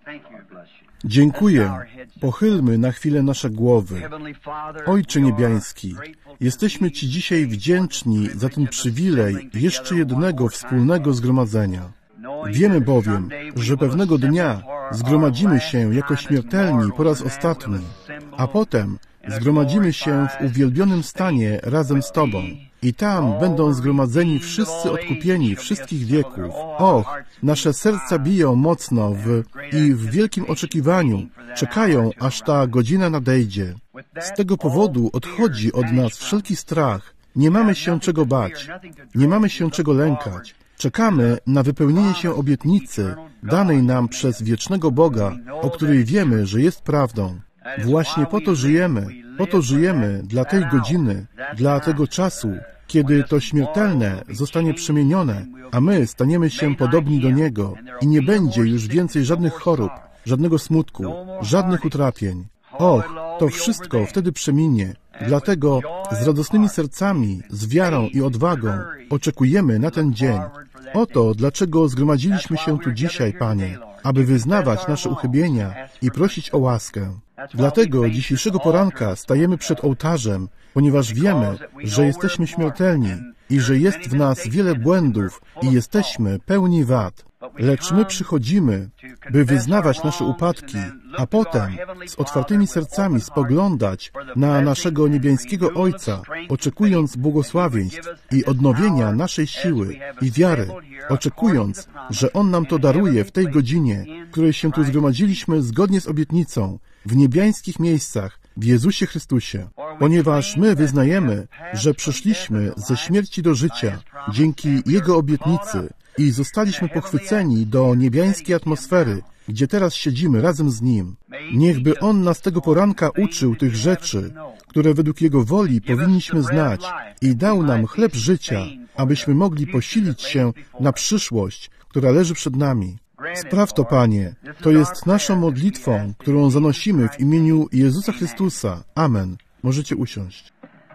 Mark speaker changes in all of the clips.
Speaker 1: Dziękuję. Pochylmy na chwilę nasze głowy. Ojcze Niebiański, jesteśmy Ci dzisiaj wdzięczni za ten przywilej jeszcze jednego wspólnego zgromadzenia. Wiemy bowiem, że pewnego dnia zgromadzimy się jako śmiertelni po raz ostatni, a potem zgromadzimy się w uwielbionym stanie razem z Tobą. I tam będą zgromadzeni wszyscy odkupieni wszystkich wieków. Och, nasze serca biją mocno i w wielkim oczekiwaniu czekają, aż ta godzina nadejdzie. Z tego powodu odchodzi od nas wszelki strach. Nie mamy się czego bać. Nie mamy się czego lękać. Czekamy na wypełnienie się obietnicy danej nam przez wiecznego Boga, o której wiemy, że jest prawdą. Właśnie po to żyjemy dla tej godziny, dla tego czasu, kiedy to śmiertelne zostanie przemienione, a my staniemy się podobni do Niego i nie będzie już więcej żadnych chorób, żadnego smutku, żadnych utrapień. Och, to wszystko wtedy przeminie. Dlatego z radosnymi sercami, z wiarą i odwagą oczekujemy na ten dzień. Oto dlaczego zgromadziliśmy się tu dzisiaj, Panie, aby wyznawać nasze uchybienia i prosić o łaskę. Dlatego dzisiejszego poranka stajemy przed ołtarzem, ponieważ wiemy, że jesteśmy śmiertelni i że jest w nas wiele błędów i jesteśmy pełni wad. Lecz my przychodzimy, by wyznawać nasze upadki, a potem z otwartymi sercami spoglądać na naszego niebiańskiego Ojca, oczekując błogosławieństw i odnowienia naszej siły i wiary, oczekując, że On nam to daruje w tej godzinie, w której się tu zgromadziliśmy zgodnie z obietnicą, w niebiańskich miejscach, w Jezusie Chrystusie. Ponieważ my wyznajemy, że przyszliśmy ze śmierci do życia dzięki Jego obietnicy i zostaliśmy pochwyceni do niebiańskiej atmosfery, gdzie teraz siedzimy razem z Nim. Niechby On nas tego poranka uczył tych rzeczy, które według Jego woli powinniśmy znać i dał nam chleb życia, abyśmy mogli posilić się na przyszłość, która leży przed nami. Spraw to, Panie, to jest naszą modlitwą, którą zanosimy w imieniu Jezusa Chrystusa. Amen. Możecie usiąść.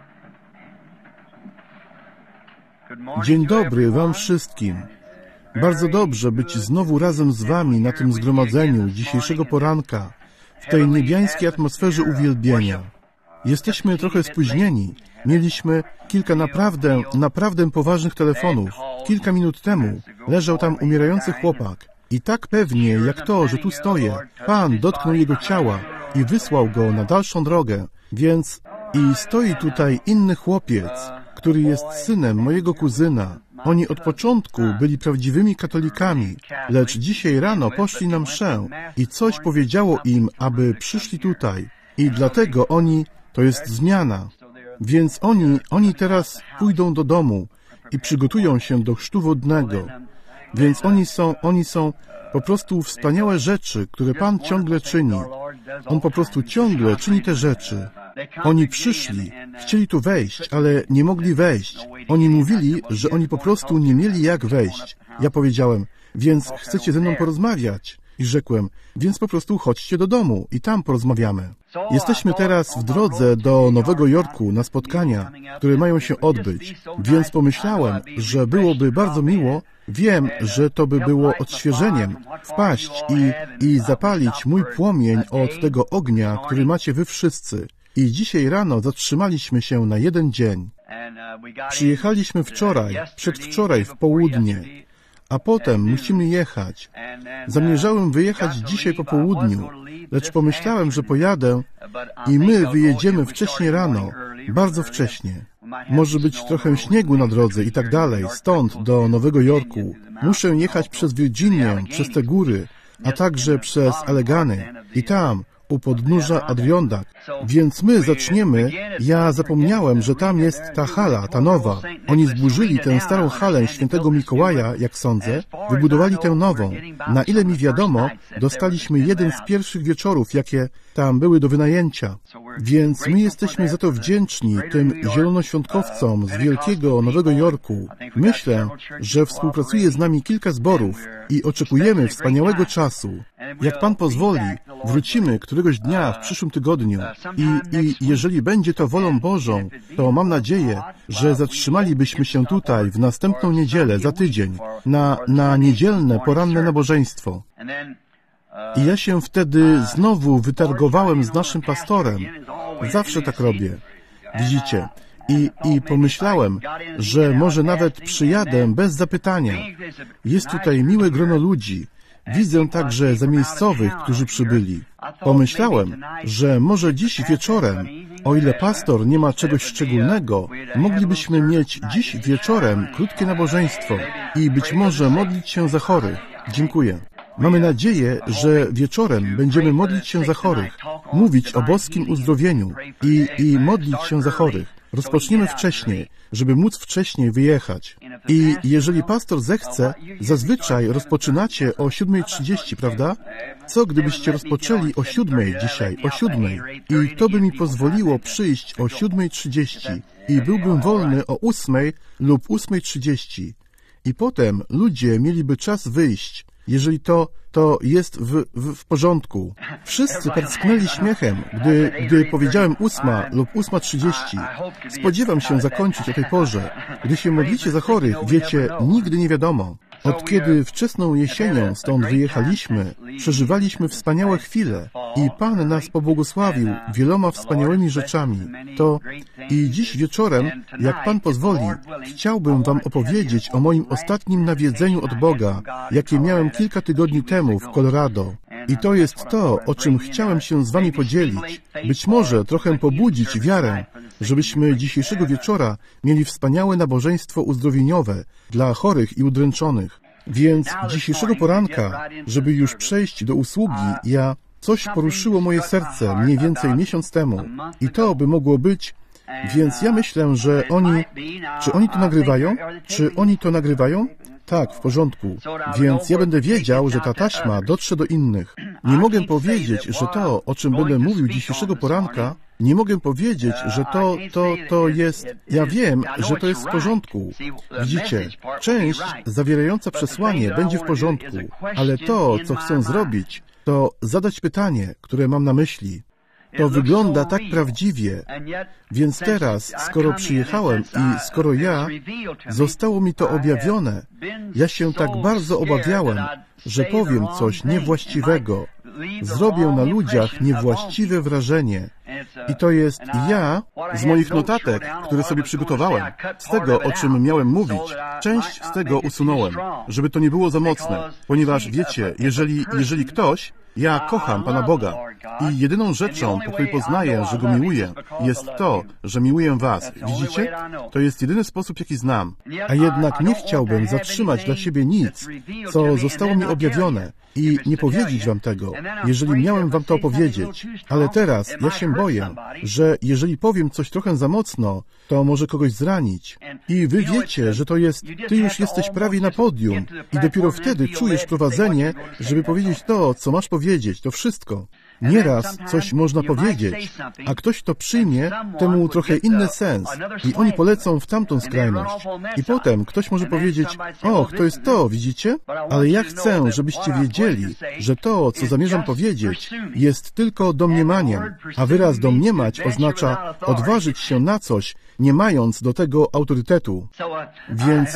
Speaker 1: Dzień dobry Wam wszystkim. Bardzo dobrze być znowu razem z Wami na tym zgromadzeniu dzisiejszego poranka, w tej niebiańskiej atmosferze uwielbienia. Jesteśmy trochę spóźnieni. Mieliśmy kilka naprawdę poważnych telefonów. Kilka minut temu leżał tam umierający chłopak. I tak pewnie jak to, że tu stoję, Pan dotknął jego ciała i wysłał go na dalszą drogę. Więc i stoi tutaj inny chłopiec, który jest synem mojego kuzyna. Oni od początku byli prawdziwymi katolikami, lecz dzisiaj rano poszli na mszę i coś powiedziało im, aby przyszli tutaj. I dlatego to jest zmiana. Więc oni teraz pójdą do domu i przygotują się do chrztu wodnego. Więc oni są po prostu wspaniałe rzeczy, które Pan ciągle czyni. On po prostu ciągle czyni te rzeczy. Oni przyszli, chcieli tu wejść, ale nie mogli wejść. Oni mówili, że oni po prostu nie mieli jak wejść. Ja powiedziałem, więc chcecie ze mną porozmawiać? I rzekłem, więc po prostu chodźcie do domu i tam porozmawiamy. Jesteśmy teraz w drodze do Nowego Jorku na spotkania, które mają się odbyć, więc pomyślałem, że byłoby bardzo miło, wiem, że to by było odświeżeniem, wpaść i zapalić mój płomień od tego ognia, który macie wy wszyscy. I dzisiaj rano zatrzymaliśmy się na jeden dzień. Przyjechaliśmy przedwczoraj w południe, a potem musimy jechać. Zamierzałem wyjechać dzisiaj po południu, lecz pomyślałem, że pojadę i my wyjedziemy wcześnie rano, bardzo wcześnie. Może być trochę śniegu na drodze i tak dalej, stąd do Nowego Jorku. Muszę jechać przez Virginię, przez te góry, a także przez Allegany i tam, u podnóża Adirondack. Więc my zaczniemy, ja zapomniałem, że tam jest ta hala, ta nowa. Oni zburzyli tę starą halę Świętego Mikołaja, jak sądzę, wybudowali tę nową. Na ile mi wiadomo, dostaliśmy jeden z pierwszych wieczorów, jakie tam były do wynajęcia. Więc my jesteśmy za to wdzięczni tym zielonoświątkowcom z wielkiego Nowego Jorku. Myślę, że współpracuje z nami kilka zborów i oczekujemy wspaniałego czasu. Jak Pan pozwoli, wrócimy któregoś dnia w przyszłym tygodniu i jeżeli będzie to wolą Bożą, to mam nadzieję, że zatrzymalibyśmy się tutaj w następną niedzielę za tydzień na niedzielne poranne nabożeństwo. I ja się wtedy znowu wytargowałem z naszym pastorem. Zawsze tak robię. Widzicie? I pomyślałem, że może nawet przyjadę bez zapytania. Jest tutaj miłe grono ludzi. Widzę także zamiejscowych, którzy przybyli. Pomyślałem, że może dziś wieczorem, o ile pastor nie ma czegoś szczególnego, moglibyśmy mieć dziś wieczorem krótkie nabożeństwo i być może modlić się za chorych. Dziękuję. Mamy nadzieję, że wieczorem będziemy modlić się za chorych, mówić o boskim uzdrowieniu i modlić się za chorych. Rozpoczniemy wcześniej, żeby móc wcześniej wyjechać. I jeżeli pastor zechce, zazwyczaj rozpoczynacie o 7:30, prawda? Co gdybyście rozpoczęli o 7:00 dzisiaj, o 7:00? I to by mi pozwoliło przyjść o 7:30 i byłbym wolny o 8:00 lub 8:30. I potem ludzie mieliby czas wyjść, jeżeli to jest w porządku. Wszyscy parsknęli śmiechem, gdy powiedziałem 8 lub 8:30. Spodziewam się zakończyć o tej porze. Gdy się modlicie za chorych, wiecie, nigdy nie wiadomo. Od kiedy wczesną jesienią stąd wyjechaliśmy, przeżywaliśmy wspaniałe chwile i Pan nas pobłogosławił wieloma wspaniałymi rzeczami. I dziś wieczorem, jak Pan pozwoli, chciałbym Wam opowiedzieć o moim ostatnim nawiedzeniu od Boga, jakie miałem kilka tygodni temu w Colorado. I to jest to, o czym chciałem się z Wami podzielić. Być może trochę pobudzić wiarę, żebyśmy dzisiejszego wieczora mieli wspaniałe nabożeństwo uzdrowieniowe dla chorych i udręczonych. Więc dzisiejszego poranka, żeby już przejść do usługi, coś poruszyło moje serce mniej więcej miesiąc temu. I to by mogło być... Więc ja myślę, że Czy oni to nagrywają? Czy oni to nagrywają? Tak, w porządku. Więc ja będę wiedział, że ta taśma dotrze do innych. Nie mogę powiedzieć, że to, o czym będę mówił dzisiejszego poranka, nie mogę powiedzieć, że to jest... Ja wiem, że to jest w porządku. Widzicie, część zawierająca przesłanie będzie w porządku, ale to, co chcę zrobić, to zadać pytanie, które mam na myśli. To wygląda tak prawdziwie, więc teraz, skoro przyjechałem i skoro zostało mi to objawione, ja się tak bardzo obawiałem, że powiem coś niewłaściwego, zrobię na ludziach niewłaściwe wrażenie. I to jest z moich notatek, które sobie przygotowałem, z tego, o czym miałem mówić, część z tego usunąłem, żeby to nie było za mocne, ponieważ wiecie, jeżeli ktoś... Ja kocham Pana Boga i jedyną rzeczą, po której poznaję, że Go miłuję, jest to, że miłuję Was. Widzicie? To jest jedyny sposób, jaki znam. A jednak nie chciałbym zatrzymać dla siebie nic, co zostało mi objawione i nie powiedzieć Wam tego, jeżeli miałem Wam to opowiedzieć. Ale teraz ja się boję, że jeżeli powiem coś trochę za mocno, to może kogoś zranić. I Wy wiecie, że to jest... Ty już jesteś prawie na podium i dopiero wtedy czujesz prowadzenie, żeby powiedzieć to, co masz powiedzieć, to wszystko. Nieraz coś można powiedzieć, a ktoś to przyjmie, temu trochę inny sens i oni polecą w tamtą skrajność. I potem ktoś może powiedzieć, to jest to, widzicie? Ale ja chcę, żebyście wiedzieli, że to, co zamierzam powiedzieć, jest tylko domniemaniem, a wyraz domniemać oznacza odważyć się na coś, nie mając do tego autorytetu. Więc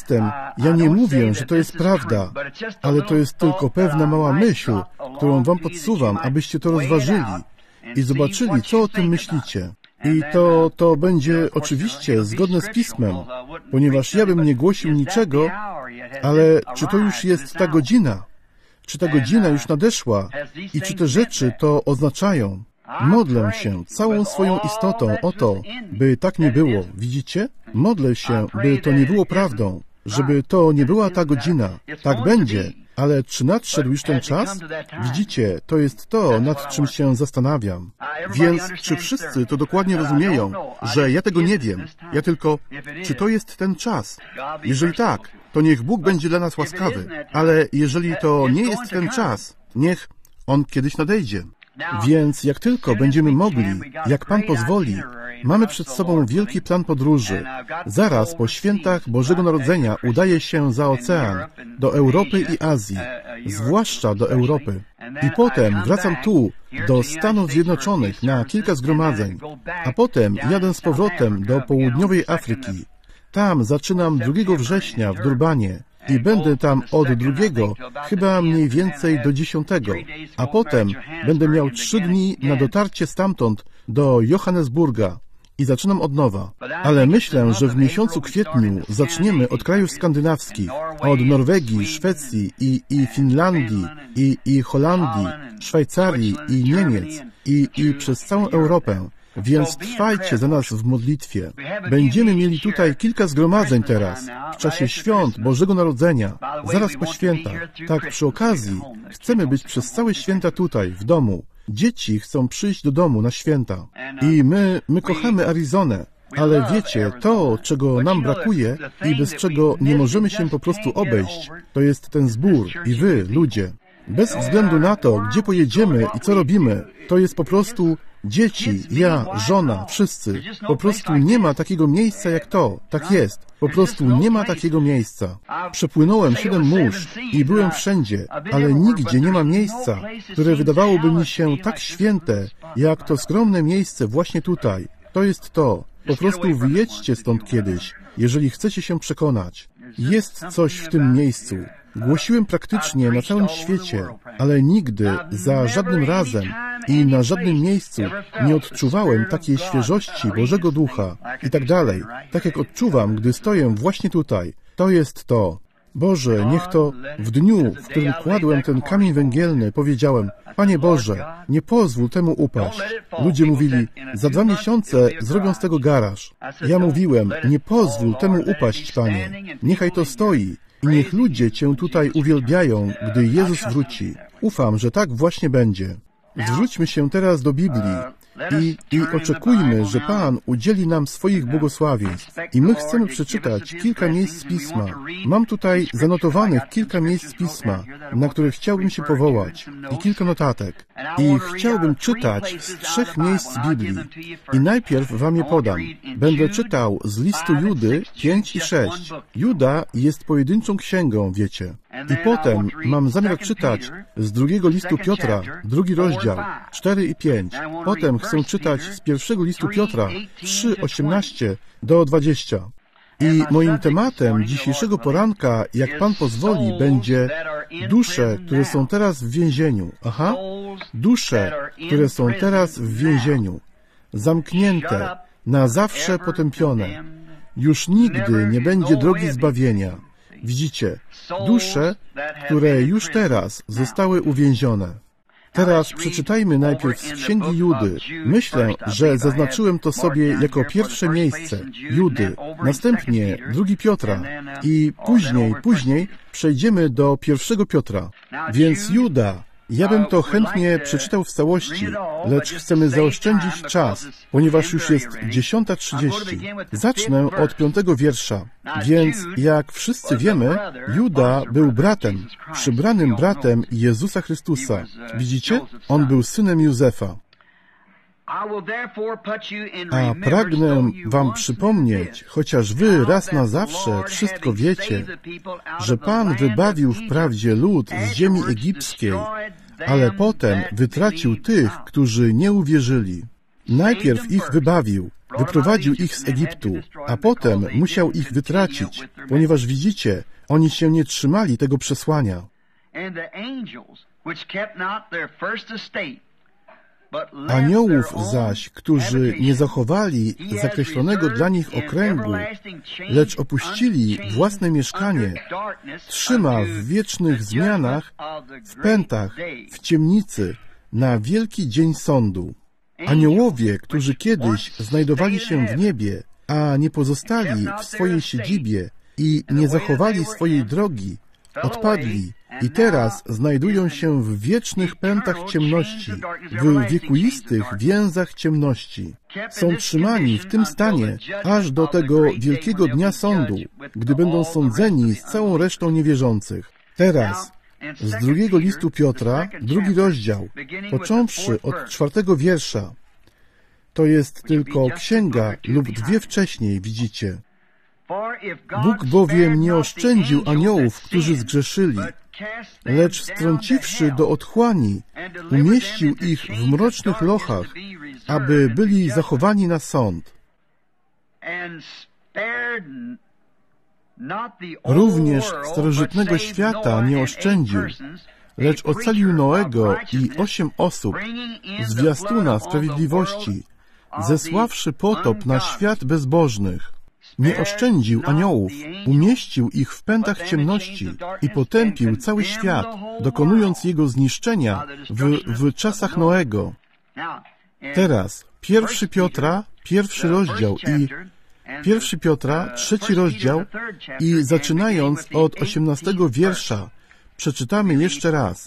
Speaker 1: ja nie mówię, że to jest prawda, ale to jest tylko pewna mała myśl, którą Wam podsuwam, abyście to rozważyli i zobaczyli, co o tym myślicie. I to będzie oczywiście zgodne z Pismem, ponieważ ja bym nie głosił niczego, ale czy to już jest ta godzina? Czy ta godzina już nadeszła? I czy te rzeczy to oznaczają? Modlę się całą swoją istotą o to, by tak nie było. Widzicie? Modlę się, by to nie było prawdą, żeby to nie była ta godzina. Tak będzie. Ale czy nadszedł już ten czas? Widzicie, to jest to, nad czym się zastanawiam. Więc czy wszyscy to dokładnie rozumieją, że ja tego nie wiem? Ja tylko, czy to jest ten czas? Jeżeli tak, to niech Bóg będzie dla nas łaskawy. Ale jeżeli to nie jest ten czas, niech On kiedyś nadejdzie. Więc jak tylko będziemy mogli, jak Pan pozwoli, mamy przed sobą wielki plan podróży. Zaraz po świętach Bożego Narodzenia udaję się za ocean, do Europy i Azji, zwłaszcza do Europy. I potem wracam tu, do Stanów Zjednoczonych na kilka zgromadzeń, a potem jadę z powrotem do południowej Afryki. Tam zaczynam 2 września w Durbanie i będę tam od 2, chyba mniej więcej do 10, a potem będę miał 3 dni na dotarcie stamtąd do Johannesburga i zaczynam od nowa. Ale myślę, że w miesiącu kwietniu zaczniemy od krajów skandynawskich, od Norwegii, Szwecji i Finlandii, i Holandii, Szwajcarii i Niemiec i przez całą Europę. Więc trwajcie za nas w modlitwie. Będziemy mieli tutaj kilka zgromadzeń teraz, w czasie świąt Bożego Narodzenia, zaraz po świętach. Tak przy okazji, chcemy być przez całe święta tutaj, w domu. Dzieci chcą przyjść do domu na święta. I my kochamy Arizonę. Ale wiecie, to, czego nam brakuje i bez czego nie możemy się po prostu obejść, to jest ten zbór i wy, ludzie. Bez względu na to, gdzie pojedziemy i co robimy, to jest po prostu dzieci, ja, żona, wszyscy. Po prostu nie ma takiego miejsca jak to. Tak jest. Po prostu nie ma takiego miejsca. Przepłynąłem 7 mórz i byłem wszędzie, ale nigdzie nie ma miejsca, które wydawałoby mi się tak święte, jak to skromne miejsce właśnie tutaj. To jest to. Po prostu wyjedźcie stąd kiedyś, jeżeli chcecie się przekonać. Jest coś w tym miejscu. Głosiłem praktycznie na całym świecie, ale nigdy, za żadnym razem i na żadnym miejscu nie odczuwałem takiej świeżości Bożego Ducha i tak dalej, tak jak odczuwam, gdy stoję właśnie tutaj. To jest to. Boże, niech to w dniu, w którym kładłem ten kamień węgielny, powiedziałem: Panie Boże, nie pozwól temu upaść. Ludzie mówili: za 2 miesiące zrobią z tego garaż. Ja mówiłem: nie pozwól temu upaść, Panie. Niechaj to stoi i niech ludzie Cię tutaj uwielbiają, gdy Jezus wróci. Ufam, że tak właśnie będzie. Zwróćmy się teraz do Biblii i oczekujmy, że Pan udzieli nam swoich błogosławieństw. I my chcemy przeczytać kilka miejsc z Pisma. Mam tutaj zanotowanych kilka miejsc z Pisma, na które chciałbym się powołać, i kilka notatek. I chciałbym czytać z 3 miejsc z Biblii. I najpierw wam je podam. Będę czytał z listu Judy 5 i 6. Juda jest pojedynczą księgą, wiecie. I potem mam zamiar czytać z 2 listu Piotra, 2 rozdział, 4 i 5. Potem chcę czytać z 1 listu Piotra, 3, 18 do 20. I moim tematem dzisiejszego poranka, jak Pan pozwoli, będzie dusze, które są teraz w więzieniu. Dusze, które są teraz w więzieniu. Zamknięte, na zawsze potępione. Już nigdy nie będzie drogi zbawienia. Widzicie, dusze, które już teraz zostały uwięzione. Teraz przeczytajmy najpierw z Księgi Judy. Myślę, że zaznaczyłem to sobie jako pierwsze miejsce. Judy, następnie 2 Piotra i później przejdziemy do 1 Piotra. Więc Juda, ja bym to chętnie przeczytał w całości, lecz chcemy zaoszczędzić czas, ponieważ już jest 10:30. Zacznę od 5 wiersza. Więc, jak wszyscy wiemy, Juda był bratem, przybranym bratem Jezusa Chrystusa. Widzicie? On był synem Józefa. A pragnę wam przypomnieć, chociaż wy raz na zawsze wszystko wiecie, że Pan wybawił wprawdzie lud z ziemi egipskiej, ale potem wytracił tych, którzy nie uwierzyli. Najpierw ich wybawił, wyprowadził ich z Egiptu, a potem musiał ich wytracić, ponieważ widzicie, oni się nie trzymali tego przesłania. Aniołów zaś, którzy nie zachowali zakreślonego dla nich okręgu, lecz opuścili własne mieszkanie, trzyma w wiecznych zmianach, w pętach, w ciemnicy, na wielki dzień sądu. Aniołowie, którzy kiedyś znajdowali się w niebie, a nie pozostali w swojej siedzibie i nie zachowali swojej drogi, odpadli i teraz znajdują się w wiecznych pętach ciemności, w wiekuistych więzach ciemności. Są trzymani w tym stanie aż do tego wielkiego dnia sądu, gdy będą sądzeni z całą resztą niewierzących. Teraz z 2 listu Piotra, 2 rozdział, począwszy od 4 wiersza. To jest tylko księga lub 2 wcześniej, widzicie. Bóg bowiem nie oszczędził aniołów, którzy zgrzeszyli, lecz strąciwszy do otchłani, umieścił ich w mrocznych lochach, aby byli zachowani na sąd. Również starożytnego świata nie oszczędził, lecz ocalił Noego i 8 osób, zwiastuna sprawiedliwości, zesławszy potop na świat bezbożnych. Nie oszczędził aniołów, umieścił ich w pętach ciemności i potępił cały świat, dokonując jego zniszczenia w czasach Noego. Teraz 1 Piotra, 1 rozdział i 1 Piotra, 3 rozdział i zaczynając od 18 wiersza przeczytamy jeszcze raz.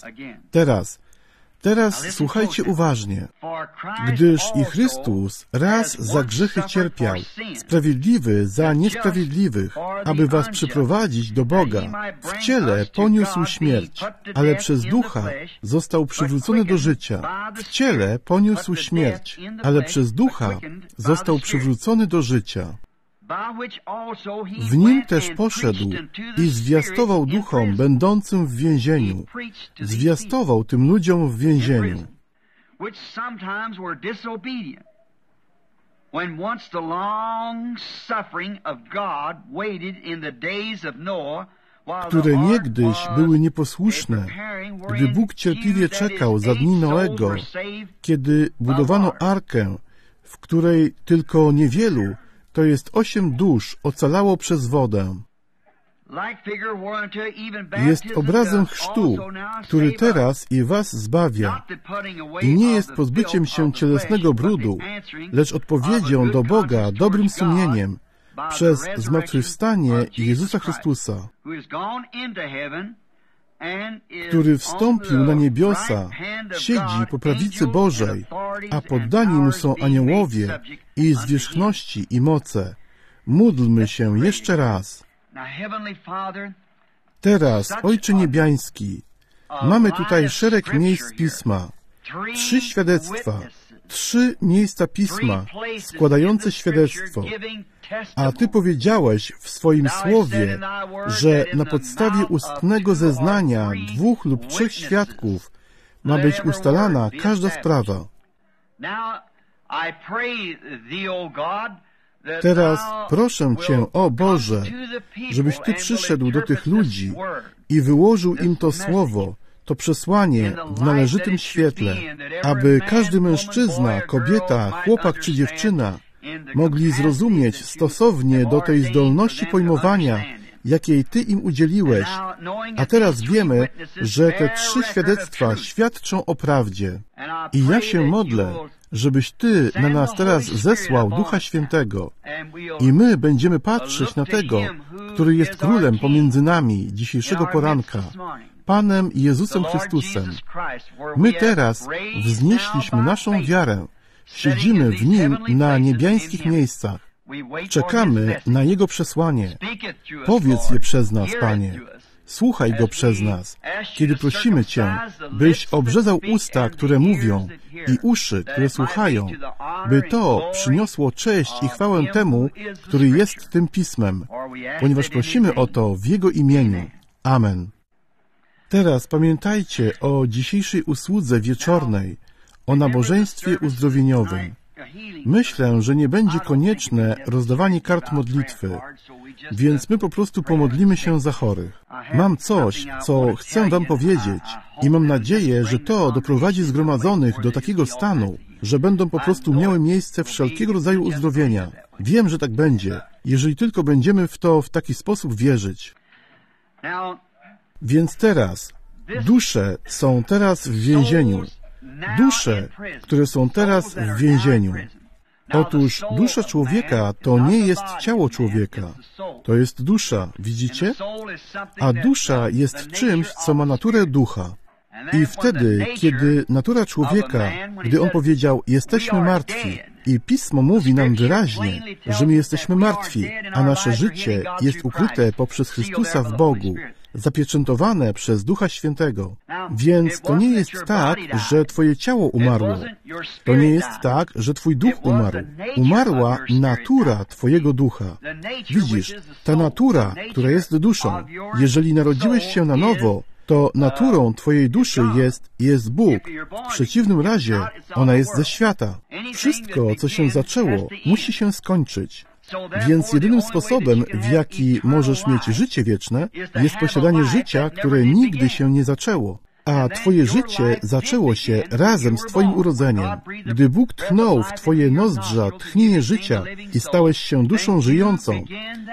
Speaker 1: Teraz słuchajcie uważnie. Gdyż i Chrystus raz za grzechy cierpiał, sprawiedliwy za niesprawiedliwych, aby was przyprowadzić do Boga. W ciele poniósł śmierć, ale przez ducha został przywrócony do życia. W ciele poniósł śmierć, ale przez ducha został przywrócony do życia. W nim też poszedł i zwiastował duchom będącym w więzieniu. Zwiastował tym ludziom w więzieniu. Które niegdyś były nieposłuszne, gdy Bóg cierpliwie czekał za dni Noego, kiedy budowano arkę, w której tylko niewielu, to jest 8 dusz, ocalało przez wodę. Jest obrazem chrztu, który teraz i was zbawia. I nie jest pozbyciem się cielesnego brudu, lecz odpowiedzią do Boga dobrym sumieniem przez zmartwychwstanie Jezusa Chrystusa, który wstąpił na niebiosa, siedzi po prawicy Bożej, a poddani mu są aniołowie i zwierzchności i moce. Módlmy się jeszcze raz. Teraz, Ojcze Niebiański, mamy tutaj szereg miejsc Pisma, 3 świadectwa, 3 miejsca Pisma składające świadectwo. A Ty powiedziałeś w swoim słowie, że na podstawie ustnego zeznania 2 lub 3 świadków ma być ustalana każda sprawa. Teraz proszę Cię, o Boże, żebyś Ty przyszedł do tych ludzi i wyłożył im to słowo, to przesłanie w należytym świetle, aby każdy mężczyzna, kobieta, chłopak czy dziewczyna mogli zrozumieć stosownie do tej zdolności pojmowania, jakiej Ty im udzieliłeś, a teraz wiemy, że te 3 świadectwa świadczą o prawdzie. I ja się modlę, żebyś Ty na nas teraz zesłał Ducha Świętego i my będziemy patrzeć na tego, który jest Królem pomiędzy nami dzisiejszego poranka, Panem Jezusem Chrystusem. My teraz wznieśliśmy naszą wiarę, siedzimy w Nim na niebiańskich miejscach. Czekamy na Jego przesłanie. Powiedz je przez nas, Panie. Słuchaj Go przez nas, kiedy prosimy Cię, byś obrzezał usta, które mówią, i uszy, które słuchają, by to przyniosło cześć i chwałę temu, który jest tym Pismem, ponieważ prosimy o to w Jego imieniu. Amen. Teraz pamiętajcie o dzisiejszej usłudze wieczornej, o nabożeństwie uzdrowieniowym. Myślę, że nie będzie konieczne rozdawanie kart modlitwy, więc my po prostu pomodlimy się za chorych. Mam coś, co chcę Wam powiedzieć i mam nadzieję, że to doprowadzi zgromadzonych do takiego stanu, że będą po prostu miały miejsce wszelkiego rodzaju uzdrowienia. Wiem, że tak będzie, jeżeli tylko będziemy w to w taki sposób wierzyć. Więc teraz dusze są teraz w więzieniu. Dusze, które są teraz w więzieniu. Otóż dusza człowieka to nie jest ciało człowieka. To jest dusza, widzicie? A dusza jest czymś, co ma naturę ducha. I wtedy, kiedy natura człowieka, gdy on powiedział, jesteśmy martwi, i Pismo mówi nam wyraźnie, że my jesteśmy martwi, a nasze życie jest ukryte poprzez Chrystusa w Bogu, zapieczętowane przez Ducha Świętego. Więc to nie jest tak, że Twoje ciało umarło. To nie jest tak, że Twój duch umarł. Umarła natura Twojego ducha. Widzisz, ta natura, która jest duszą, jeżeli narodziłeś się na nowo, to naturą Twojej duszy jest Bóg. W przeciwnym razie ona jest ze świata. Wszystko, co się zaczęło, musi się skończyć. Więc jedynym sposobem, w jaki możesz mieć życie wieczne, jest posiadanie życia, które nigdy się nie zaczęło. A Twoje życie zaczęło się razem z Twoim urodzeniem. Gdy Bóg tchnął w Twoje nozdrza tchnienie życia i stałeś się duszą żyjącą,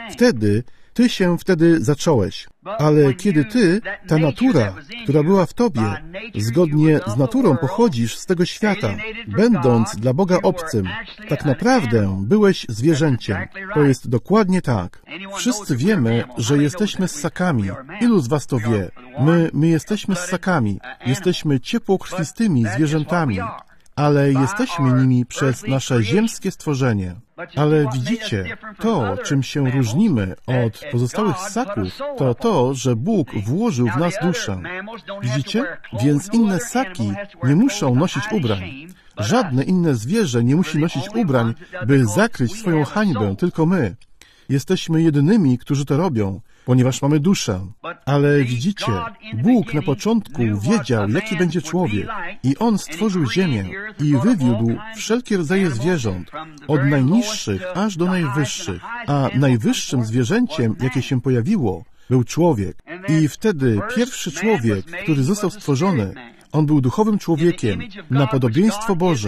Speaker 1: Ty się wtedy zacząłeś. Ale kiedy Ty, ta natura, która była w Tobie, zgodnie z naturą pochodzisz z tego świata, będąc dla Boga obcym, tak naprawdę byłeś zwierzęciem. To jest dokładnie tak. Wszyscy wiemy, że jesteśmy ssakami. Ilu z Was to wie? My jesteśmy ssakami. Jesteśmy ciepłokrwistymi zwierzętami. Ale jesteśmy nimi przez nasze ziemskie stworzenie. Ale widzicie, to, czym się różnimy od pozostałych ssaków, to to, że Bóg włożył w nas duszę. Widzicie? Więc inne ssaki nie muszą nosić ubrań. Żadne inne zwierzę nie musi nosić ubrań, by zakryć swoją hańbę, tylko my. Jesteśmy jedynymi, którzy to robią, ponieważ mamy duszę. Ale widzicie, Bóg na początku wiedział, jaki będzie człowiek i On stworzył ziemię i wywiódł wszelkie rodzaje zwierząt, od najniższych aż do najwyższych, a najwyższym zwierzęciem, jakie się pojawiło, był człowiek. I wtedy pierwszy człowiek, który został stworzony, on był duchowym człowiekiem, na podobieństwo Boże,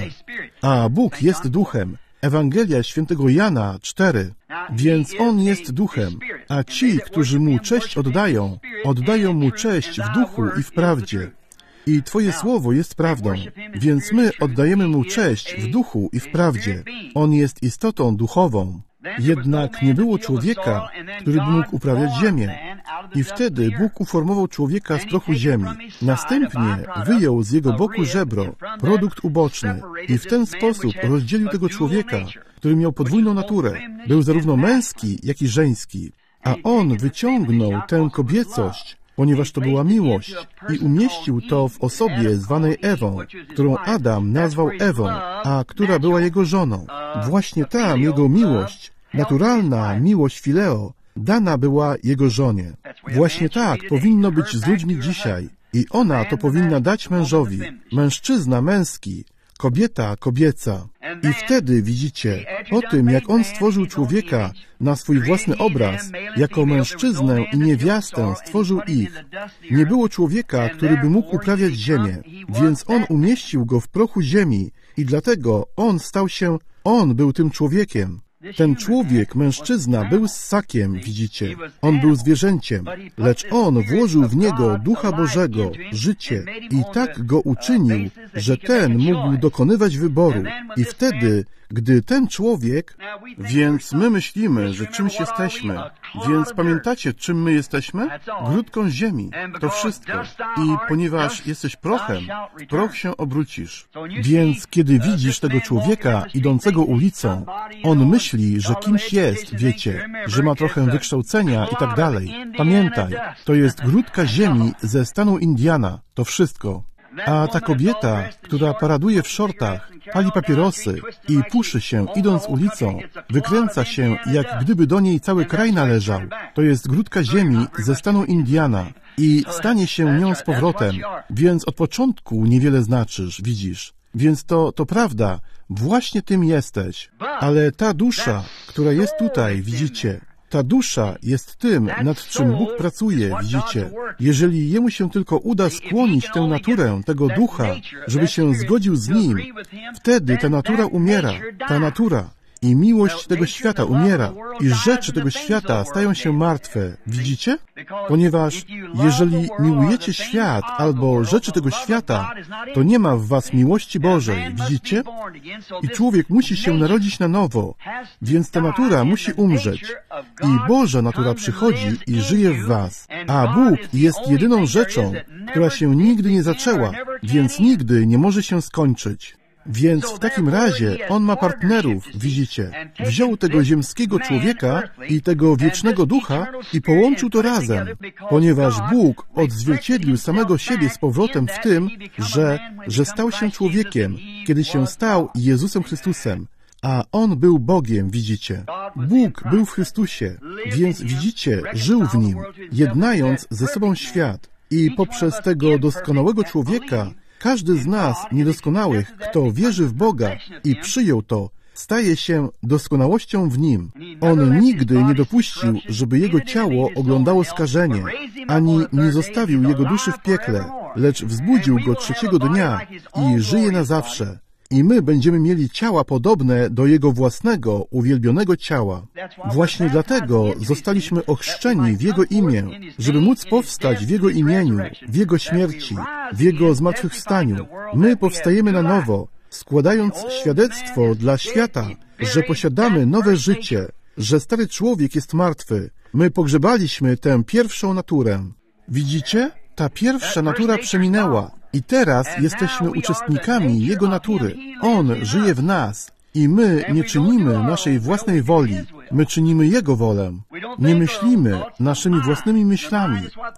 Speaker 1: a Bóg jest duchem. Ewangelia świętego Jana 4. Więc On jest duchem, a ci, którzy Mu cześć oddają, oddają Mu cześć w duchu i w prawdzie. I Twoje słowo jest prawdą, więc my oddajemy Mu cześć w duchu i w prawdzie. On jest istotą duchową. Jednak nie było człowieka, który by mógł uprawiać ziemię. I wtedy Bóg uformował człowieka z prochu ziemi. Następnie wyjął z jego boku żebro, produkt uboczny, i w ten sposób rozdzielił tego człowieka, który miał podwójną naturę. Był zarówno męski, jak i żeński. A On wyciągnął tę kobiecość, ponieważ to była miłość, i umieścił to w osobie zwanej Ewą, którą Adam nazwał Ewą, a która była jego żoną. Właśnie tam jego miłość, naturalna miłość fileo, dana była jego żonie. Właśnie tak powinno być z ludźmi dzisiaj. I ona to powinna dać mężowi. Mężczyzna męski, kobieta kobieca. I wtedy, widzicie, po tym, jak On stworzył człowieka na swój własny obraz, jako mężczyznę i niewiastę stworzył ich, nie było człowieka, który by mógł uprawiać ziemię, więc On umieścił go w prochu ziemi i dlatego On był tym człowiekiem. Ten człowiek, mężczyzna, był ssakiem, widzicie. On był zwierzęciem, lecz On włożył w niego Ducha Bożego, życie i tak go uczynił, że ten mógł dokonywać wyboru. I wtedy, gdy ten człowiek... Więc my myślimy, że czymś jesteśmy. Więc pamiętacie, czym my jesteśmy? Grudką ziemi. To wszystko. I ponieważ jesteś prochem, w proch się obrócisz. Więc kiedy widzisz tego człowieka idącego ulicą, on myśli, że kimś jest, wiecie, że ma trochę wykształcenia i tak dalej. Pamiętaj, to jest grudka ziemi ze stanu Indiana. To wszystko. A ta kobieta, która paraduje w szortach, pali papierosy i puszy się, idąc ulicą, wykręca się, jak gdyby do niej cały kraj należał. To jest grudka ziemi ze stanu Indiana i stanie się nią z powrotem, więc od początku niewiele znaczysz, widzisz. Więc to prawda, właśnie tym jesteś. Ale ta dusza, która jest tutaj, widzicie, ta dusza jest tym, nad czym Bóg pracuje, widzicie. Jeżeli Jemu się tylko uda skłonić tę naturę, tego ducha, żeby się zgodził z Nim, wtedy ta natura umiera, ta natura. I miłość tego świata umiera. I rzeczy tego świata stają się martwe. Widzicie? Ponieważ jeżeli miłujecie świat albo rzeczy tego świata, to nie ma w was miłości Bożej. Widzicie? I człowiek musi się narodzić na nowo, więc ta natura musi umrzeć. I Boża natura przychodzi i żyje w was. A Bóg jest jedyną rzeczą, która się nigdy nie zaczęła, więc nigdy nie może się skończyć. Więc w takim razie On ma partnerów, widzicie. Wziął tego ziemskiego człowieka i tego wiecznego ducha i połączył to razem, ponieważ Bóg odzwierciedlił samego siebie z powrotem w tym, że stał się człowiekiem, kiedy się stał Jezusem Chrystusem. A On był Bogiem, widzicie. Bóg był w Chrystusie, więc widzicie, żył w Nim, jednając ze sobą świat. I poprzez tego doskonałego człowieka każdy z nas, niedoskonałych, kto wierzy w Boga i przyjął to, staje się doskonałością w Nim. On nigdy nie dopuścił, żeby Jego ciało oglądało skażenie, ani nie zostawił Jego duszy w piekle, lecz wzbudził Go trzeciego dnia i żyje na zawsze. I my będziemy mieli ciała podobne do Jego własnego, uwielbionego ciała. Właśnie dlatego zostaliśmy ochrzczeni w Jego imię, żeby móc powstać w Jego imieniu, w Jego śmierci, w Jego zmartwychwstaniu. My powstajemy na nowo, składając świadectwo dla świata, że posiadamy nowe życie, że stary człowiek jest martwy. My pogrzebaliśmy tę pierwszą naturę. Widzicie? Ta pierwsza natura przeminęła i teraz jesteśmy uczestnikami Jego natury. On żyje w nas i my nie czynimy naszej własnej woli, my czynimy Jego wolę. Nie myślimy naszymi własnymi myślami.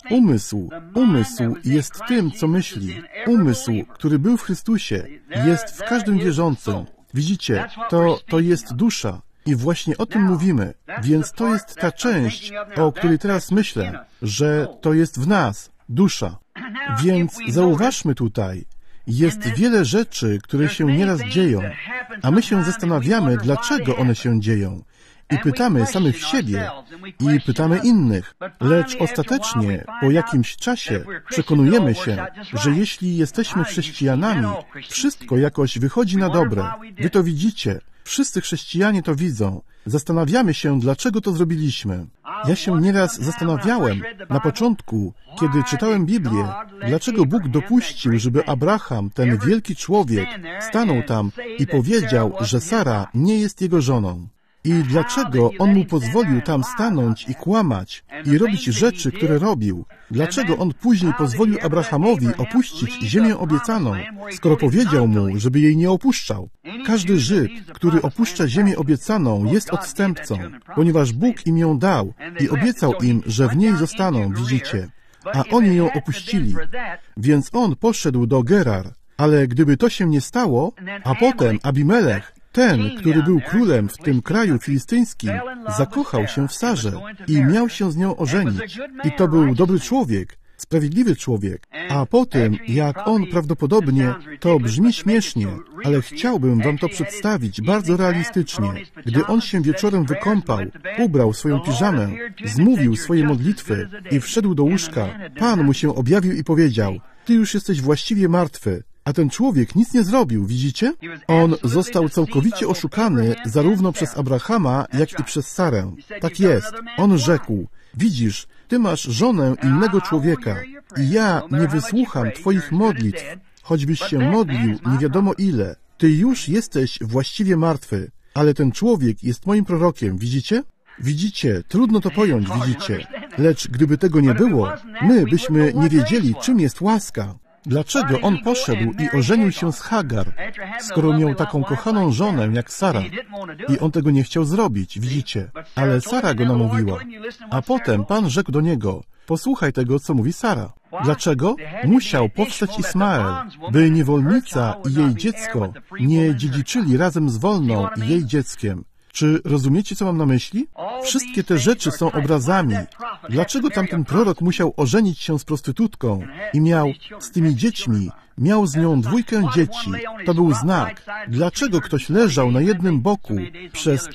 Speaker 1: Umysł jest tym, co myśli. Umysł, który był w Chrystusie, jest w każdym wierzącym. Widzicie, to jest dusza. I właśnie o tym mówimy. Więc to jest ta część, o której teraz myślę, że to jest w nas, dusza. Więc zauważmy tutaj, jest wiele rzeczy, które się nieraz dzieją, a my się zastanawiamy, dlaczego one się dzieją. I pytamy samych siebie i pytamy innych. Lecz ostatecznie, po jakimś czasie, przekonujemy się, że jeśli jesteśmy chrześcijanami, wszystko jakoś wychodzi na dobre. Wy to widzicie. Wszyscy chrześcijanie to widzą. Zastanawiamy się, dlaczego to zrobiliśmy. Ja się nieraz zastanawiałem na początku, kiedy czytałem Biblię, dlaczego Bóg dopuścił, żeby Abraham, ten wielki człowiek, stanął tam i powiedział, że Sara nie jest jego żoną. I dlaczego On mu pozwolił tam stanąć i kłamać i robić rzeczy, które robił? Dlaczego On później pozwolił Abrahamowi opuścić ziemię obiecaną, skoro powiedział mu, żeby jej nie opuszczał? Każdy Żyd, który opuszcza ziemię obiecaną, jest odstępcą, ponieważ Bóg im ją dał i obiecał im, że w niej zostaną, widzicie. A oni ją opuścili, więc On poszedł do Gerar. Ale gdyby to się nie stało, a potem Abimelech, ten, który był królem w tym kraju filistyńskim, zakochał się w Sarze i miał się z nią ożenić. I to był dobry człowiek, sprawiedliwy człowiek. A po tym, jak on prawdopodobnie, to brzmi śmiesznie, ale chciałbym wam to przedstawić bardzo realistycznie. Gdy on się wieczorem wykąpał, ubrał swoją piżamę, zmówił swoje modlitwy i wszedł do łóżka, Pan mu się objawił i powiedział: ty już jesteś właściwie martwy. A ten człowiek nic nie zrobił, widzicie? On został całkowicie oszukany zarówno przez Abrahama, jak i przez Sarę. Tak jest. On rzekł: widzisz, ty masz żonę innego człowieka i ja nie wysłucham twoich modlitw, choćbyś się modlił nie wiadomo ile. Ty już jesteś właściwie martwy, ale ten człowiek jest moim prorokiem, widzicie? Widzicie, trudno to pojąć, widzicie. Lecz gdyby tego nie było, my byśmy nie wiedzieli, czym jest łaska. Dlaczego on poszedł i ożenił się z Hagar, skoro miał taką kochaną żonę jak Sara? I on tego nie chciał zrobić, widzicie? Ale Sara go namówiła. A potem Pan rzekł do niego: posłuchaj tego, co mówi Sara. Dlaczego? Musiał powstać Ismael, by niewolnica i jej dziecko nie dziedziczyli razem z wolną i jej dzieckiem. Czy rozumiecie, co mam na myśli? Wszystkie te rzeczy są obrazami. Dlaczego tamten prorok musiał ożenić się z prostytutką i miał z tymi dziećmi, miał z nią 2 dzieci? To był znak. Dlaczego ktoś leżał na jednym boku przez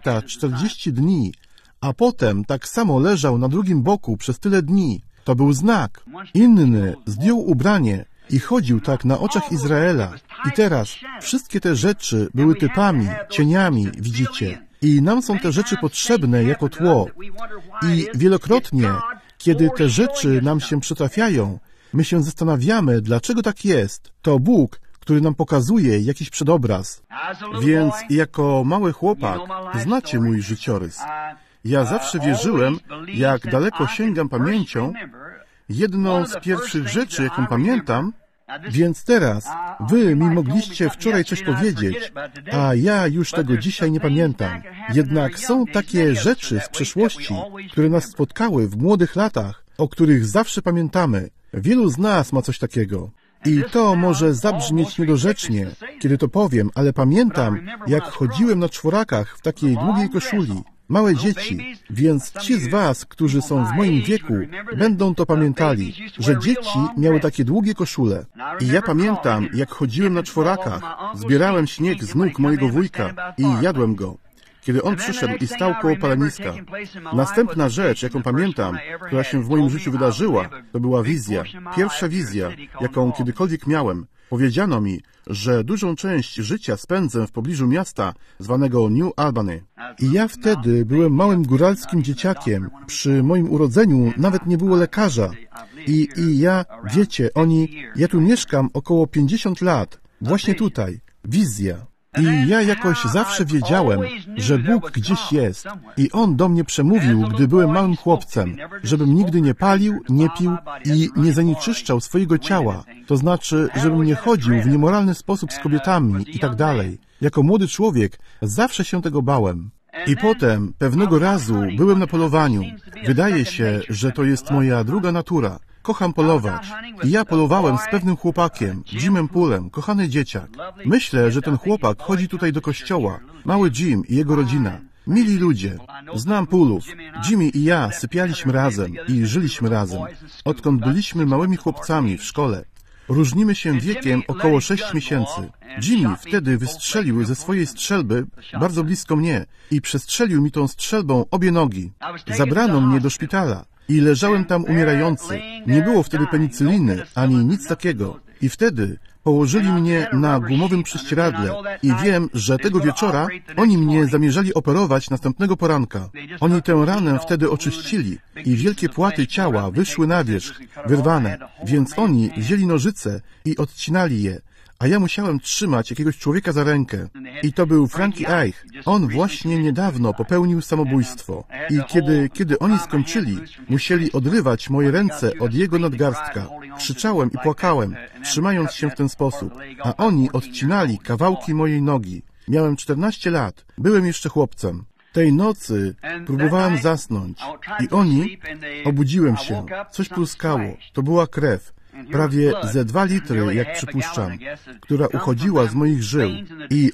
Speaker 1: 340 dni, a potem tak samo leżał na drugim boku przez tyle dni? To był znak. Inny zdjął ubranie i chodził tak na oczach Izraela. I teraz wszystkie te rzeczy były typami, cieniami, widzicie. I nam są te rzeczy potrzebne jako tło. I wielokrotnie, kiedy te rzeczy nam się przytrafiają, my się zastanawiamy, dlaczego tak jest. To Bóg, który nam pokazuje jakiś przedobraz. Więc jako mały chłopak znacie mój życiorys. Ja zawsze wierzyłem, jak daleko sięgam pamięcią, jedną z pierwszych rzeczy, jaką pamiętam, więc teraz wy mi mogliście wczoraj coś powiedzieć, a ja już tego dzisiaj nie pamiętam. Jednak są takie rzeczy z przeszłości, które nas spotkały w młodych latach, o których zawsze pamiętamy. Wielu z nas ma coś takiego. I to może zabrzmieć niedorzecznie, kiedy to powiem, ale pamiętam, jak chodziłem na czworakach w takiej długiej koszuli. Małe dzieci, więc ci z was, którzy są w moim wieku, będą to pamiętali, że dzieci miały takie długie koszule. I ja pamiętam, jak chodziłem na czworakach, zbierałem śnieg z nóg mojego wujka i jadłem go, kiedy on przyszedł i stał koło paleniska. Następna rzecz, jaką pamiętam, która się w moim życiu wydarzyła, to była wizja. Pierwsza wizja, jaką kiedykolwiek miałem. Powiedziano mi, że dużą część życia spędzę w pobliżu miasta zwanego New Albany. I ja wtedy byłem małym góralskim dzieciakiem. Przy moim urodzeniu nawet nie było lekarza. I ja, wiecie, ja tu mieszkam około 50 lat. Właśnie tutaj. Wizja. I ja jakoś zawsze wiedziałem, że Bóg gdzieś jest. I On do mnie przemówił, gdy byłem małym chłopcem, żebym nigdy nie palił, nie pił i nie zanieczyszczał swojego ciała. To znaczy, żebym nie chodził w niemoralny sposób z kobietami i tak dalej. Jako młody człowiek zawsze się tego bałem. I potem, pewnego razu, byłem na polowaniu. Wydaje się, że to jest moja druga natura. Kocham polować. I ja polowałem z pewnym chłopakiem, Jimem Poolem, kochany dzieciak. Myślę, że ten chłopak chodzi tutaj do kościoła. Mały Jim i jego rodzina. Mili ludzie. Znam Poolów. Jimmy i ja sypialiśmy razem i żyliśmy razem. Odkąd byliśmy małymi chłopcami w szkole. Różnimy się wiekiem około 6 miesięcy. Jimmy wtedy wystrzelił ze swojej strzelby bardzo blisko mnie i przestrzelił mi tą strzelbą obie nogi. Zabrano mnie do szpitala. I leżałem tam umierający. Nie było wtedy penicyliny, ani nic takiego. I wtedy położyli mnie na gumowym prześcieradle. I wiem, że tego wieczora oni mnie zamierzali operować następnego poranka. Oni tę ranę wtedy oczyścili i wielkie płaty ciała wyszły na wierzch, wyrwane. Więc oni wzięli nożyce i odcinali je. A ja musiałem trzymać jakiegoś człowieka za rękę. I to był Frankie Eich. On właśnie niedawno popełnił samobójstwo. I kiedy oni skończyli, musieli odrywać moje ręce od jego nadgarstka. Krzyczałem i płakałem, trzymając się w ten sposób. A oni odcinali kawałki mojej nogi. Miałem 14 lat. Byłem jeszcze chłopcem. Tej nocy próbowałem zasnąć. I obudziłem się. Coś pluskało. To była krew. Prawie ze 2 litry, jak przypuszczam, która uchodziła z moich żył. I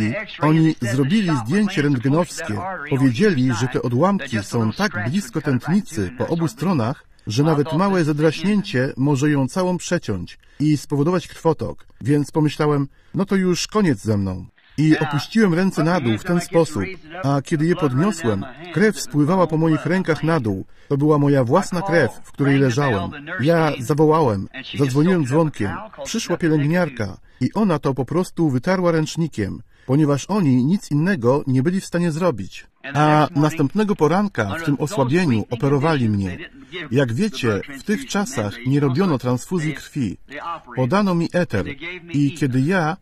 Speaker 1: oni zrobili zdjęcie rentgenowskie. Powiedzieli, że te odłamki są tak blisko tętnicy po obu stronach, że nawet małe zadraśnięcie może ją całą przeciąć i spowodować krwotok. Więc pomyślałem, no to już koniec ze mną. I opuściłem ręce na dół w ten sposób, a kiedy je podniosłem, krew spływała po moich rękach na dół. To była moja własna krew, w której leżałem. Ja zawołałem, zadzwoniłem dzwonkiem. Przyszła pielęgniarka i ona to po prostu wytarła ręcznikiem, ponieważ oni nic innego nie byli w stanie zrobić. A następnego poranka w tym osłabieniu operowali mnie. Jak wiecie, w tych czasach nie robiono transfuzji krwi. Podano mi eter i kiedy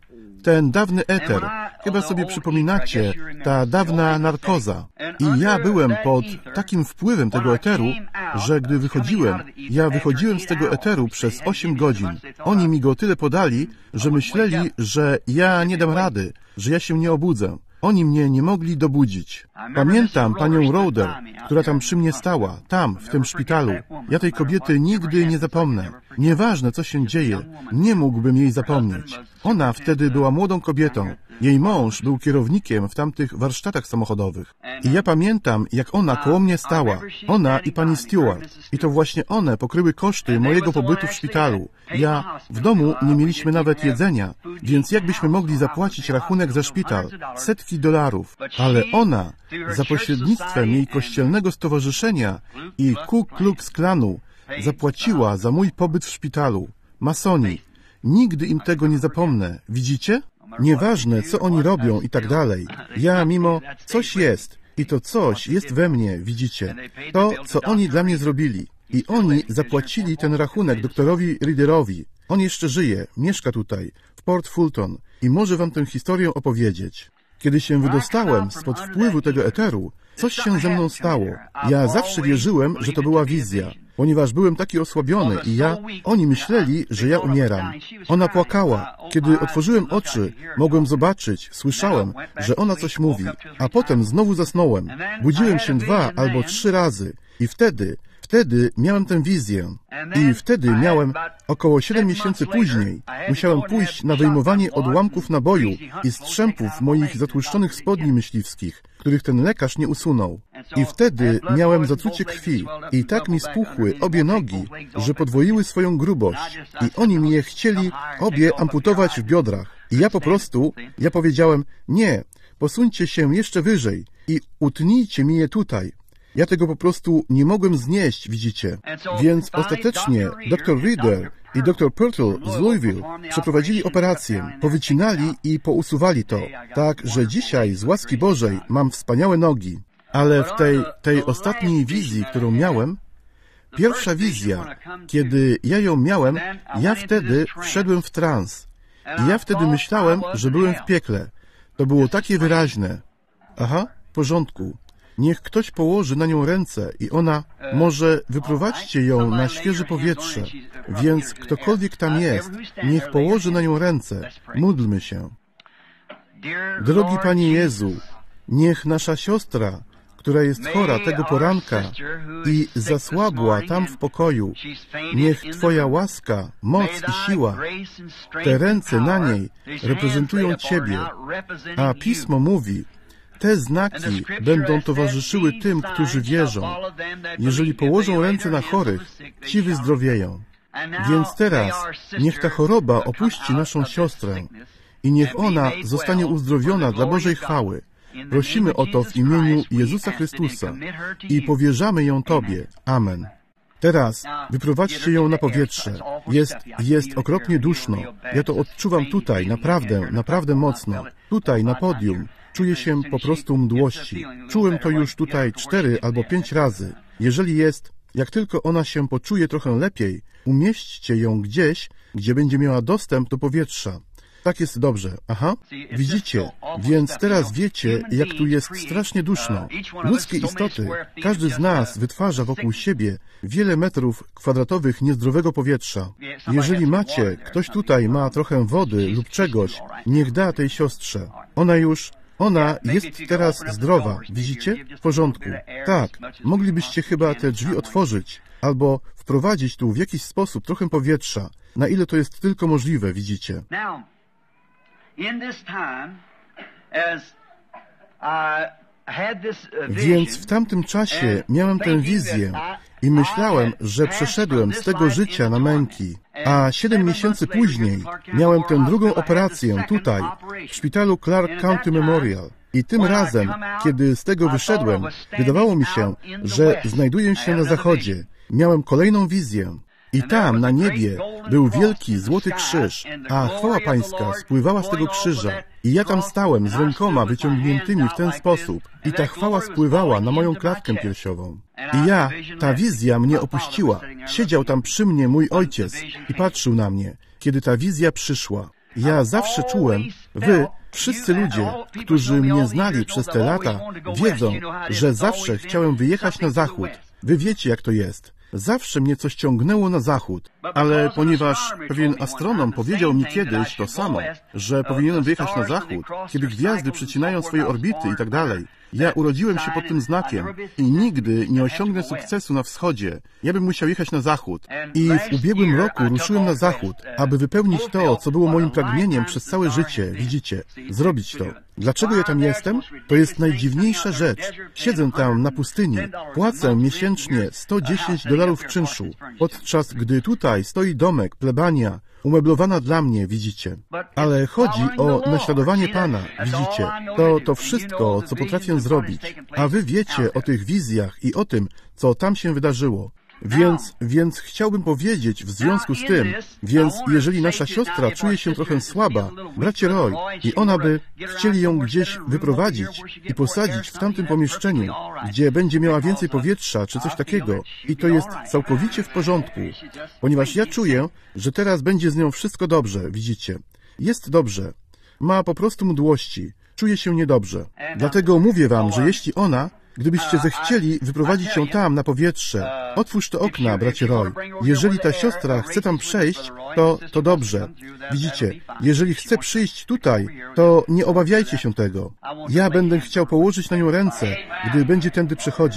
Speaker 1: ten dawny eter, chyba sobie przypominacie, ta dawna narkoza. I ja byłem pod takim wpływem tego eteru, że gdy wychodziłem z tego eteru przez 8 godzin. Oni mi go tyle podali, że myśleli, że ja nie dam rady, że ja się nie obudzę. Oni mnie nie mogli dobudzić. Pamiętam panią Roder, która tam przy mnie stała, tam, w tym szpitalu. Ja tej kobiety nigdy nie zapomnę. Nieważne, co się dzieje, nie mógłbym jej zapomnieć. Ona wtedy była młodą kobietą. Jej mąż był kierownikiem w tamtych warsztatach samochodowych. I ja pamiętam, jak ona koło mnie stała. Ona i pani Stewart. I to właśnie one pokryły koszty mojego pobytu w szpitalu. W domu nie mieliśmy nawet jedzenia, więc jakbyśmy mogli zapłacić rachunek za szpital? $setki. Ale ona, za pośrednictwem jej kościelnego stowarzyszenia i Ku Klux Klanu, zapłaciła za mój pobyt w szpitalu. Masoni. Nigdy im tego nie zapomnę. Widzicie? Nieważne, co oni robią i tak dalej. Coś jest. I to coś jest we mnie, widzicie. To, co oni dla mnie zrobili. I oni zapłacili ten rachunek doktorowi Readerowi. On jeszcze żyje, mieszka tutaj, w Port Fulton i może wam tę historię opowiedzieć. Kiedy się wydostałem spod wpływu tego eteru, coś się ze mną stało. Ja zawsze wierzyłem, że to była wizja, ponieważ byłem taki osłabiony i oni myśleli, że ja umieram. Ona płakała. Kiedy otworzyłem oczy, mogłem zobaczyć, słyszałem, że ona coś mówi, a potem znowu zasnąłem. Budziłem się 2 albo 3 razy i wtedy Wtedy miałem tę wizję i wtedy miałem około 7 miesięcy później musiałem pójść na wyjmowanie odłamków naboju i strzępów moich zatłuszczonych spodni myśliwskich, których ten lekarz nie usunął. I wtedy miałem zatrucie krwi i tak mi spuchły obie nogi, że podwoiły swoją grubość i oni mi je chcieli obie amputować w biodrach. I ja powiedziałem, nie, posuńcie się jeszcze wyżej i utnijcie mi je tutaj. Ja tego po prostu nie mogłem znieść, widzicie. Więc ostatecznie dr Reader i dr Purtle z Louisville przeprowadzili operację, powycinali i pousuwali to, tak, że dzisiaj z łaski Bożej mam wspaniałe nogi. Ale w tej ostatniej wizji, którą miałem, pierwsza wizja, kiedy ja ją miałem, ja wtedy wszedłem w trans. I ja wtedy myślałem, że byłem w piekle. To było takie wyraźne. Aha, w porządku. Niech ktoś położy na nią ręce i ona, może wyprowadźcie ją na świeże powietrze. Więc ktokolwiek tam jest, niech położy na nią ręce. Módlmy się. Drogi Panie Jezu, niech nasza siostra, która jest chora tego poranka i zasłabła tam w pokoju, niech Twoja łaska, moc i siła, te ręce na niej reprezentują Ciebie, a Pismo mówi, te znaki będą towarzyszyły tym, którzy wierzą. Jeżeli położą ręce na chorych, ci wyzdrowieją. Więc teraz niech ta choroba opuści naszą siostrę i niech ona zostanie uzdrowiona dla Bożej chwały. Prosimy o to w imieniu Jezusa Chrystusa i powierzamy ją Tobie. Amen. Teraz wyprowadźcie ją na powietrze. Jest okropnie duszno. Ja to odczuwam tutaj, naprawdę mocno. Tutaj, na podium. Czuję się po prostu mdłości. Czułem to już tutaj 4 albo 5 razy. Jeżeli jest, jak tylko ona się poczuje trochę lepiej, umieśćcie ją gdzieś, gdzie będzie miała dostęp do powietrza. Tak jest dobrze. Aha, widzicie, więc teraz wiecie, jak tu jest strasznie duszno. Ludzkie istoty, każdy z nas wytwarza wokół siebie wiele metrów kwadratowych niezdrowego powietrza. Jeżeli ktoś tutaj ma trochę wody lub czegoś, niech da tej siostrze. Ona jest teraz zdrowa, widzicie? W porządku. Tak, moglibyście chyba te drzwi otworzyć, albo wprowadzić tu w jakiś sposób trochę powietrza, na ile to jest tylko możliwe, widzicie. Więc w tamtym czasie miałem tę wizję i myślałem, że przeszedłem z tego życia na męki. A 7 miesięcy później miałem tę drugą operację tutaj, w szpitalu Clark County Memorial. I tym razem, kiedy z tego wyszedłem, wydawało mi się, że znajduję się na zachodzie. Miałem kolejną wizję. I tam, na niebie, był wielki, złoty krzyż, a chwała Pańska spływała z tego krzyża. I ja tam stałem z rękoma wyciągniętymi w ten sposób i ta chwała spływała na moją klatkę piersiową. I ta wizja mnie opuściła. Siedział tam przy mnie mój ojciec i patrzył na mnie, kiedy ta wizja przyszła. Ja zawsze czułem, wszyscy ludzie, którzy mnie znali przez te lata, wiedzą, że zawsze chciałem wyjechać na zachód. Wy wiecie, jak to jest. Zawsze mnie coś ciągnęło na zachód, ale ponieważ pewien astronom powiedział mi kiedyś to samo, że powinienem wyjechać na zachód, kiedy gwiazdy przecinają swoje orbity i tak dalej, ja urodziłem się pod tym znakiem i nigdy nie osiągnę sukcesu na wschodzie. Ja bym musiał jechać na zachód. I w ubiegłym roku ruszyłem na zachód, aby wypełnić to, co było moim pragnieniem przez całe życie, widzicie, zrobić to. Dlaczego ja tam jestem? To jest najdziwniejsza rzecz. Siedzę tam na pustyni, płacę miesięcznie $110 czynszu, podczas gdy tutaj stoi domek, plebania, umeblowana dla mnie, widzicie. Ale chodzi o naśladowanie Pana, widzicie. To wszystko, co potrafię zrobić. A wy wiecie o tych wizjach i o tym, co tam się wydarzyło. Więc chciałbym powiedzieć w związku z tym, jeżeli nasza siostra czuje się trochę słaba, bracie Roy, i ona by chcieli ją gdzieś wyprowadzić i posadzić w tamtym pomieszczeniu, gdzie będzie miała więcej powietrza, czy coś takiego, i to jest całkowicie w porządku, ponieważ ja czuję, że teraz będzie z nią wszystko dobrze, widzicie. Jest dobrze. Ma po prostu mdłości. Czuje się niedobrze. Dlatego mówię wam, że jeśli gdybyście zechcieli wyprowadzić ją tam na powietrze, otwórz te okna, bracie Roy. Jeżeli ta siostra chce tam przejść, to dobrze. Widzicie, jeżeli chce przyjść tutaj, to nie obawiajcie się tego. Ja będę chciał położyć na nią ręce, gdy będzie tędy przechodzić.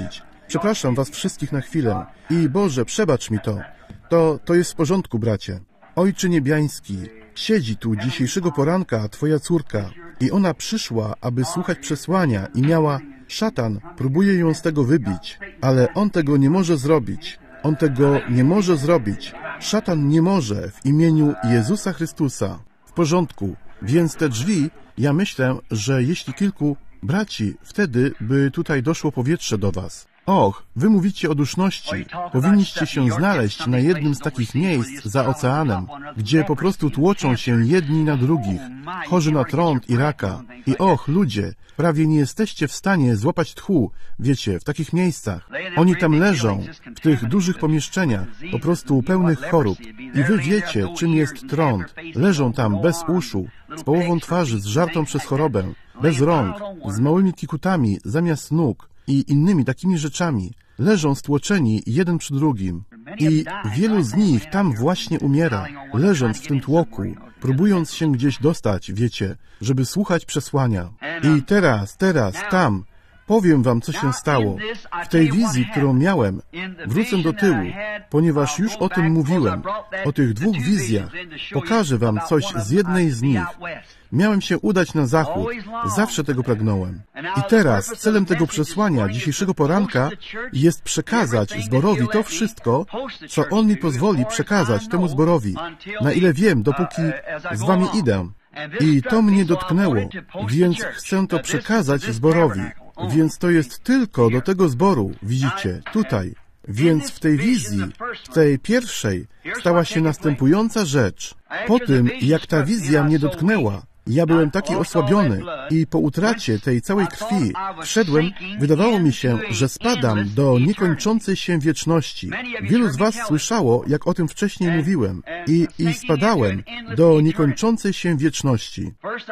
Speaker 1: Przepraszam was wszystkich na chwilę. I Boże, przebacz mi to. To jest w porządku, bracie. Ojcze niebiański, siedzi tu dzisiejszego poranka twoja córka i ona przyszła, aby słuchać przesłania i miała... Szatan próbuje ją z tego wybić, ale on tego nie może zrobić. On tego nie może zrobić. Szatan nie może w imieniu Jezusa Chrystusa. W porządku. Więc te drzwi, ja myślę, że jeśli kilku braci, wtedy by tutaj doszło powietrze do was. Och, wy mówicie o duszności. Powinniście się znaleźć na jednym z takich miejsc za oceanem, gdzie po prostu tłoczą się jedni na drugich, chorzy na trąd i raka. I och, ludzie, prawie nie jesteście w stanie złapać tchu, wiecie, w takich miejscach. Oni tam leżą, w tych dużych pomieszczeniach, po prostu pełnych chorób. I wy wiecie, czym jest trąd. Leżą tam bez uszu, z połową twarzy zżartą przez chorobę, bez rąk, z małymi kikutami zamiast nóg i innymi takimi rzeczami. Leżą stłoczeni jeden przy drugim. I wielu z nich tam właśnie umiera, leżąc w tym tłoku, próbując się gdzieś dostać, wiecie, żeby słuchać przesłania. I teraz, tam, powiem wam, co się stało. W tej wizji, którą miałem, wrócę do tyłu, ponieważ już o tym mówiłem, o tych dwóch wizjach. Pokażę wam coś z jednej z nich. Miałem się udać na zachód. Zawsze tego pragnąłem. I teraz celem tego przesłania dzisiejszego poranka jest przekazać zborowi to wszystko, co On mi pozwoli przekazać temu zborowi, na ile wiem, dopóki z wami idę. I to mnie dotknęło, więc chcę to przekazać zborowi. Więc to jest tylko do tego zboru, widzicie, tutaj. Więc w tej wizji, w tej pierwszej, stała się następująca rzecz. Po tym, jak ta wizja mnie dotknęła, ja byłem taki osłabiony i po utracie tej całej krwi wszedłem, wydawało mi się, że spadam do niekończącej się wieczności. Wielu z was słyszało, jak o tym wcześniej mówiłem i spadałem do niekończącej się wieczności.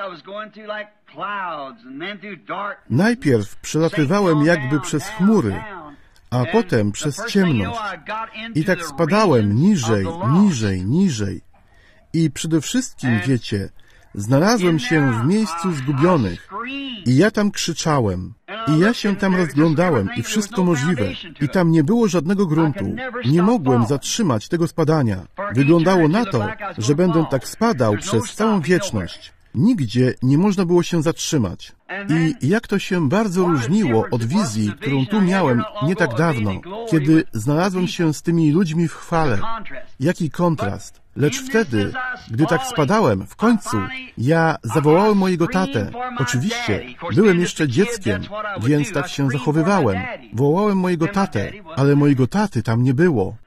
Speaker 1: Najpierw przelatywałem jakby przez chmury, a potem przez ciemność. I tak spadałem niżej. I przede wszystkim, wiecie, znalazłem się w miejscu zgubionych i ja tam krzyczałem i ja się tam rozglądałem i wszystko możliwe i tam nie było żadnego gruntu. Nie mogłem zatrzymać tego spadania. Wyglądało na to, że będę tak spadał przez całą wieczność. Nigdzie nie można było się zatrzymać. I jak to się bardzo różniło od wizji, którą tu miałem nie tak dawno, kiedy znalazłem się z tymi ludźmi w chwale. Jaki kontrast. Lecz wtedy, gdy tak spadałem, w końcu, ja zawołałem mojego tatę. Oczywiście, byłem jeszcze dzieckiem, więc tak się zachowywałem. Wołałem mojego tatę, ale mojego taty tam nie było.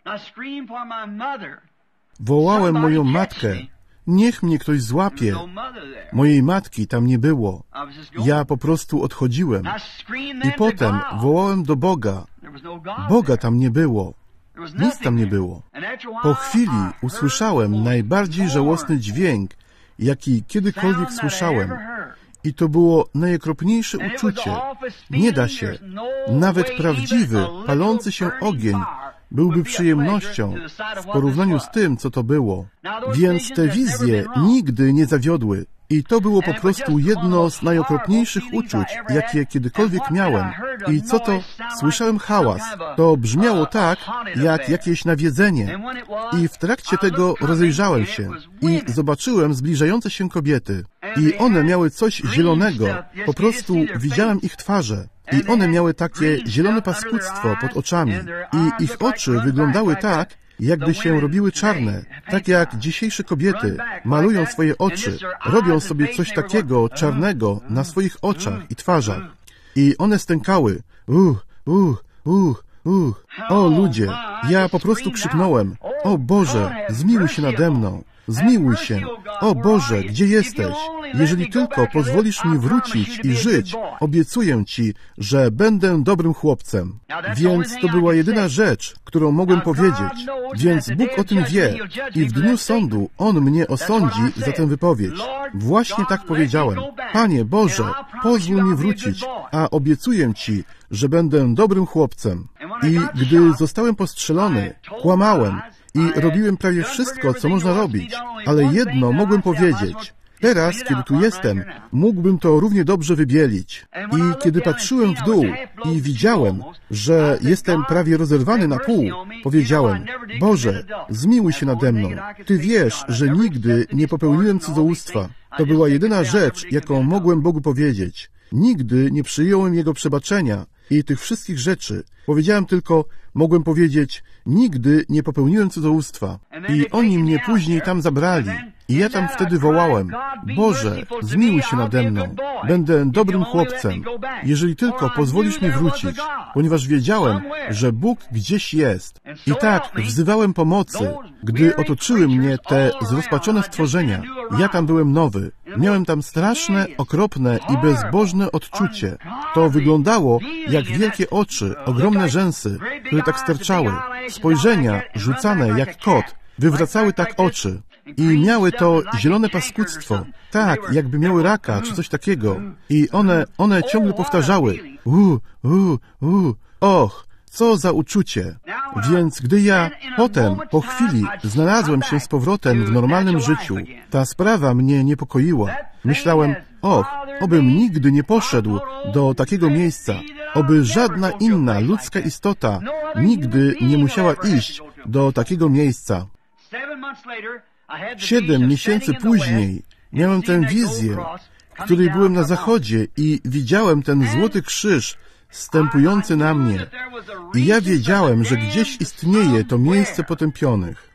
Speaker 1: Wołałem moją matkę. Niech mnie ktoś złapie. Mojej matki tam nie było. Ja po prostu odchodziłem. I potem wołałem do Boga. Boga tam nie było. Nic tam nie było. Po chwili usłyszałem najbardziej żałosny dźwięk, jaki kiedykolwiek słyszałem. I to było najokropniejsze uczucie. Nie da się. Nawet prawdziwy, palący się ogień byłby przyjemnością w porównaniu z tym, co to było. Więc te wizje nigdy nie zawiodły. I to było po prostu jedno z najokropniejszych uczuć, jakie kiedykolwiek miałem. I co to? Słyszałem hałas. To brzmiało tak, jak jakieś nawiedzenie. I w trakcie tego rozejrzałem się i zobaczyłem zbliżające się kobiety. I one miały coś zielonego. Po prostu widziałem ich twarze. I one miały takie zielone paskudztwo pod oczami. I ich oczy wyglądały tak, jakby się robiły czarne, tak jak dzisiejsze kobiety malują swoje oczy, robią sobie coś takiego czarnego na swoich oczach i twarzach. I one stękały. O ludzie, ja po prostu krzyknąłem. O Boże, zmiłuj się nade mną. Zmiłuj się. O Boże, gdzie jesteś? Jeżeli tylko pozwolisz mi wrócić i żyć, obiecuję Ci, że będę dobrym chłopcem. Więc to była jedyna rzecz, którą mogłem powiedzieć. Więc Bóg o tym wie i w dniu sądu On mnie osądzi za tę wypowiedź. Właśnie tak powiedziałem. Panie Boże, pozwól mi wrócić, a obiecuję Ci, że będę dobrym chłopcem. I gdy zostałem postrzelony, kłamałem i robiłem prawie wszystko, co można robić, ale jedno mogłem powiedzieć. Teraz, kiedy tu jestem, mógłbym to równie dobrze wybielić. I kiedy patrzyłem w dół i widziałem, że jestem prawie rozerwany na pół, powiedziałem: Boże, zmiłuj się nade mną. Ty wiesz, że nigdy nie popełniłem cudzołóstwa. To była jedyna rzecz, jaką mogłem Bogu powiedzieć. Nigdy nie przyjąłem Jego przebaczenia i tych wszystkich rzeczy. Powiedziałem tylko, mogłem powiedzieć: nigdy nie popełniłem cudzołóstwa. I oni mnie później tam zabrali. I ja tam wtedy wołałem: Boże, zmiłuj się nade mną. Będę dobrym chłopcem, jeżeli tylko pozwolisz mi wrócić, ponieważ wiedziałem, że Bóg gdzieś jest. I tak wzywałem pomocy, gdy otoczyły mnie te zrozpaczone stworzenia. Ja tam byłem nowy. Miałem tam straszne, okropne i bezbożne odczucie. To wyglądało jak wielkie oczy, ogromne rzęsy, które tak sterczały. Spojrzenia, rzucane jak kot, wywracały tak oczy. I miały to zielone paskudztwo, tak, jakby miały raka, czy coś takiego. I one ciągle powtarzały: och, co za uczucie. Więc gdy ja potem, po chwili, znalazłem się z powrotem w normalnym życiu, ta sprawa mnie niepokoiła. Myślałem: och, obym nigdy nie poszedł do takiego miejsca, oby żadna inna ludzka istota nigdy nie musiała iść do takiego miejsca. 7 miesięcy później miałem tę wizję, w której byłem na zachodzie i widziałem ten złoty krzyż zstępujący na mnie. I ja wiedziałem, że gdzieś istnieje to miejsce potępionych.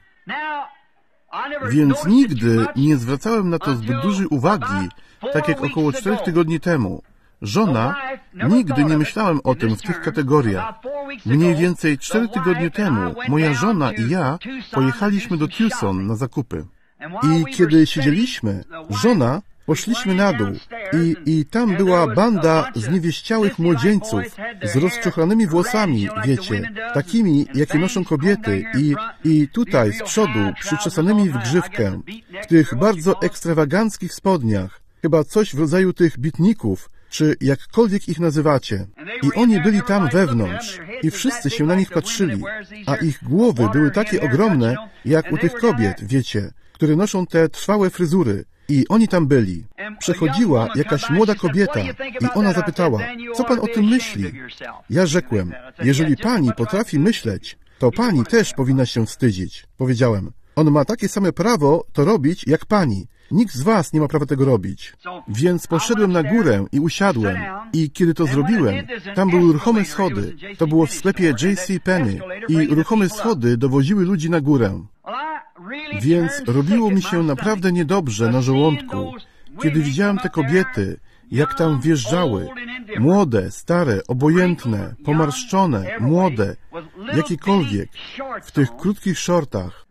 Speaker 1: Więc nigdy nie zwracałem na to zbyt dużej uwagi, tak jak około 4 tygodni temu. Żona, nigdy nie myślałem o tym w tych kategoriach. Mniej więcej 4 tygodnie temu moja żona i ja pojechaliśmy do Tucson na zakupy. I kiedy siedzieliśmy, żona, poszliśmy na dół i tam była banda zniewieściałych młodzieńców z rozczochranymi włosami, wiecie, takimi, jakie noszą kobiety i tutaj z przodu przyczesanymi w grzywkę, w tych bardzo ekstrawaganckich spodniach, chyba coś w rodzaju tych bitników, czy jakkolwiek ich nazywacie. I oni byli tam wewnątrz i wszyscy się na nich patrzyli, a ich głowy były takie ogromne, jak u tych kobiet, wiecie, które noszą te trwałe fryzury. I oni tam byli. Przechodziła jakaś młoda kobieta i ona zapytała: co pan o tym myśli? Ja rzekłem: jeżeli pani potrafi myśleć, to pani też powinna się wstydzić. Powiedziałem: on ma takie same prawo to robić jak pani. Nikt z was nie ma prawa tego robić. Więc poszedłem na górę i usiadłem. I kiedy to zrobiłem, tam były ruchome schody. To było w sklepie J.C. Penney. I ruchome schody dowoziły ludzi na górę. Więc robiło mi się naprawdę niedobrze na żołądku, kiedy widziałem te kobiety, jak tam wjeżdżały. Młode, stare, obojętne, pomarszczone, młode, jakiekolwiek, w tych krótkich shortach.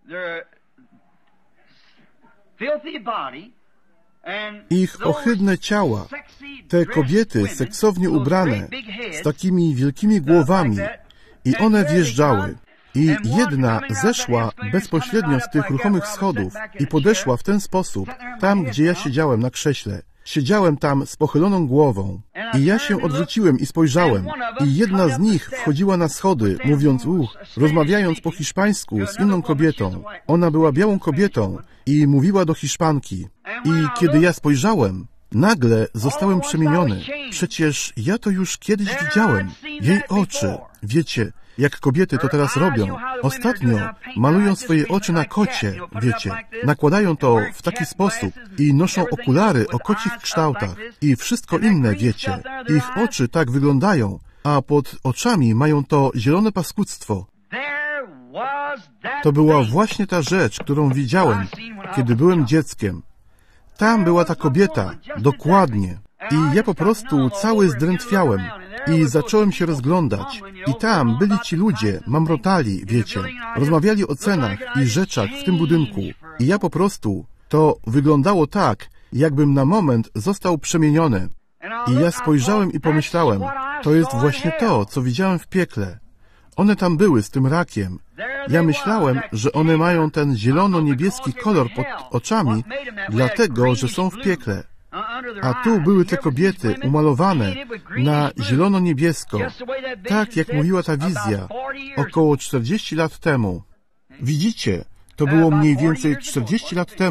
Speaker 1: Ich ohydne ciała, te kobiety seksownie ubrane, z takimi wielkimi głowami, i one wjeżdżały. I jedna zeszła bezpośrednio z tych ruchomych schodów i podeszła w ten sposób, tam gdzie ja siedziałem na krześle. Siedziałem tam z pochyloną głową. I ja się odwróciłem i spojrzałem. I jedna z nich wchodziła na schody, mówiąc rozmawiając po hiszpańsku z inną kobietą. Ona była białą kobietą i mówiła do Hiszpanki. I kiedy ja spojrzałem, nagle zostałem przemieniony. Przecież ja to już kiedyś widziałem. Jej oczy, wiecie, jak kobiety to teraz robią. Ostatnio malują swoje oczy na kocie, wiecie. Nakładają to w taki sposób i noszą okulary o kocich kształtach i wszystko inne, wiecie. Ich oczy tak wyglądają, a pod oczami mają to zielone paskudztwo. To była właśnie ta rzecz, którą widziałem, kiedy byłem dzieckiem. Tam była ta kobieta, dokładnie. I ja po prostu cały zdrętwiałem i zacząłem się rozglądać. I tam byli ci ludzie, mamrotali, wiecie, rozmawiali o cenach i rzeczach w tym budynku. I ja po prostu, to wyglądało tak, jakbym na moment został przemieniony. I ja spojrzałem i pomyślałem: to jest właśnie to, co widziałem w piekle. One tam były z tym rakiem. Ja myślałem, że one mają ten zielono-niebieski kolor pod oczami, dlatego, że są w piekle. A tu były te kobiety umalowane na zielono-niebiesko, tak jak mówiła ta wizja, około 40 lat temu. Widzicie, to było mniej więcej 40 lat temu.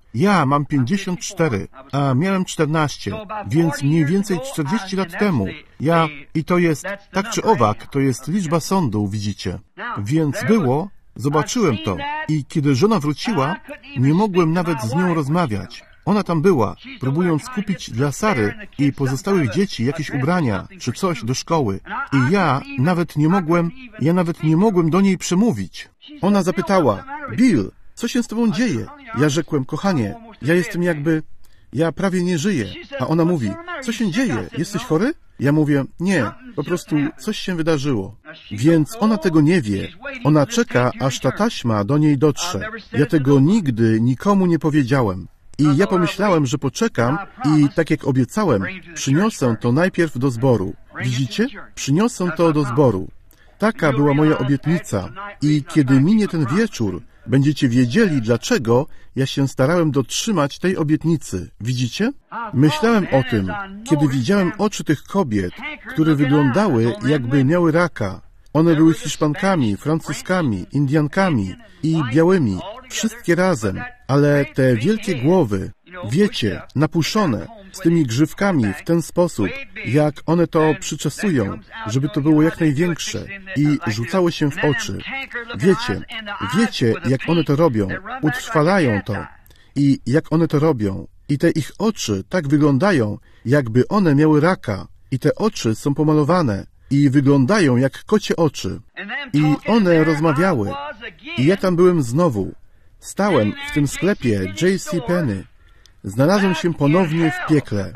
Speaker 1: Ja mam 54, a miałem 14, więc mniej więcej 40 lat temu. I to jest, tak czy owak, to jest liczba sądu, widzicie. Więc zobaczyłem to i kiedy żona wróciła, nie mogłem nawet z nią rozmawiać. Ona tam była, próbując kupić dla Sary i pozostałych dzieci jakieś ubrania czy coś do szkoły. I ja nawet nie mogłem do niej przemówić. Ona zapytała, Bill, co się z tobą dzieje? Ja rzekłem, kochanie, ja prawie nie żyję. A ona mówi, co się dzieje? Jesteś chory? Ja mówię, nie, po prostu coś się wydarzyło. Więc ona tego nie wie. Ona czeka, aż ta taśma do niej dotrze. Ja tego nigdy nikomu nie powiedziałem. I ja pomyślałem, że poczekam i, tak jak obiecałem, przyniosę to najpierw do zboru. Widzicie? Przyniosę to do zboru. Taka była moja obietnica. I kiedy minie ten wieczór, będziecie wiedzieli, dlaczego ja się starałem dotrzymać tej obietnicy. Widzicie? Myślałem o tym, kiedy widziałem oczy tych kobiet, które wyglądały, jakby miały raka. One były Hiszpankami, Francuskami, Indiankami i białymi, wszystkie razem, ale te wielkie głowy, wiecie, napuszone, z tymi grzywkami w ten sposób, jak one to przyczesują, żeby to było jak największe i rzucało się w oczy. Wiecie, jak one to robią, utrwalają to i jak one to robią. I te ich oczy tak wyglądają, jakby one miały raka i te oczy są pomalowane i wyglądają jak kocie oczy. I one rozmawiały. I ja tam byłem znowu. Stałem w tym sklepie J.C. Penney. Znalazłem się ponownie w piekle.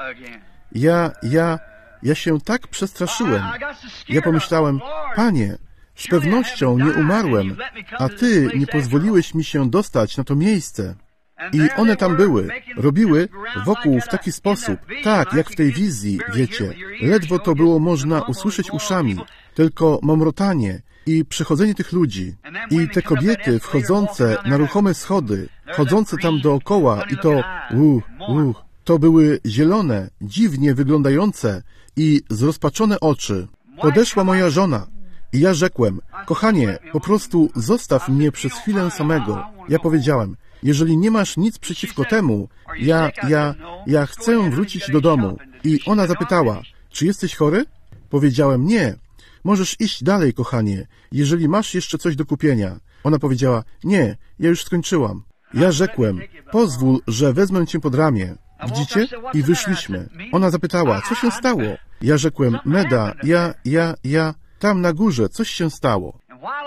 Speaker 1: Ja się tak przestraszyłem. Ja pomyślałem, Panie, z pewnością nie umarłem, a Ty nie pozwoliłeś mi się dostać na to miejsce. I one tam były, robiły wokół w taki sposób, tak jak w tej wizji, wiecie, ledwo to było można usłyszeć uszami, tylko mamrotanie i przechodzenie tych ludzi. I te kobiety wchodzące na ruchome schody, chodzące tam dookoła i to były zielone, dziwnie wyglądające i zrozpaczone oczy. Podeszła moja żona i ja rzekłem, kochanie, po prostu zostaw mnie przez chwilę samego. Ja powiedziałem, jeżeli nie masz nic przeciwko temu, ja chcę wrócić do domu. I ona zapytała, czy jesteś chory? Powiedziałem, nie. Możesz iść dalej, kochanie, jeżeli masz jeszcze coś do kupienia. Ona powiedziała, nie, ja już skończyłam. Ja rzekłem, pozwól, że wezmę cię pod ramię. Widzicie? I wyszliśmy. Ona zapytała, co się stało? Ja rzekłem, Meda, tam na górze, coś się stało.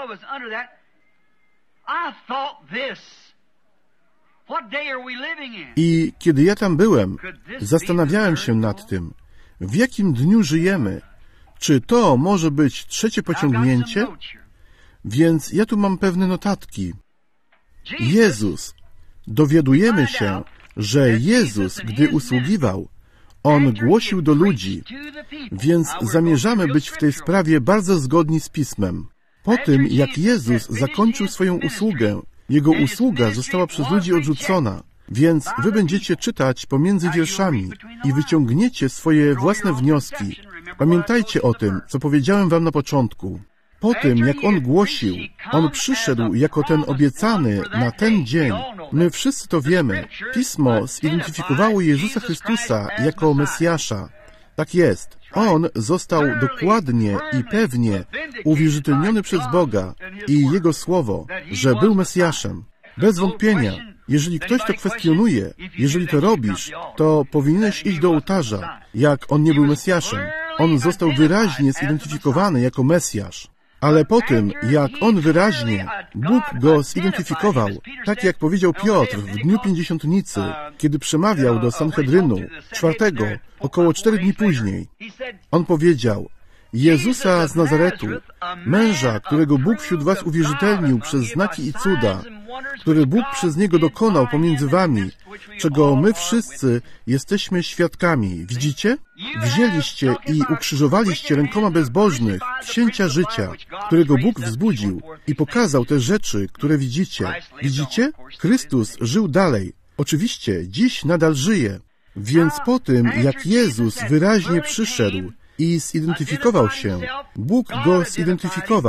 Speaker 1: I kiedy ja tam byłem, zastanawiałem się nad tym, w jakim dniu żyjemy. Czy to może być trzecie pociągnięcie? Więc ja tu mam pewne notatki. Jezus. Dowiadujemy się, że Jezus, gdy usługiwał, On głosił do ludzi, więc zamierzamy być w tej sprawie bardzo zgodni z Pismem. Po tym, jak Jezus zakończył swoją usługę, Jego usługa została przez ludzi odrzucona, więc wy będziecie czytać pomiędzy wierszami i wyciągniecie swoje własne wnioski. Pamiętajcie o tym, co powiedziałem wam na początku. Po tym, jak On głosił, On przyszedł jako ten obiecany na ten dzień. My wszyscy to wiemy. Pismo zidentyfikowało Jezusa Chrystusa jako Mesjasza. Tak jest. On został dokładnie i pewnie uwierzytelniony przez Boga i Jego Słowo, że był Mesjaszem. Bez wątpienia. Jeżeli ktoś to kwestionuje, jeżeli to robisz, to powinieneś iść do ołtarza, jak On nie był Mesjaszem. On został wyraźnie zidentyfikowany jako Mesjasz. Ale po tym, jak On wyraźnie, Bóg Go zidentyfikował, tak jak powiedział Piotr w dniu Pięćdziesiątnicy, kiedy przemawiał do Sanhedrynu, około 4 dni później. On powiedział, Jezusa z Nazaretu, męża, którego Bóg wśród was uwierzytelnił przez znaki i cuda, który Bóg przez Niego dokonał pomiędzy wami, czego my wszyscy jesteśmy świadkami. Widzicie? Wzięliście i ukrzyżowaliście rękoma bezbożnych księcia życia, którego Bóg wzbudził i pokazał te rzeczy, które widzicie. Widzicie? Chrystus żył dalej. Oczywiście, dziś nadal żyje. Więc po tym, jak Jezus wyraźnie przyszedł i zidentyfikował się, Bóg Go zidentyfikował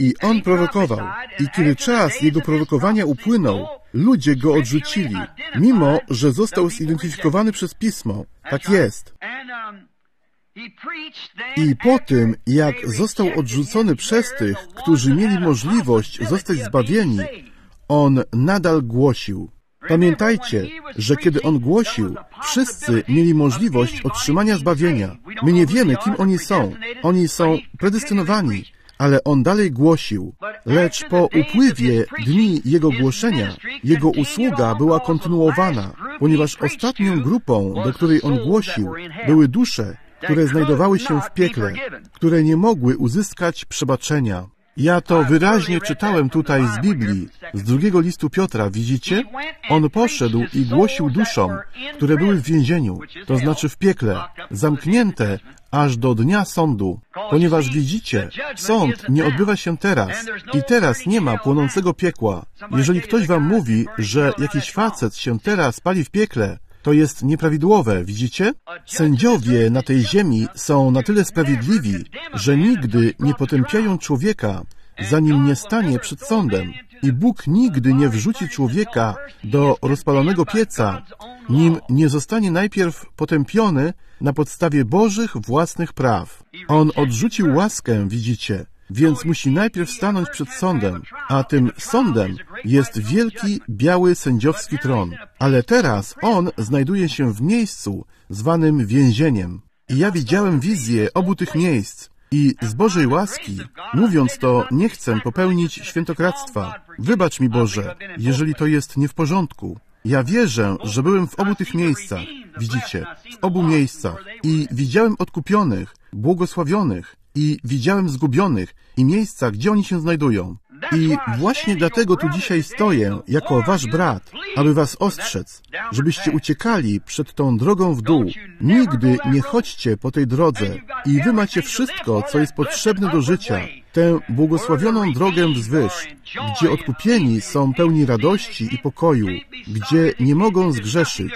Speaker 1: I on prorokował. I kiedy czas jego prorokowania upłynął, ludzie go odrzucili, mimo że został zidentyfikowany przez Pismo. Tak jest. I po tym, jak został odrzucony przez tych, którzy mieli możliwość zostać zbawieni, on nadal głosił. Pamiętajcie, że kiedy on głosił, wszyscy mieli możliwość otrzymania zbawienia. My nie wiemy, kim oni są. Oni są predestynowani, ale on dalej głosił. Lecz po upływie dni jego głoszenia, jego usługa była kontynuowana, ponieważ ostatnią grupą, do której on głosił, były dusze, które znajdowały się w piekle, które nie mogły uzyskać przebaczenia. Ja to wyraźnie czytałem tutaj z Biblii, z 2 listu Piotra, widzicie? On poszedł i głosił duszom, które były w więzieniu, to znaczy w piekle, zamknięte aż do dnia sądu. Ponieważ widzicie, sąd nie odbywa się teraz i teraz nie ma płonącego piekła. Jeżeli ktoś wam mówi, że jakiś facet się teraz pali w piekle, to jest nieprawidłowe, widzicie? Sędziowie na tej ziemi są na tyle sprawiedliwi, że nigdy nie potępiają człowieka, zanim nie stanie przed sądem. I Bóg nigdy nie wrzuci człowieka do rozpalonego pieca, nim nie zostanie najpierw potępiony na podstawie Bożych własnych praw. On odrzucił łaskę, widzicie, więc musi najpierw stanąć przed sądem, a tym sądem jest wielki, biały sędziowski tron. Ale teraz on znajduje się w miejscu zwanym więzieniem. I ja widziałem wizję obu tych miejsc. I z Bożej łaski, mówiąc to, nie chcę popełnić świętokradztwa. Wybacz mi, Boże, jeżeli to jest nie w porządku. Ja wierzę, że byłem w obu tych miejscach. Widzicie, w obu miejscach. I widziałem odkupionych, błogosławionych, i widziałem zgubionych i miejsca, gdzie oni się znajdują. I właśnie dlatego tu dzisiaj stoję, jako wasz brat, aby was ostrzec, żebyście uciekali przed tą drogą w dół. Nigdy nie chodźcie po tej drodze i wy macie wszystko, co jest potrzebne do życia, tę błogosławioną drogę wzwyż, gdzie odkupieni są pełni radości i pokoju, gdzie nie mogą zgrzeszyć.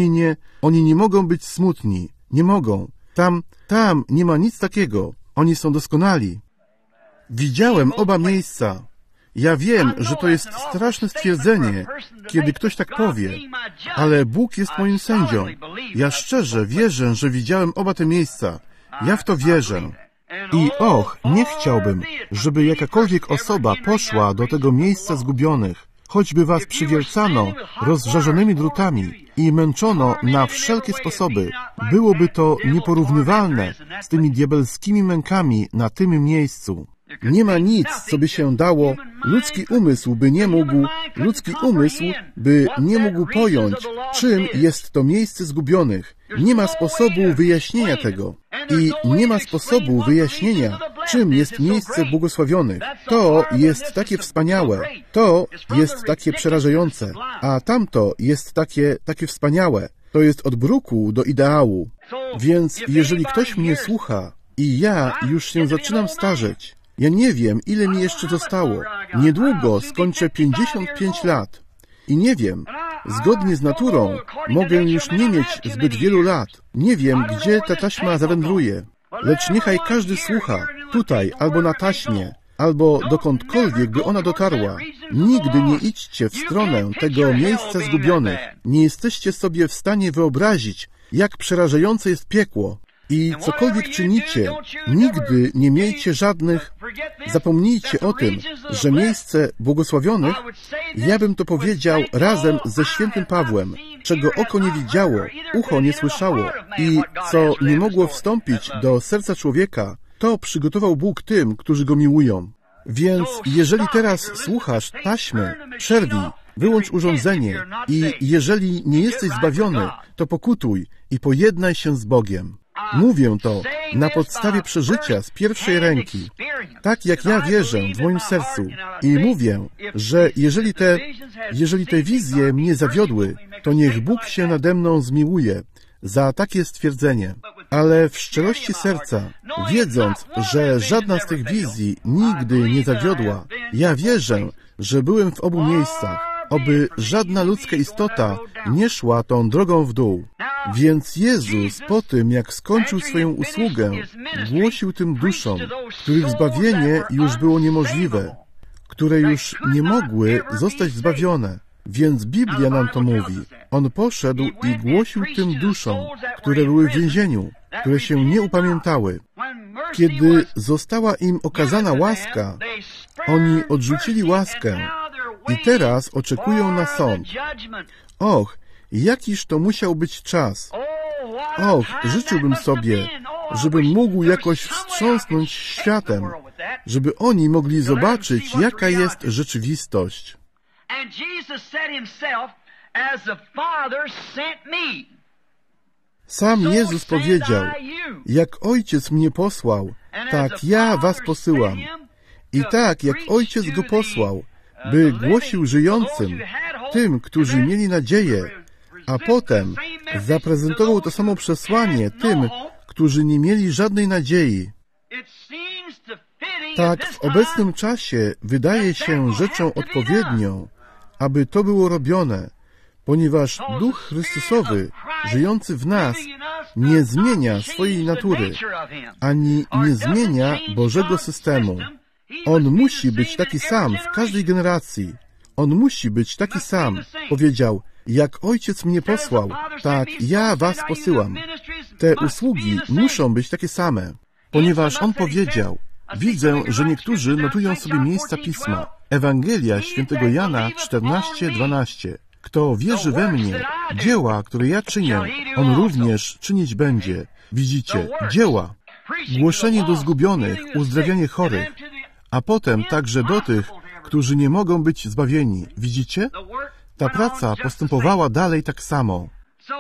Speaker 1: Oni nie mogą być smutni. Nie mogą. Tam nie ma nic takiego. Oni są doskonali. Widziałem oba miejsca. Ja wiem, że to jest straszne stwierdzenie, kiedy ktoś tak powie, ale Bóg jest moim sędzią. Ja szczerze wierzę, że widziałem oba te miejsca. Ja w to wierzę. I nie chciałbym, żeby jakakolwiek osoba poszła do tego miejsca zgubionych, choćby was przywiercano rozżarzonymi drutami i męczono na wszelkie sposoby. Byłoby to nieporównywalne z tymi diabelskimi mękami na tym miejscu. Nie ma nic, co by się dało, ludzki umysł by nie mógł pojąć, czym jest to miejsce zgubionych. Nie ma sposobu wyjaśnienia tego. I nie ma sposobu wyjaśnienia, czym jest miejsce błogosławionych. To jest takie wspaniałe, to jest takie przerażające, a tamto jest takie wspaniałe. To jest od bruku do ideału. Więc jeżeli ktoś mnie słucha i ja już się zaczynam starzeć, ja nie wiem, ile mi jeszcze zostało. Niedługo skończę 55 lat. I nie wiem, zgodnie z naturą mogę już nie mieć zbyt wielu lat. Nie wiem, gdzie ta taśma zawędruje. Lecz niechaj każdy słucha, tutaj albo na taśmie, albo dokądkolwiek by ona dotarła. Nigdy nie idźcie w stronę tego miejsca zgubionych. Nie jesteście sobie w stanie wyobrazić, jak przerażające jest piekło. I cokolwiek czynicie, nigdy nie miejcie żadnych... Zapomnijcie o tym, że miejsce błogosławionych, ja bym to powiedział razem ze świętym Pawłem, czego oko nie widziało, ucho nie słyszało i co nie mogło wstąpić do serca człowieka, to przygotował Bóg tym, którzy Go miłują. Więc jeżeli teraz słuchasz taśmy, przerwij, wyłącz urządzenie i jeżeli nie jesteś zbawiony, to pokutuj i pojednaj się z Bogiem. Mówię to na podstawie przeżycia z pierwszej ręki, tak jak ja wierzę w moim sercu i mówię, że jeżeli te wizje mnie zawiodły, to niech Bóg się nade mną zmiłuje za takie stwierdzenie. Ale w szczerości serca, wiedząc, że żadna z tych wizji nigdy nie zawiodła, ja wierzę, że byłem w obu miejscach, oby żadna ludzka istota nie szła tą drogą w dół. Więc Jezus po tym, jak skończył swoją usługę, głosił tym duszom, których zbawienie już było niemożliwe, które już nie mogły zostać zbawione. Więc Biblia nam to mówi. On poszedł i głosił tym duszom, które były w więzieniu, które się nie upamiętały. Kiedy została im okazana łaska, oni odrzucili łaskę i teraz oczekują na sąd. Och, jakiż to musiał być czas. Och, życzyłbym sobie, żebym mógł jakoś wstrząsnąć światem, żeby oni mogli zobaczyć, jaka jest rzeczywistość. Sam Jezus powiedział, jak Ojciec mnie posłał, tak ja was posyłam. I tak jak Ojciec go posłał, by głosił żyjącym, tym, którzy mieli nadzieję, a potem zaprezentował to samo przesłanie tym, którzy nie mieli żadnej nadziei. Tak w obecnym czasie wydaje się rzeczą odpowiednią, aby to było robione, ponieważ Duch Chrystusowy, żyjący w nas, nie zmienia swojej natury, ani nie zmienia Bożego systemu. On musi być taki sam w każdej generacji. On musi być taki sam. Powiedział, jak Ojciec mnie posłał, tak ja was posyłam. Te usługi muszą być takie same, ponieważ On powiedział, widzę, że niektórzy notują sobie miejsca Pisma. Ewangelia świętego Jana 14:12. Kto wierzy we mnie, dzieła, które ja czynię, on również czynić będzie. Widzicie, dzieła. Głoszenie do zgubionych, uzdrawianie chorych, a potem także do tych, którzy nie mogą być zbawieni. Widzicie? Ta praca postępowała dalej tak samo.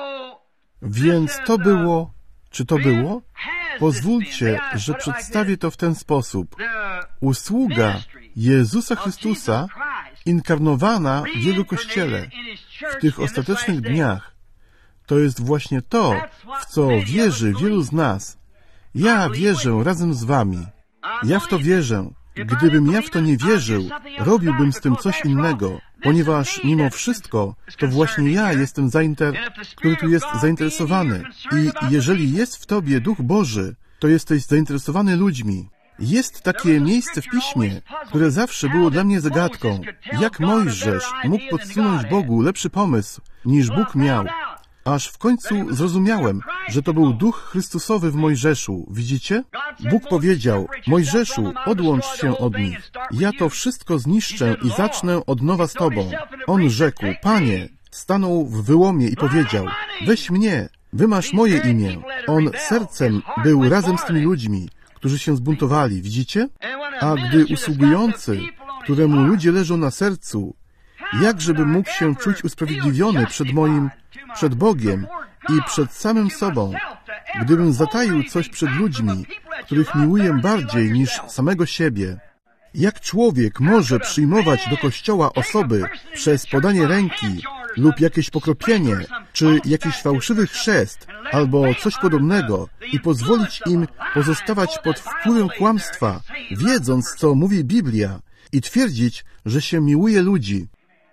Speaker 1: Więc to było... Czy to było? Pozwólcie, że przedstawię to w ten sposób. Usługa Jezusa Chrystusa inkarnowana w Jego Kościele w tych ostatecznych dniach to jest właśnie to, w co wierzy wielu z nas. Ja wierzę razem z wami. Ja w to wierzę. Gdybym ja w to nie wierzył, robiłbym z tym coś innego, ponieważ mimo wszystko to właśnie ja jestem który tu jest zainteresowany. I jeżeli jest w tobie Duch Boży, to jesteś zainteresowany ludźmi. Jest takie miejsce w Piśmie, które zawsze było dla mnie zagadką. Jak Mojżesz mógł podsunąć Bogu lepszy pomysł, niż Bóg miał? Aż w końcu zrozumiałem, że to był Duch Chrystusowy w Mojżeszu. Widzicie? Bóg powiedział, Mojżeszu, odłącz się od nich. Ja to wszystko zniszczę i zacznę od nowa z tobą. On rzekł, Panie, stanął w wyłomie i powiedział, weź mnie, wymasz moje imię. On sercem był razem z tymi ludźmi, którzy się zbuntowali. Widzicie? A gdy usługujący, któremu ludzie leżą na sercu, jakżeby mógł się czuć usprawiedliwiony przed Bogiem i przed samym sobą, gdybym zataił coś przed ludźmi, których miłuję bardziej niż samego siebie? Jak człowiek może przyjmować do kościoła osoby przez podanie ręki lub jakieś pokropienie, czy jakiś fałszywy chrzest, albo coś podobnego i pozwolić im pozostawać pod wpływem kłamstwa, wiedząc, co mówi Biblia, i twierdzić, że się miłuje ludzi?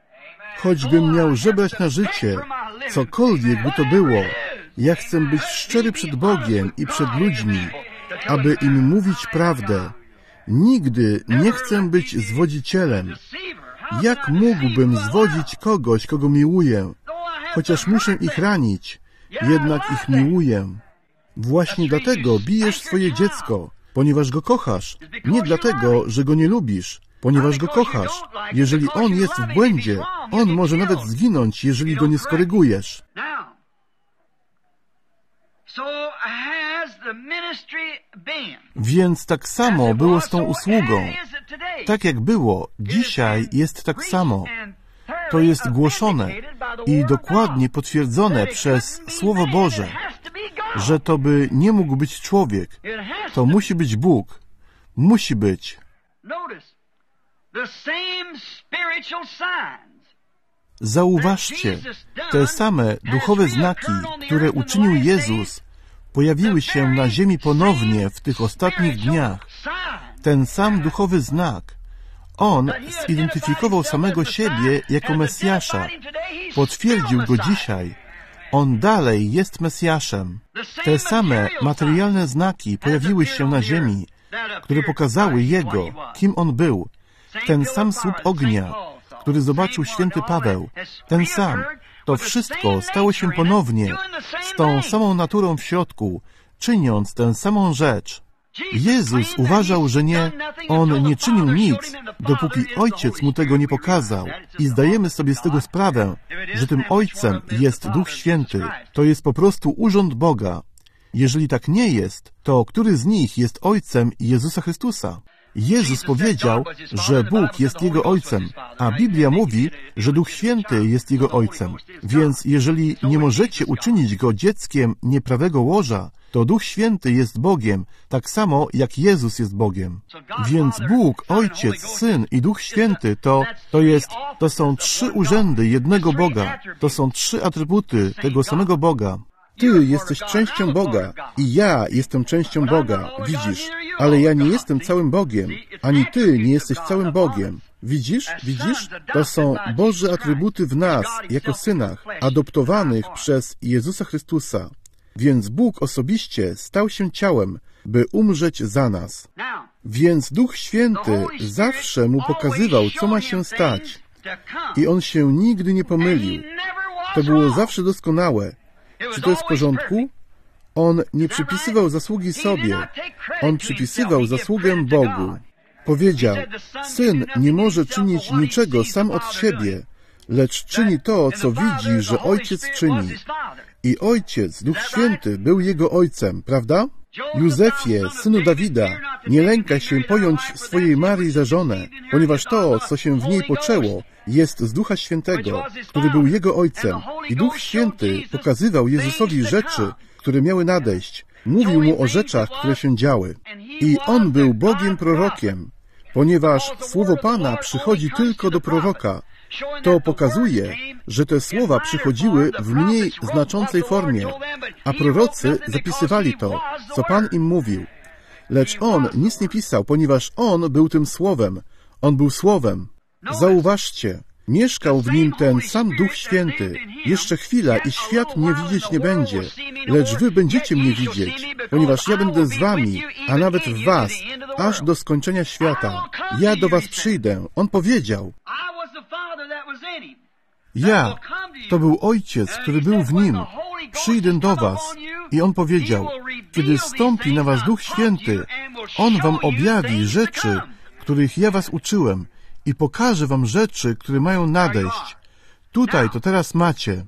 Speaker 1: Choćbym miał żebrać na życie, cokolwiek by to było, ja chcę być szczery przed Bogiem i przed ludźmi, aby im mówić prawdę. Nigdy nie chcę być zwodzicielem. Jak mógłbym zwodzić kogoś, kogo miłuję? Chociaż muszę ich ranić, jednak ich miłuję. Właśnie dlatego bijesz swoje dziecko, ponieważ go kochasz. Nie dlatego, że go nie lubisz, ponieważ go kochasz. Jeżeli on jest w błędzie, on może nawet zginąć, jeżeli go nie skorygujesz. Więc tak samo było z tą usługą. Tak jak było, dzisiaj jest tak samo. To jest głoszone i dokładnie potwierdzone przez Słowo Boże, że to by nie mógł być człowiek. To musi być Bóg. Musi być. Zauważcie, te same duchowe znaki, które uczynił Jezus, pojawiły się na ziemi ponownie w tych ostatnich dniach. Ten sam duchowy znak. On zidentyfikował samego siebie jako Mesjasza. Potwierdził go dzisiaj. On dalej jest Mesjaszem. Te same materialne znaki pojawiły się na ziemi, które pokazały Jego, kim On był. Ten sam słup ognia, który zobaczył święty Paweł, ten sam. To wszystko stało się ponownie, z tą samą naturą w środku, czyniąc tę samą rzecz. Jezus uważał, że On nie czynił nic, dopóki Ojciec Mu tego nie pokazał. I zdajemy sobie z tego sprawę, że tym Ojcem jest Duch Święty. To jest po prostu urząd Boga. Jeżeli tak nie jest, to który z nich jest Ojcem Jezusa Chrystusa? Jezus powiedział, że Bóg jest Jego Ojcem, a Biblia mówi, że Duch Święty jest Jego Ojcem. Więc jeżeli nie możecie uczynić Go dzieckiem nieprawego łoża, to Duch Święty jest Bogiem, tak samo jak Jezus jest Bogiem. Więc Bóg, Ojciec, Syn i Duch Święty to są trzy urzędy jednego Boga. To są trzy atrybuty tego samego Boga. Ty jesteś częścią Boga i ja jestem częścią Boga, widzisz, ale ja nie jestem całym Bogiem, ani Ty nie jesteś całym Bogiem. Widzisz? To są Boże atrybuty w nas, jako synach, adoptowanych przez Jezusa Chrystusa. Więc Bóg osobiście stał się ciałem, by umrzeć za nas. Więc Duch Święty zawsze Mu pokazywał, co ma się stać. I On się nigdy nie pomylił. To było zawsze doskonałe. Czy to jest w porządku? On nie przypisywał zasługi sobie. On przypisywał zasługę Bogu. Powiedział, Syn nie może czynić niczego sam od siebie, lecz czyni to, co widzi, że Ojciec czyni. I Ojciec, Duch Święty, był Jego Ojcem, prawda? Józefie, synu Dawida, nie lękaj się pojąć swojej Marii za żonę, ponieważ to, co się w niej poczęło, jest z Ducha Świętego, który był Jego Ojcem. I Duch Święty pokazywał Jezusowi rzeczy, które miały nadejść. Mówił Mu o rzeczach, które się działy. I On był Bogiem prorokiem, ponieważ słowo Pana przychodzi tylko do proroka. To pokazuje, że te słowa przychodziły w mniej znaczącej formie, a prorocy zapisywali to, co Pan im mówił. Lecz On nic nie pisał, ponieważ On był tym Słowem. On był Słowem. Zauważcie, mieszkał w Nim ten sam Duch Święty. Jeszcze chwila i świat mnie widzieć nie będzie, lecz wy będziecie mnie widzieć, ponieważ ja będę z wami, a nawet w was, aż do skończenia świata. Ja do was przyjdę. On powiedział. Ja, to był Ojciec, który był w Nim. Przyjdę do was. I On powiedział, kiedy stąpi na was Duch Święty, On wam objawi rzeczy, których ja was uczyłem i pokaże wam rzeczy, które mają nadejść. Tutaj to teraz macie.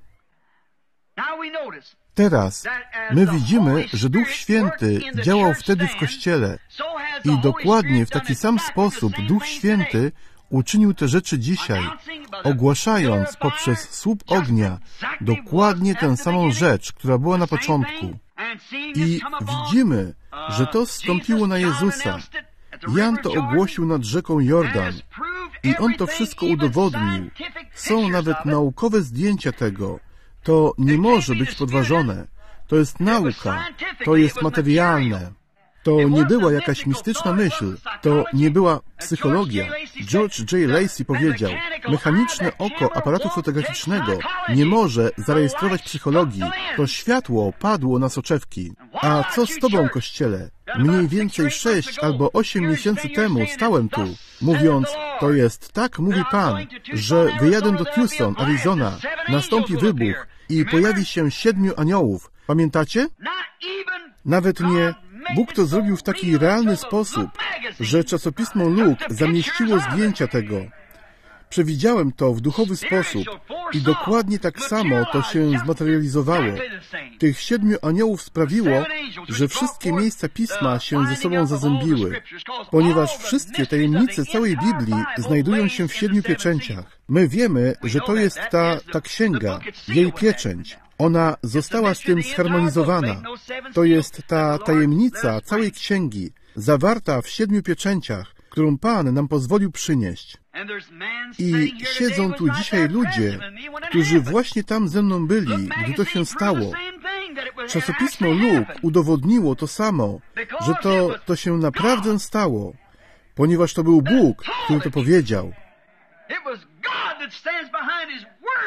Speaker 1: Teraz my widzimy, że Duch Święty działał wtedy w Kościele i dokładnie w taki sam sposób Duch Święty uczynił te rzeczy dzisiaj, ogłaszając poprzez słup ognia dokładnie tę samą rzecz, która była na początku. I widzimy, że to zstąpiło na Jezusa. Jan to ogłosił nad rzeką Jordan i on to wszystko udowodnił. Są nawet naukowe zdjęcia tego. To nie może być podważone. To jest nauka. To jest materialne. To nie była jakaś mistyczna myśl. To nie była psychologia. George J. Lacey powiedział, mechaniczne oko aparatu fotograficznego nie może zarejestrować psychologii. To światło padło na soczewki. A co z tobą, Kościele? Mniej więcej 6 albo 8 miesięcy temu stałem tu, mówiąc, to jest tak, mówi Pan, że wyjadę do Tucson, Arizona, nastąpi wybuch i pojawi się 7 aniołów. Pamiętacie? Nawet nie. Bóg to zrobił w taki realny sposób, że czasopismo Luke zamieściło zdjęcia tego. Przewidziałem to w duchowy sposób i dokładnie tak samo to się zmaterializowało. Tych 7 aniołów sprawiło, że wszystkie miejsca Pisma się ze sobą zazębiły, ponieważ wszystkie tajemnice całej Biblii znajdują się w 7 pieczęciach. My wiemy, że to jest ta księga, jej pieczęć. Ona została z tym zharmonizowana. To jest ta tajemnica całej księgi, zawarta w 7 pieczęciach, którą Pan nam pozwolił przynieść. I siedzą tu dzisiaj ludzie, którzy właśnie tam ze mną byli, gdy to się stało. Czasopismo Luke udowodniło to samo, że to się naprawdę stało, ponieważ to był Bóg, który to powiedział.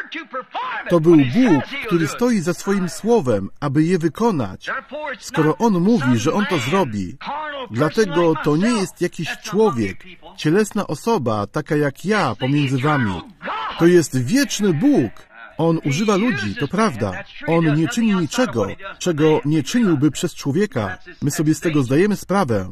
Speaker 1: To był Bóg, który stoi za swoim słowem, aby je wykonać. Skoro On mówi, że On to zrobi, dlatego to nie jest jakiś człowiek, cielesna osoba, taka jak ja, pomiędzy wami. To jest wieczny Bóg. On używa ludzi, to prawda. On nie czyni niczego, czego nie czyniłby przez człowieka. My sobie z tego zdajemy sprawę.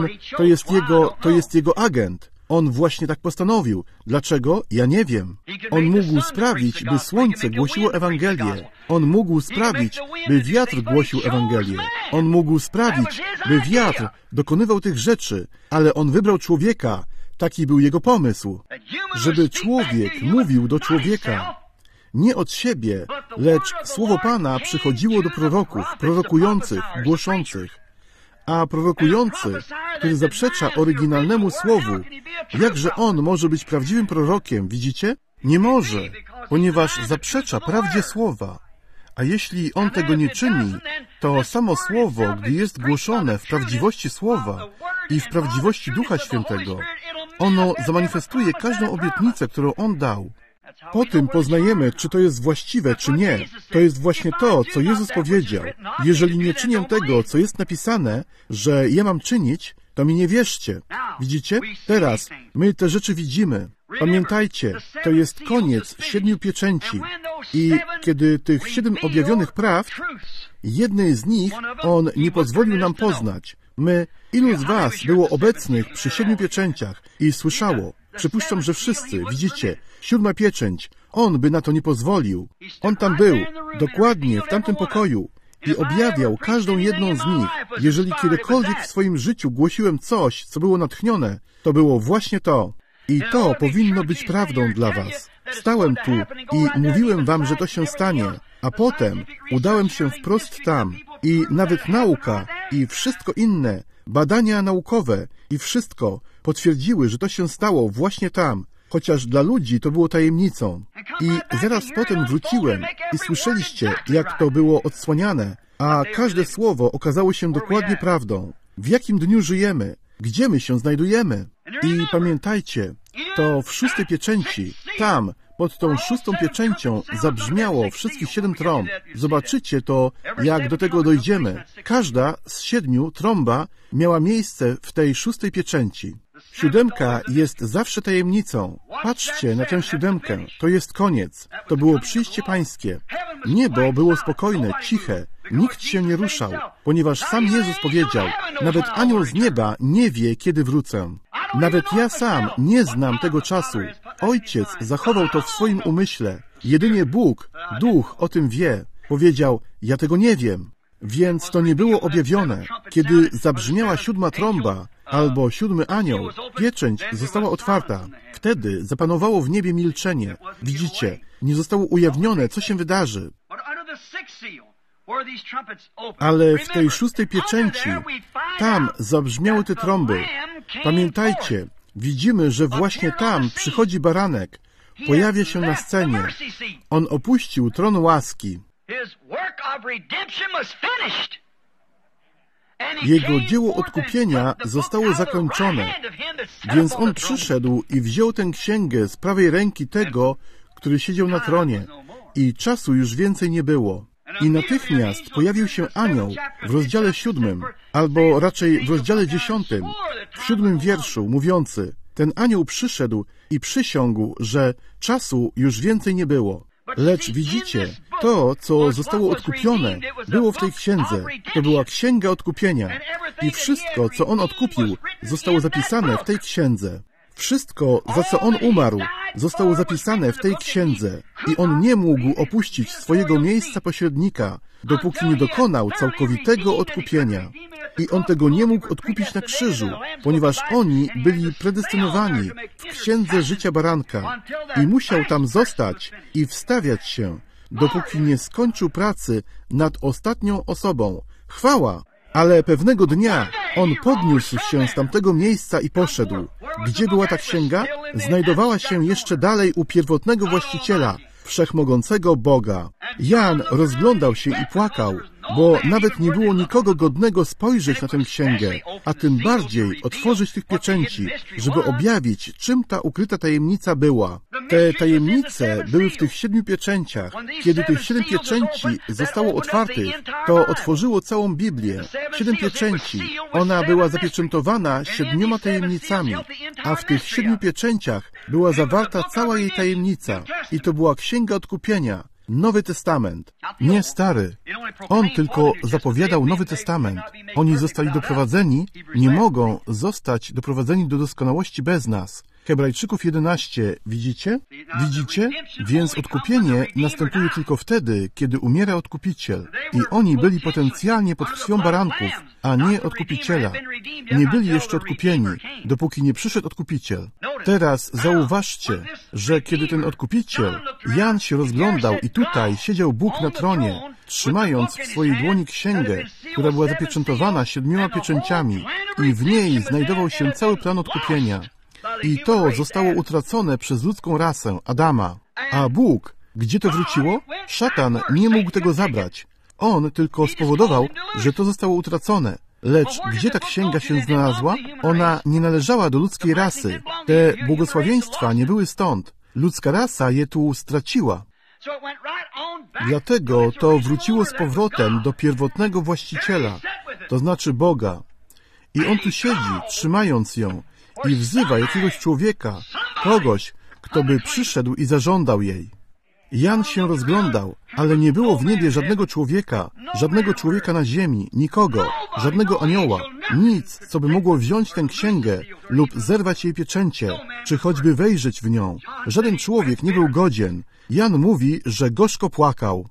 Speaker 1: To jest Jego agent. On właśnie tak postanowił. Dlaczego? Ja nie wiem. On mógł sprawić, by słońce głosiło Ewangelię. On mógł sprawić, by wiatr głosił Ewangelię. On mógł sprawić, by wiatr dokonywał tych rzeczy, ale On wybrał człowieka. Taki był Jego pomysł. Żeby człowiek mówił do człowieka. Nie od siebie, lecz słowo Pana przychodziło do proroków, prorokujących, głoszących. A prorokujący, który zaprzecza oryginalnemu słowu, jakże on może być prawdziwym prorokiem, widzicie? Nie może, ponieważ zaprzecza prawdzie słowa. A jeśli on tego nie czyni, to samo słowo, gdy jest głoszone w prawdziwości słowa i w prawdziwości Ducha Świętego, ono zamanifestuje każdą obietnicę, którą on dał. Po tym poznajemy, czy to jest właściwe, czy nie. To jest właśnie to, co Jezus powiedział. Jeżeli nie czynię tego, co jest napisane, że ja mam czynić, to mi nie wierzcie. Widzicie? Teraz my te rzeczy widzimy. Pamiętajcie, to jest koniec 7 pieczęci. I kiedy tych 7 objawionych prawd, jednej z nich On nie pozwolił nam poznać. Ilu z was było obecnych przy 7 pieczęciach i słyszało? Przypuszczam, że wszyscy, widzicie, 7 pieczęć. On by na to nie pozwolił. On tam był, dokładnie w tamtym pokoju i objawiał każdą jedną z nich. Jeżeli kiedykolwiek w swoim życiu głosiłem coś, co było natchnione, to było właśnie to. I to powinno być prawdą dla was. Stałem tu i mówiłem wam, że to się stanie, a potem udałem się wprost tam i nawet nauka i wszystko inne, badania naukowe i wszystko potwierdziły, że to się stało właśnie tam, chociaż dla ludzi to było tajemnicą. I zaraz potem wróciłem i słyszeliście, jak to było odsłaniane, a każde słowo okazało się dokładnie prawdą. W jakim dniu żyjemy? Gdzie my się znajdujemy? I pamiętajcie, to w 6 pieczęci, tam, pod tą 6 pieczęcią zabrzmiało wszystkich 7 trąb. Zobaczycie to, jak do tego dojdziemy. Każda z 7 trąba miała miejsce w tej 6 pieczęci. 7 jest zawsze tajemnicą. Patrzcie na tę 7. To jest koniec. To było przyjście pańskie. Niebo było spokojne, ciche. Nikt się nie ruszał, ponieważ sam Jezus powiedział, nawet anioł z nieba nie wie, kiedy wrócę. Nawet ja sam nie znam tego czasu. Ojciec zachował to w swoim umyśle. Jedynie Bóg, Duch o tym wie. Powiedział, ja tego nie wiem. Więc to nie było objawione. Kiedy zabrzmiała 7 trąba, albo 7 anioł, pieczęć została otwarta. Wtedy zapanowało w niebie milczenie. Widzicie, nie zostało ujawnione, co się wydarzy. Ale w tej 6 pieczęci, tam zabrzmiały te trąby. Pamiętajcie, widzimy, że właśnie tam przychodzi baranek, pojawia się na scenie. On opuścił tron łaski. Jego dzieło odkupienia zostało zakończone, więc On przyszedł i wziął tę księgę z prawej ręki tego, który siedział na tronie i czasu już więcej nie było. I natychmiast pojawił się anioł w rozdziale 7, albo raczej w rozdziale 10, w 7 wierszu, mówiący, ten anioł przyszedł i przysiągł, że czasu już więcej nie było. Lecz widzicie, to, co zostało odkupione, było w tej księdze. To była księga odkupienia. I wszystko, co On odkupił, zostało zapisane w tej księdze. Wszystko, za co On umarł, zostało zapisane w tej księdze. I On nie mógł opuścić swojego miejsca pośrednika, dopóki nie dokonał całkowitego odkupienia. I On tego nie mógł odkupić na krzyżu, ponieważ oni byli predestynowani w księdze życia baranka i musiał tam zostać i wstawiać się, dopóki nie skończył pracy nad ostatnią osobą. Chwała! Ale pewnego dnia On podniósł się z tamtego miejsca i poszedł. Gdzie była ta księga? Znajdowała się jeszcze dalej u pierwotnego właściciela, wszechmogącego Boga. Jan rozglądał się i płakał. bo nawet nie było nikogo godnego spojrzeć na tę księgę, a tym bardziej otworzyć tych pieczęci, żeby objawić, czym ta ukryta tajemnica była. Te tajemnice były w tych 7 pieczęciach. Kiedy tych 7 pieczęci zostało otwartych, to otworzyło całą Biblię. 7 pieczęci. Ona była zapieczętowana 7 tajemnicami, a w tych 7 pieczęciach była zawarta cała jej tajemnica. I to była Księga Odkupienia, Nowy Testament, nie Stary. On tylko zapowiadał Nowy Testament. Oni zostali doprowadzeni, nie mogą zostać doprowadzeni do doskonałości bez nas. Hebrajczyków 11, widzicie? Widzicie? Więc odkupienie następuje tylko wtedy, kiedy umiera Odkupiciel. I oni byli potencjalnie pod krwią baranków, a nie Odkupiciela. Nie byli jeszcze odkupieni, dopóki nie przyszedł Odkupiciel. Teraz zauważcie, że kiedy ten Odkupiciel, Jan się rozglądał i tutaj siedział Bóg na tronie, trzymając w swojej dłoni księgę, która była zapieczętowana 7 pieczęciami i w niej znajdował się cały plan odkupienia. I to zostało utracone przez ludzką rasę, Adama. A Bóg, gdzie to wróciło? Szatan nie mógł tego zabrać. On tylko spowodował, że to zostało utracone. Lecz gdzie ta księga się znalazła? Ona nie należała do ludzkiej rasy. Te błogosławieństwa nie były stąd. Ludzka rasa je tu straciła. Dlatego to wróciło z powrotem do pierwotnego właściciela, to znaczy Boga. I on tu siedzi, trzymając ją, i wzywa jakiegoś człowieka, kogoś, kto by przyszedł i zażądał jej. Jan się rozglądał, ale nie było w niebie żadnego człowieka na ziemi, nikogo, żadnego anioła, nic, co by mogło wziąć tę księgę lub zerwać jej pieczęcie, czy choćby wejrzeć w nią. Żaden człowiek nie był godzien. Jan mówi, że gorzko płakał.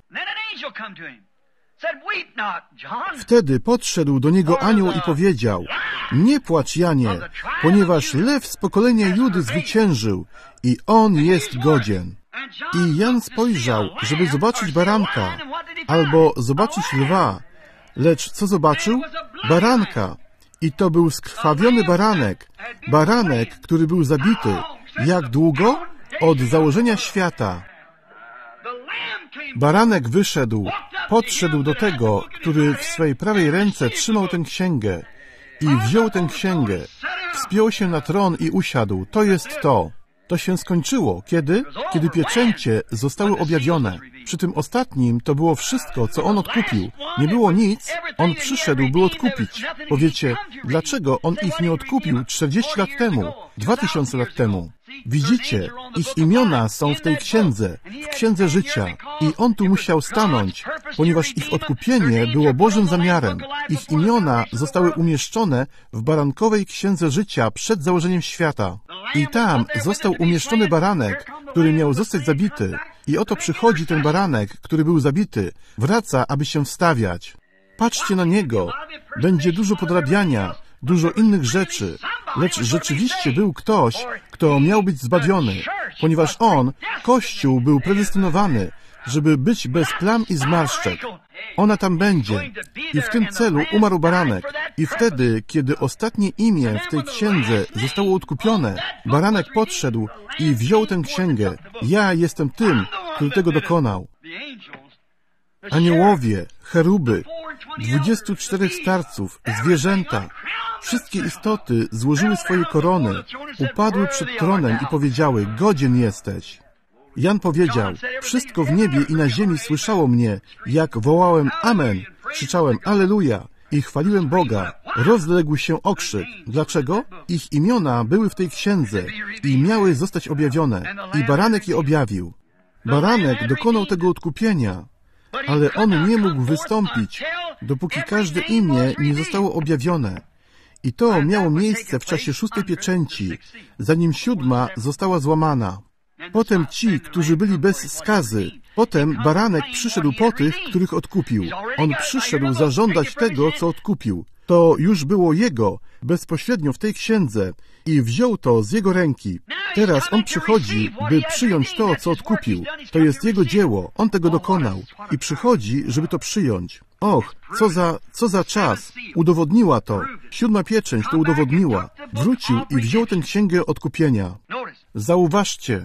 Speaker 1: Wtedy podszedł do niego anioł i powiedział: nie płacz, Janie, ponieważ lew z pokolenia Judy zwyciężył i on jest godzien. I Jan spojrzał, żeby zobaczyć baranka, albo zobaczyć lwa. Lecz co zobaczył? Baranka. I to był skrwawiony baranek, który był zabity. Jak długo? Od założenia świata. Baranek wyszedł, podszedł do tego, który w swej prawej ręce trzymał tę księgę i wziął tę księgę, wspiął się na tron i usiadł. To jest to. To się skończyło. Kiedy? Kiedy pieczęcie zostały objawione. Przy tym ostatnim to było wszystko, co on odkupił. Nie było nic. On przyszedł, by odkupić. Powiecie, dlaczego on ich nie odkupił 40 lat temu, 2000 lat temu? Widzicie, ich imiona są w tej księdze, w księdze życia. I on tu musiał stanąć, ponieważ ich odkupienie było Bożym zamiarem. Ich imiona zostały umieszczone w barankowej księdze życia przed założeniem świata. I tam został umieszczony baranek, który miał zostać zabity. I oto przychodzi ten baranek, który był zabity, wraca, aby się wstawiać. Patrzcie na niego. Będzie dużo podrabiania, dużo innych rzeczy. Lecz rzeczywiście był ktoś, kto miał być zbawiony, ponieważ on, Kościół, był predestynowany, żeby być bez plam i zmarszczek. Ona tam będzie. I w tym celu umarł baranek. I wtedy, kiedy ostatnie imię w tej księdze zostało odkupione, baranek podszedł i wziął tę księgę. Ja jestem tym, który tego dokonał. Aniołowie, cheruby, 24 starców, zwierzęta, wszystkie istoty złożyły swoje korony, upadły przed tronem i powiedziały: godzien jesteś. Jan powiedział: wszystko w niebie i na ziemi słyszało mnie, jak wołałem amen, krzyczałem alleluja i chwaliłem Boga. Rozległ się okrzyk. Dlaczego? Ich imiona były w tej księdze i miały zostać objawione. I baranek je objawił. Baranek dokonał tego odkupienia, ale on nie mógł wystąpić, dopóki każde imię nie zostało objawione. I to miało miejsce w czasie 6. pieczęci, zanim 7. została złamana. Potem ci, którzy byli bez skazy. Potem baranek przyszedł po tych, których odkupił. On przyszedł zażądać tego, co odkupił. To już było jego, bezpośrednio w tej księdze, i wziął to z jego ręki. Teraz on przychodzi, by przyjąć to, co odkupił. To jest jego dzieło, on tego dokonał i przychodzi, żeby to przyjąć. Och, co za czas! Udowodniła to. 7. pieczęć to udowodniła. Wrócił i wziął tę księgę odkupienia. Zauważcie,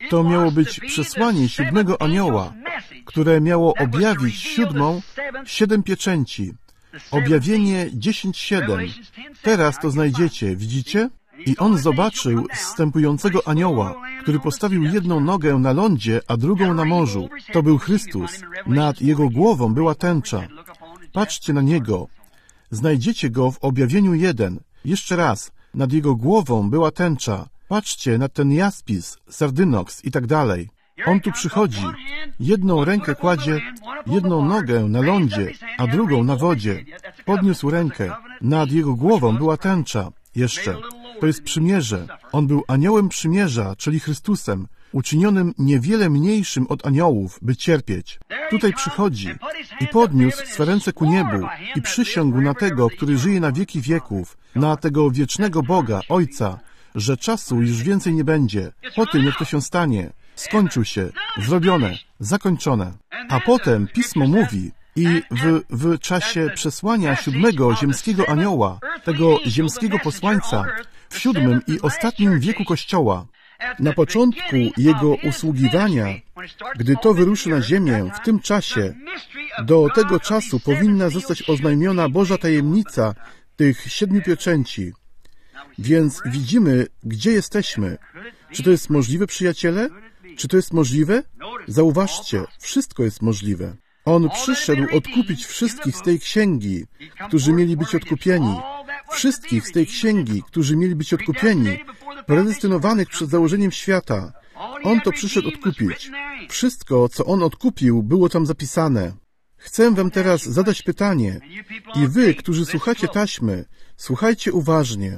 Speaker 1: To miało być przesłanie 7. anioła, które miało objawić 7 pieczęci. Objawienie 10:7. Teraz to znajdziecie, widzicie? I on zobaczył zstępującego anioła, który postawił jedną nogę na lądzie, a drugą na morzu. To był Chrystus. Nad jego głową była tęcza. Patrzcie na niego. Znajdziecie go w objawieniu 1. Jeszcze raz. Nad jego głową była tęcza. Patrzcie na ten jaspis, sardynoks i tak dalej. On tu przychodzi. Jedną rękę kładzie, jedną nogę na lądzie, a drugą na wodzie. Podniósł rękę. Nad jego głową była tęcza. Jeszcze. To jest przymierze. On był aniołem przymierza, czyli Chrystusem, uczynionym niewiele mniejszym od aniołów, by cierpieć. Tutaj przychodzi i podniósł swe ręce ku niebu i przysiągł na tego, który żyje na wieki wieków, na tego wiecznego Boga, Ojca, że czasu już więcej nie będzie. Po tym, jak to się stanie, skończył się, zrobione, zakończone. A potem Pismo mówi, i w czasie przesłania 7. ziemskiego anioła, tego ziemskiego posłańca, w 7. i ostatnim wieku Kościoła, na początku jego usługiwania, gdy to wyruszy na ziemię, w tym czasie, do tego czasu powinna zostać oznajmiona Boża tajemnica tych 7 pieczęci. Więc widzimy, gdzie jesteśmy. Czy to jest możliwe, przyjaciele? Czy to jest możliwe? Zauważcie, wszystko jest możliwe. On przyszedł odkupić wszystkich z tej księgi, którzy mieli być odkupieni. Wszystkich z tej księgi, którzy mieli być odkupieni, predestynowanych przed założeniem świata. On to przyszedł odkupić. Wszystko, co on odkupił, było tam zapisane. Chcę wam teraz zadać pytanie. I wy, którzy słuchacie taśmy, słuchajcie uważnie.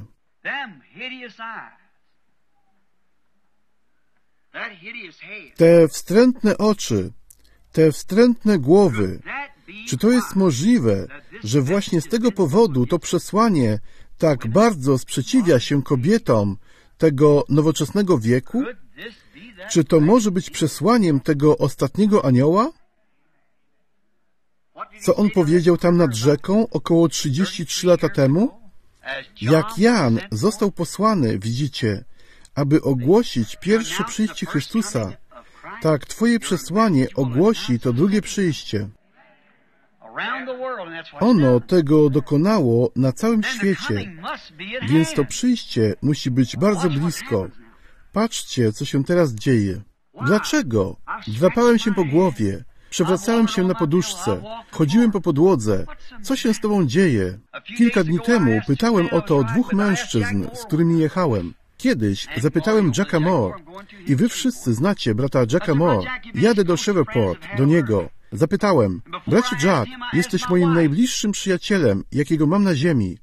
Speaker 1: Te wstrętne oczy, te wstrętne głowy, czy to jest możliwe, że właśnie z tego powodu to przesłanie tak bardzo sprzeciwia się kobietom tego nowoczesnego wieku? Czy to może być przesłaniem tego ostatniego anioła? Co on powiedział tam nad rzeką około 33 lata temu? Jak Jan został posłany, widzicie, aby ogłosić pierwsze przyjście Chrystusa, tak twoje przesłanie ogłosi to drugie przyjście. Ono tego dokonało na całym świecie, więc to przyjście musi być bardzo blisko. Patrzcie, co się teraz dzieje. Dlaczego? Drapałem się po głowie, przewracałem się na poduszce, chodziłem po podłodze. Co się z tobą dzieje? Kilka dni temu pytałem o to 2 mężczyzn, z którymi jechałem. Kiedyś zapytałem Jacka Moore, i wy wszyscy znacie brata Jacka Moore. Jadę do Shreveport, do niego. Zapytałem, bracie Jack, jesteś moim najbliższym przyjacielem, jakiego mam na ziemi.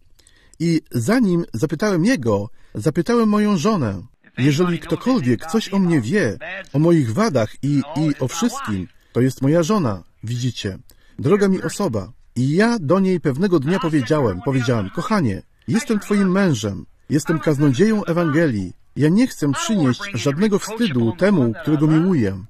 Speaker 1: I zanim zapytałem jego, zapytałem moją żonę. Jeżeli ktokolwiek coś o mnie wie, o moich wadach i o wszystkim, to jest moja żona, widzicie. Droga mi osoba. I ja do niej pewnego dnia powiedziałem, kochanie, jestem twoim mężem. Jestem kaznodzieją Ewangelii. Ja nie chcę przynieść żadnego wstydu temu, którego miłuję.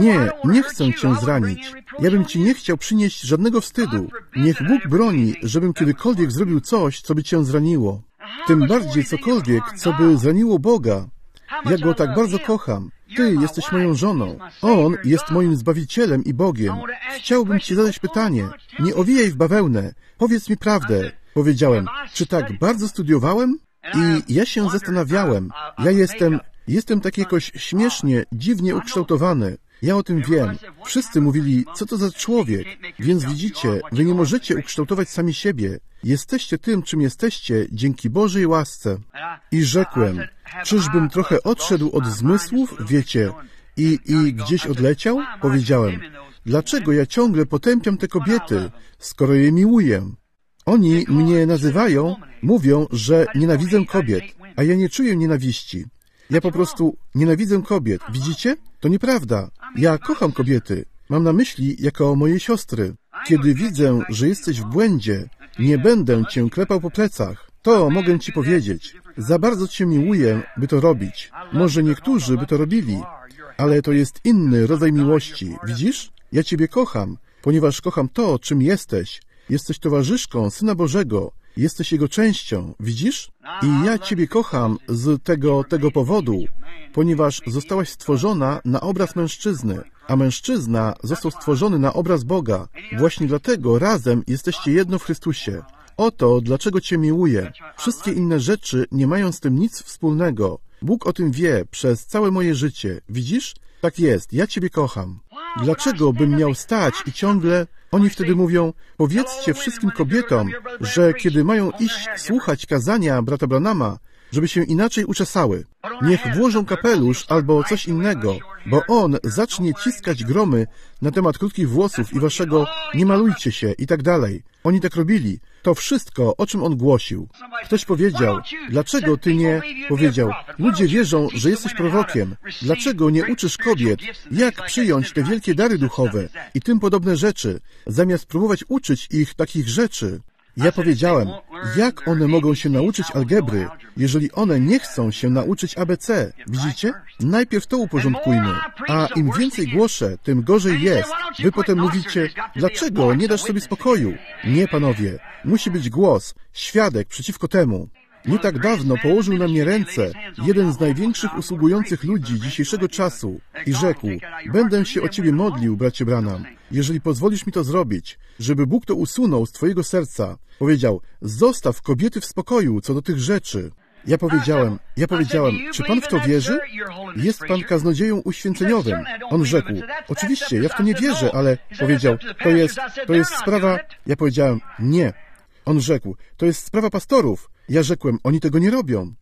Speaker 1: Nie chcę cię zranić. Ja bym ci nie chciał przynieść żadnego wstydu. Niech Bóg broni, żebym kiedykolwiek zrobił coś, co by cię zraniło. Tym bardziej cokolwiek, co by zraniło Boga. Ja Go tak bardzo kocham. Ty jesteś moją żoną. On jest moim Zbawicielem i Bogiem. Chciałbym ci zadać pytanie. Nie owijaj w bawełnę. Powiedz mi prawdę. Powiedziałem, czy tak bardzo studiowałem? I ja się zastanawiałem. Ja jestem tak jakoś śmiesznie, dziwnie ukształtowany. Ja o tym wiem. Wszyscy mówili, co to za człowiek. Więc widzicie, wy nie możecie ukształtować sami siebie. Jesteście tym, czym jesteście, dzięki Bożej łasce. I rzekłem, czyżbym trochę odszedł od zmysłów, wiecie, i gdzieś odleciał? Powiedziałem, dlaczego ja ciągle potępiam te kobiety, skoro je miłuję? Oni mnie nazywają, mówią, że nienawidzę kobiet, a ja nie czuję nienawiści. Ja po prostu nienawidzę kobiet. Widzicie? To nieprawda. Ja kocham kobiety. Mam na myśli jako moje siostry. Kiedy widzę, że jesteś w błędzie, nie będę cię klepał po plecach. To mogę ci powiedzieć. Za bardzo cię miłuję, by to robić. Może niektórzy by to robili, ale to jest inny rodzaj miłości. Widzisz? Ja ciebie kocham, ponieważ kocham to, czym jesteś. Jesteś towarzyszką Syna Bożego. Jesteś Jego częścią, widzisz? I ja Ciebie kocham z tego powodu, ponieważ zostałaś stworzona na obraz mężczyzny, a mężczyzna został stworzony na obraz Boga. Właśnie dlatego razem jesteście jedno w Chrystusie. Oto dlaczego Cię miłuję. Wszystkie inne rzeczy nie mają z tym nic wspólnego. Bóg o tym wie przez całe moje życie. Widzisz? Tak jest, ja Ciebie kocham. Dlaczego bym miał stać i ciągle... Oni wtedy mówią, powiedzcie wszystkim kobietom, że kiedy mają iść słuchać kazania brata Branhama, żeby się inaczej uczesały. Niech włożą kapelusz albo coś innego, bo on zacznie ciskać gromy na temat krótkich włosów i waszego nie malujcie się i tak dalej. Oni tak robili. To wszystko, o czym on głosił. Ktoś powiedział, dlaczego ty nie... Powiedział, ludzie wierzą, że jesteś prorokiem. Dlaczego nie uczysz kobiet, jak przyjąć te wielkie dary duchowe i tym podobne rzeczy, zamiast próbować uczyć ich takich rzeczy? Ja powiedziałem, jak one mogą się nauczyć algebry, jeżeli one nie chcą się nauczyć ABC? Widzicie? Najpierw to uporządkujmy. A im więcej głoszę, tym gorzej jest. Wy potem mówicie, dlaczego nie dasz sobie spokoju? Nie, panowie. Musi być głos, świadek przeciwko temu. Nie tak dawno położył na mnie ręce jeden z największych usługujących ludzi dzisiejszego czasu i rzekł, będę się o Ciebie modlił, bracie Branham, jeżeli pozwolisz mi to zrobić, żeby Bóg to usunął z Twojego serca. Powiedział, zostaw kobiety w spokoju co do tych rzeczy. Ja powiedziałem, czy Pan w to wierzy? Jest Pan kaznodzieją uświęceniowym. On rzekł, oczywiście, ja w to nie wierzę, ale powiedział, to jest sprawa... Ja powiedziałem, nie. On rzekł, to jest sprawa pastorów. Ja rzekłem, oni tego nie robią.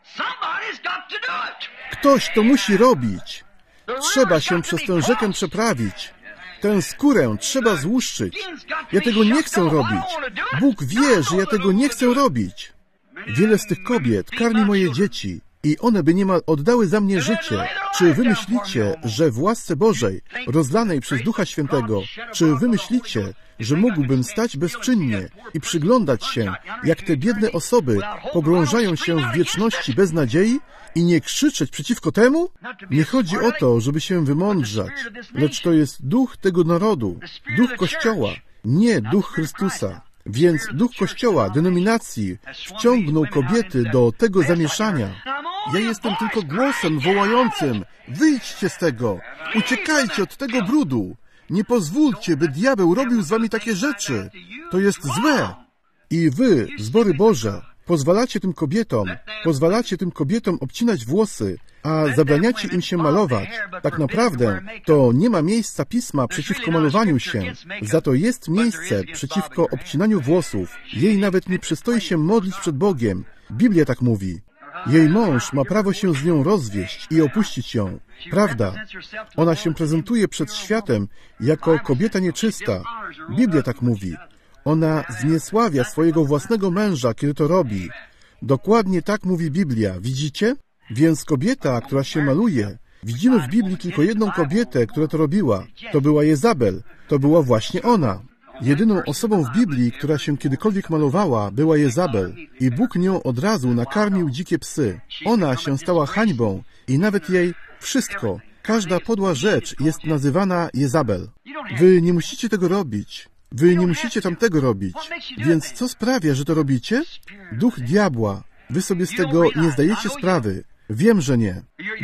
Speaker 1: Ktoś to musi robić. Trzeba się przez tę rzekę przeprawić. Tę skórę trzeba złuszczyć. Ja tego nie chcę robić. Bóg wie, że ja tego nie chcę robić. Wiele z tych kobiet karmi moje dzieci i one by niemal oddały za mnie życie. Czy wy myślicie, że w łasce Bożej, rozlanej przez Ducha Świętego, czy wy myślicie, że mógłbym stać bezczynnie i przyglądać się, jak te biedne osoby pogrążają się w wieczności bez nadziei i nie krzyczeć przeciwko temu? Nie chodzi o to, żeby się wymądrzać, lecz to jest duch tego narodu, duch Kościoła, nie duch Chrystusa. Więc duch Kościoła, denominacji wciągnął kobiety do tego zamieszania. Ja jestem tylko głosem wołającym, wyjdźcie z tego, uciekajcie od tego brudu. Nie pozwólcie, by diabeł robił z wami takie rzeczy. To jest złe. I wy, zbory Boże, pozwalacie tym kobietom obcinać włosy, a zabraniacie im się malować. Tak naprawdę to nie ma miejsca Pisma przeciwko malowaniu się. Za to jest miejsce przeciwko obcinaniu włosów. Jej nawet nie przystoi się modlić przed Bogiem. Biblia tak mówi. Jej mąż ma prawo się z nią rozwieść i opuścić ją. Prawda? Ona się prezentuje przed światem jako kobieta nieczysta. Biblia tak mówi. Ona zniesławia swojego własnego męża, kiedy to robi. Dokładnie tak mówi Biblia. Widzicie? Więc kobieta, która się maluje, widzimy w Biblii tylko jedną kobietę, która to robiła. To była Jezabel. To była właśnie ona. Jedyną osobą w Biblii, która się kiedykolwiek malowała, była Jezabel i Bóg nią od razu nakarmił dzikie psy. Ona się stała hańbą i nawet jej wszystko, każda podła rzecz jest nazywana Jezabel. Wy nie musicie tego robić. Wy nie musicie tamtego robić. Więc co sprawia, że to robicie? Duch diabła. Wy sobie z tego nie zdajecie sprawy. Wiem, że nie.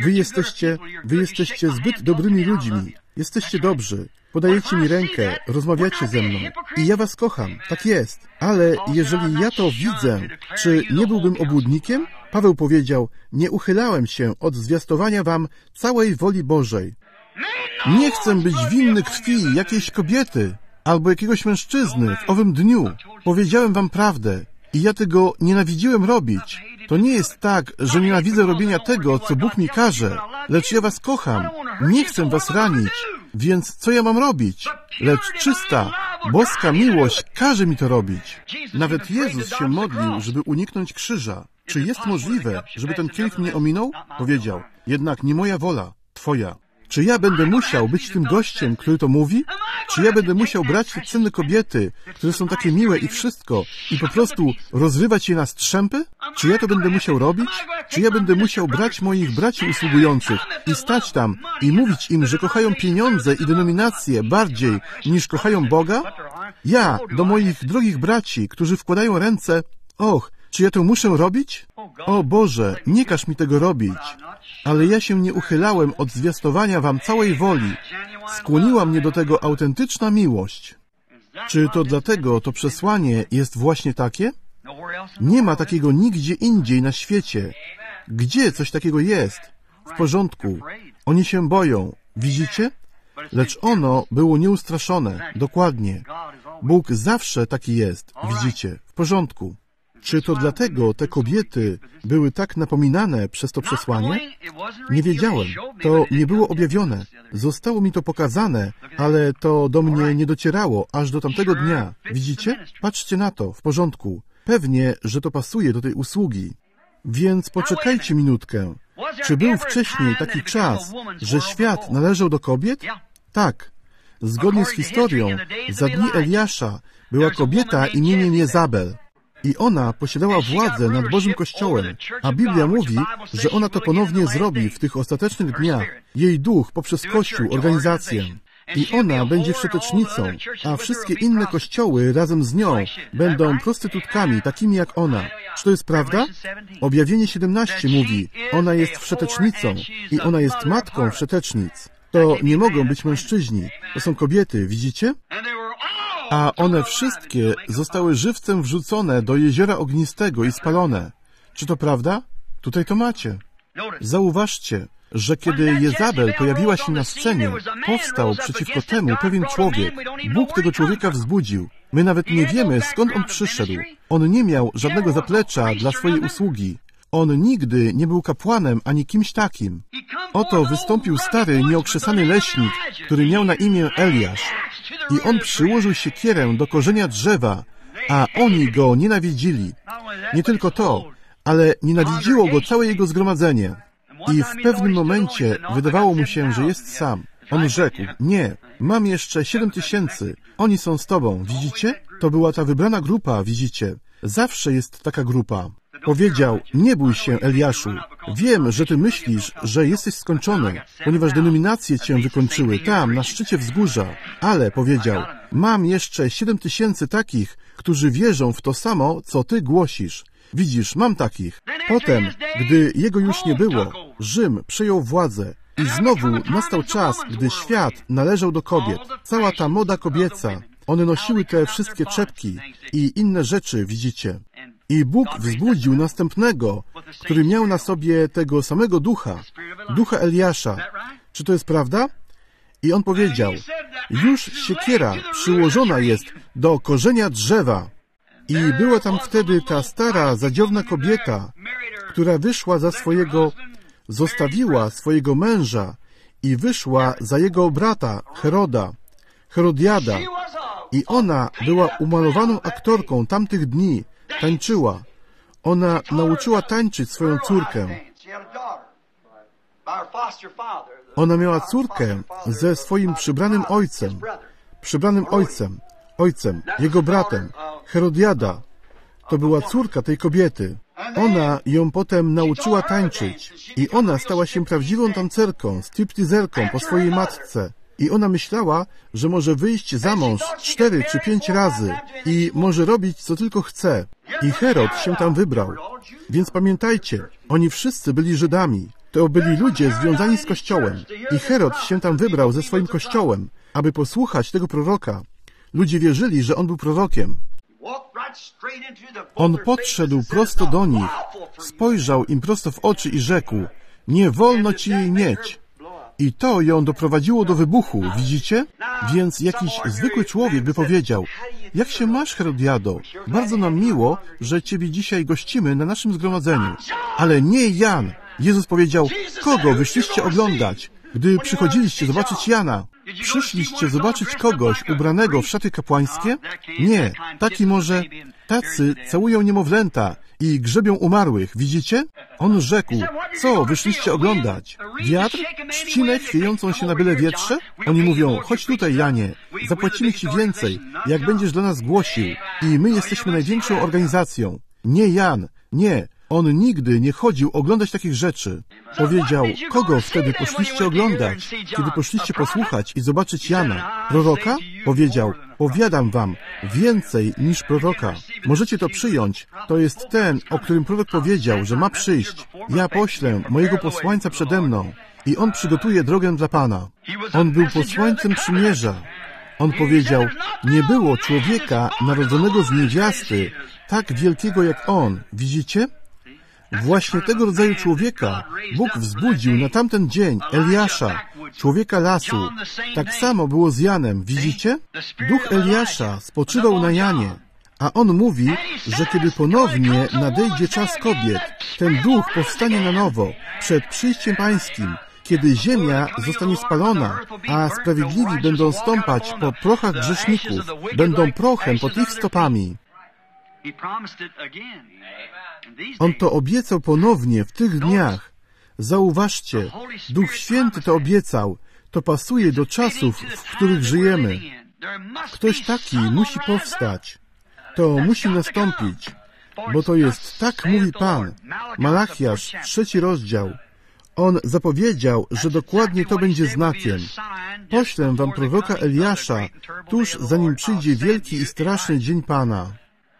Speaker 1: Wy jesteście zbyt dobrymi ludźmi. Jesteście dobrzy. Podajecie mi rękę, rozmawiacie ze mną. I ja was kocham. Tak jest. Ale jeżeli ja to widzę, czy nie byłbym obłudnikiem? Paweł powiedział, nie uchylałem się od zwiastowania wam całej woli Bożej. Nie chcę być winny krwi jakiejś kobiety albo jakiegoś mężczyzny w owym dniu. Powiedziałem wam prawdę i ja tego nienawidziłem robić. To nie jest tak, że nienawidzę robienia tego, co Bóg mi każe, lecz ja was kocham. Nie chcę was ranić, więc co ja mam robić? Lecz czysta, boska miłość każe mi to robić. Nawet Jezus się modlił, żeby uniknąć krzyża. Czy jest możliwe, żeby ten kielich mnie ominął? Powiedział, jednak nie moja wola, Twoja. Czy ja będę musiał być tym gościem, który to mówi? Czy ja będę musiał brać te cenne kobiety, które są takie miłe i wszystko, i po prostu rozrywać je na strzępy? Czy ja to będę musiał robić? Czy ja będę musiał brać moich braci usługujących i stać tam i mówić im, że kochają pieniądze i denominacje bardziej niż kochają Boga? Ja do moich drogich braci, którzy wkładają ręce, och, czy ja to muszę robić? O Boże, nie każ mi tego robić. Ale ja się nie uchylałem od zwiastowania wam całej woli. Skłoniła mnie do tego autentyczna miłość. Czy to dlatego to przesłanie jest właśnie takie? Nie ma takiego nigdzie indziej na świecie. Gdzie coś takiego jest? W porządku. Oni się boją. Widzicie? Lecz ono było nieustraszone. Dokładnie. Bóg zawsze taki jest. Widzicie? W porządku. Czy to dlatego te kobiety były tak napominane przez to przesłanie? Nie wiedziałem. To nie było objawione. Zostało mi to pokazane, ale to do mnie nie docierało aż do tamtego dnia. Widzicie? Patrzcie na to. W porządku. Pewnie, że to pasuje do tej usługi. Więc poczekajcie minutkę. Czy był wcześniej taki czas, że świat należał do kobiet? Tak. Zgodnie z historią, za dni Eliasza była kobieta imieniem Jezabel. I ona posiadała władzę nad Bożym Kościołem, a Biblia mówi, że ona to ponownie zrobi w tych ostatecznych dniach. Jej duch poprzez Kościół, organizację. I ona będzie wszetecznicą, a wszystkie inne kościoły razem z nią będą prostytutkami, takimi jak ona. Czy to jest prawda? Objawienie 17 mówi, ona jest wszetecznicą i ona jest matką wszetecznic. To nie mogą być mężczyźni, to są kobiety, widzicie? A one wszystkie zostały żywcem wrzucone do jeziora ognistego i spalone. Czy to prawda? Tutaj to macie. Zauważcie, że kiedy Jezabel pojawiła się na scenie, powstał przeciwko temu pewien człowiek. Bóg tego człowieka wzbudził. My nawet nie wiemy, skąd on przyszedł. On nie miał żadnego zaplecza dla swojej usługi. On nigdy nie był kapłanem ani kimś takim. Oto wystąpił stary, nieokrzesany leśnik, który miał na imię Eliasz. I on przyłożył siekierę do korzenia drzewa, a oni go nienawidzili. Nie tylko to, ale nienawidziło go całe jego zgromadzenie. I w pewnym momencie wydawało mu się, że jest sam. On rzekł, nie, mam jeszcze 7000, oni są z tobą, widzicie? To była ta wybrana grupa, widzicie? Zawsze jest taka grupa. Powiedział, nie bój się, Eliaszu. Wiem, że ty myślisz, że jesteś skończony, ponieważ denominacje cię wykończyły tam, na szczycie wzgórza. Ale, powiedział, mam jeszcze 7000 takich, którzy wierzą w to samo, co ty głosisz. Widzisz, mam takich. Potem, gdy jego już nie było, Rzym przejął władzę. I znowu nastał czas, gdy świat należał do kobiet. Cała ta moda kobieca. One nosiły te wszystkie czepki i inne rzeczy, widzicie. I Bóg wzbudził następnego, który miał na sobie tego samego ducha, ducha Eliasza. Czy to jest prawda? I on powiedział, już siekiera przyłożona jest do korzenia drzewa. I była tam wtedy ta stara, zadziorna kobieta, która wyszła za swojego, zostawiła swojego męża i wyszła za jego brata, Heroda, Herodiada. I ona była umalowaną aktorką tamtych dni, tańczyła. Ona nauczyła tańczyć swoją córkę. Ona miała córkę ze swoim przybranym ojcem, jego bratem, Herodiada. To była córka tej kobiety. Ona ją potem nauczyła tańczyć i ona stała się prawdziwą tancerką, stripteaserką po swojej matce. I ona myślała, że może wyjść za mąż 4 czy 5 razy i może robić, co tylko chce. I Herod się tam wybrał. Więc pamiętajcie, oni wszyscy byli Żydami. To byli ludzie związani z Kościołem. I Herod się tam wybrał ze swoim Kościołem, aby posłuchać tego proroka. Ludzie wierzyli, że on był prorokiem. On podszedł prosto do nich, spojrzał im prosto w oczy i rzekł, nie wolno ci jej mieć. I to ją doprowadziło do wybuchu, widzicie? Więc jakiś zwykły człowiek by powiedział, jak się masz, Herodiado? Bardzo nam miło, że ciebie dzisiaj gościmy na naszym zgromadzeniu. Ale nie Jan. Jezus powiedział, kogo wyszliście oglądać? Gdy przychodziliście zobaczyć Jana, przyszliście zobaczyć kogoś ubranego w szaty kapłańskie? Nie, taki może, tacy całują niemowlęta i grzebią umarłych, widzicie? On rzekł, co wyszliście oglądać? Wiatr? Trzcinę chwiejącą się na byle wietrze? Oni mówią, chodź tutaj, Janie, zapłacimy ci więcej, jak będziesz dla nas głosił i my jesteśmy największą organizacją. Nie Jan, nie, On nigdy nie chodził oglądać takich rzeczy. Powiedział, kogo wtedy poszliście oglądać, kiedy poszliście posłuchać i zobaczyć Jana? Proroka? Powiedział, powiadam wam, więcej niż proroka. Możecie to przyjąć. To jest ten, o którym prorok powiedział, że ma przyjść. Ja poślę mojego posłańca przede mną i on przygotuje drogę dla Pana. On był posłańcem przymierza. On powiedział, nie było człowieka narodzonego z niewiasty, tak wielkiego jak on. Widzicie? Właśnie tego rodzaju człowieka Bóg wzbudził na tamten dzień, Eliasza, człowieka lasu. Tak samo było z Janem, widzicie? Duch Eliasza spoczywał na Janie, a on mówi, że kiedy ponownie nadejdzie czas kobiet, ten duch powstanie na nowo, przed przyjściem pańskim, kiedy ziemia zostanie spalona, a sprawiedliwi będą stąpać po prochach grzeszników, będą prochem pod ich stopami. On to obiecał ponownie w tych dniach. Zauważcie, Duch Święty to obiecał. To pasuje do czasów, w których żyjemy. Ktoś taki musi powstać. To musi nastąpić, bo to jest, tak mówi Pan. Malachiasz, 3 rozdział. On zapowiedział, że dokładnie to będzie znakiem. Poślę wam proroka Eliasza, tuż zanim przyjdzie wielki i straszny dzień Pana.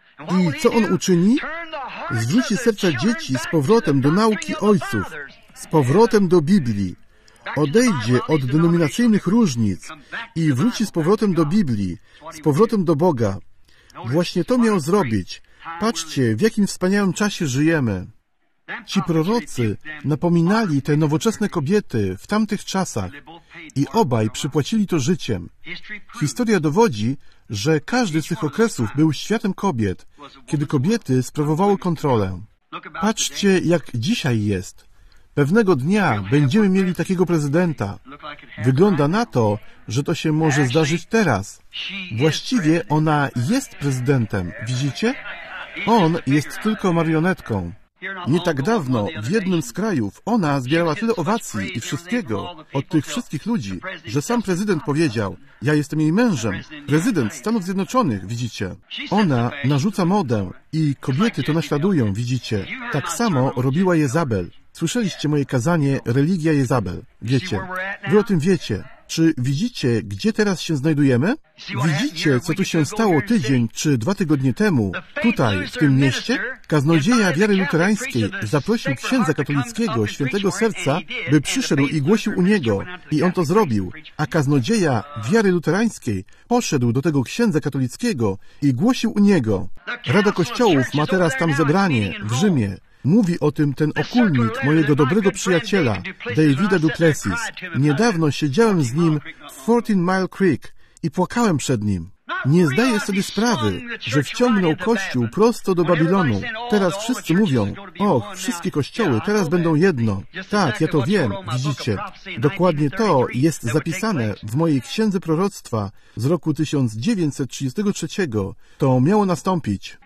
Speaker 1: I co on uczyni? Zwróci serca dzieci z powrotem do nauki ojców, z powrotem do Biblii. Odejdzie od denominacyjnych różnic i wróci z powrotem do Biblii, z powrotem do Boga. Właśnie to miał zrobić. Patrzcie, w jakim wspaniałym czasie żyjemy. Ci prorocy napominali te nowoczesne kobiety w tamtych czasach i obaj przypłacili to życiem. Historia dowodzi, że każdy z tych okresów był światem kobiet, kiedy kobiety sprawowały kontrolę. Patrzcie, jak dzisiaj jest. Pewnego dnia będziemy mieli takiego prezydenta. Wygląda na to, że to się może zdarzyć teraz. Właściwie ona jest prezydentem, widzicie? On jest tylko marionetką. Nie tak dawno w jednym z krajów ona zbierała tyle owacji i wszystkiego od tych wszystkich ludzi, że sam prezydent powiedział, ja jestem jej mężem, prezydent Stanów Zjednoczonych, widzicie. Ona narzuca modę i kobiety to naśladują, widzicie. Tak samo robiła Jezabel. Słyszeliście moje kazanie Religia Jezabel. Wiecie. Wy o tym wiecie. Czy widzicie, gdzie teraz się znajdujemy? Widzicie, co tu się stało tydzień czy 2 tygodnie temu, tutaj, w tym mieście? Kaznodzieja wiary luterańskiej zaprosił księdza katolickiego Świętego Serca, by przyszedł i głosił u niego. I on to zrobił. A kaznodzieja wiary luterańskiej poszedł do tego księdza katolickiego i głosił u niego. Rada Kościołów ma teraz tam zebranie w Rzymie. Mówi o tym ten okulnik mojego dobrego przyjaciela, Davida Duplessis. Niedawno siedziałem z nim w 14 Mile Creek i płakałem przed nim. Nie zdaję sobie sprawy, że wciągnął Kościół prosto do Babilonu. Teraz wszyscy mówią, och, wszystkie kościoły teraz będą jedno. Tak, ja to wiem, widzicie. Dokładnie to jest zapisane w mojej księdze proroctwa z roku 1933. To miało nastąpić.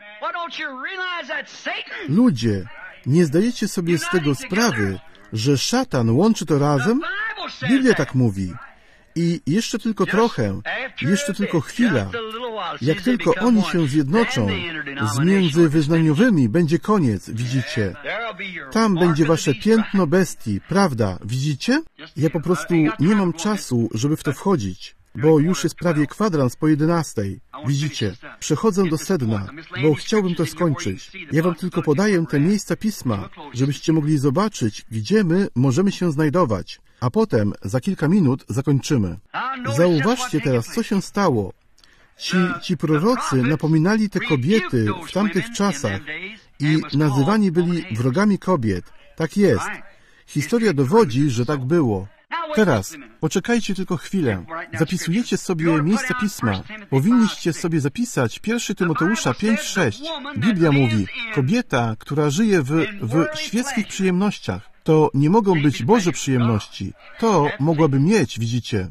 Speaker 1: Ludzie, nie zdajecie sobie z tego sprawy, że szatan łączy to razem? Biblia tak mówi. I jeszcze tylko trochę, jeszcze tylko chwila. Jak tylko oni się zjednoczą, z międzywyznaniowymi będzie koniec, widzicie. Tam będzie wasze piętno bestii, prawda, widzicie? Ja po prostu nie mam czasu, żeby w to wchodzić, bo już jest prawie kwadrans po 11. Widzicie, przechodzę do sedna, bo chciałbym to skończyć. Ja wam tylko podaję te miejsca Pisma, żebyście mogli zobaczyć, gdzie my możemy się znajdować. A potem, za kilka minut, zakończymy. Zauważcie teraz, co się stało. Ci prorocy napominali te kobiety w tamtych czasach i nazywani byli wrogami kobiet. Tak jest. Historia dowodzi, że tak było. Teraz, poczekajcie tylko chwilę. Zapisujecie sobie miejsce Pisma. Powinniście sobie zapisać 1 Tymoteusza 5:6. Biblia mówi, kobieta, która żyje w świeckich przyjemnościach, to nie mogą być Boże przyjemności. To mogłaby mieć, widzicie.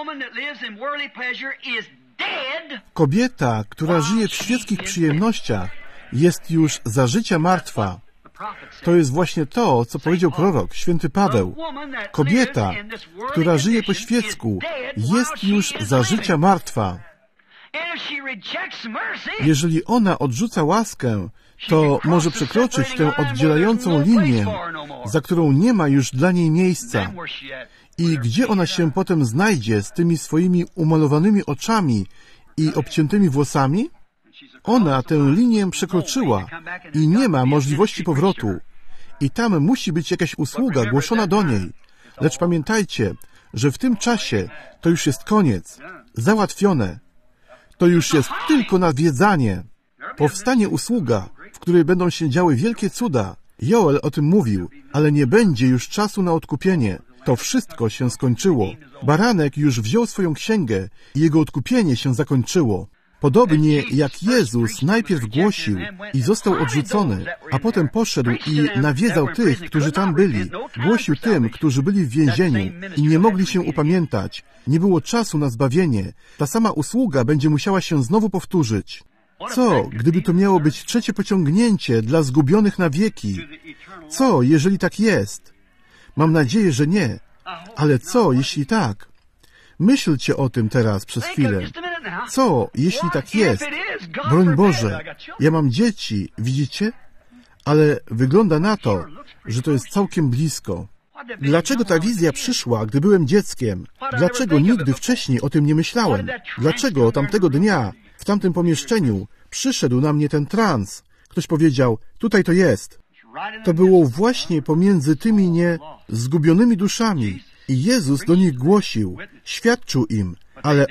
Speaker 1: Kobieta, która żyje w świeckich przyjemnościach, jest już za życia martwa. To jest właśnie to, co powiedział prorok, święty Paweł. Kobieta, która żyje po świecku, jest już za życia martwa. Jeżeli ona odrzuca łaskę, to może przekroczyć tę oddzielającą linię, za którą nie ma już dla niej miejsca. I gdzie ona się potem znajdzie z tymi swoimi umalowanymi oczami i obciętymi włosami? Ona tę linię przekroczyła i nie ma możliwości powrotu. I tam musi być jakaś usługa głoszona do niej. Lecz pamiętajcie, że w tym czasie to już jest koniec. Załatwione. To już jest tylko nawiedzanie. Powstanie usługa, w której będą się działy wielkie cuda. Joel o tym mówił, ale nie będzie już czasu na odkupienie. To wszystko się skończyło. Baranek już wziął swoją księgę i jego odkupienie się zakończyło. Podobnie jak Jezus najpierw głosił i został odrzucony, a potem poszedł i nawiedzał tych, którzy tam byli. Głosił tym, którzy byli w więzieniu i nie mogli się upamiętać. Nie było czasu na zbawienie. Ta sama usługa będzie musiała się znowu powtórzyć. Co, gdyby to miało być trzecie pociągnięcie dla zgubionych na wieki? Co, jeżeli tak jest? Mam nadzieję, że nie. Ale co, jeśli tak? Myślcie o tym teraz przez chwilę. Co, jeśli tak jest? Broń Boże, ja mam dzieci, widzicie? Ale wygląda na to, że to jest całkiem blisko. Dlaczego ta wizja przyszła, gdy byłem dzieckiem? Dlaczego nigdy wcześniej o tym nie myślałem? Dlaczego tamtego dnia, w tamtym pomieszczeniu, przyszedł na mnie ten trans? Ktoś powiedział, tutaj to jest. To było właśnie pomiędzy tymi zgubionymi duszami. I Jezus do nich głosił, świadczył im, ale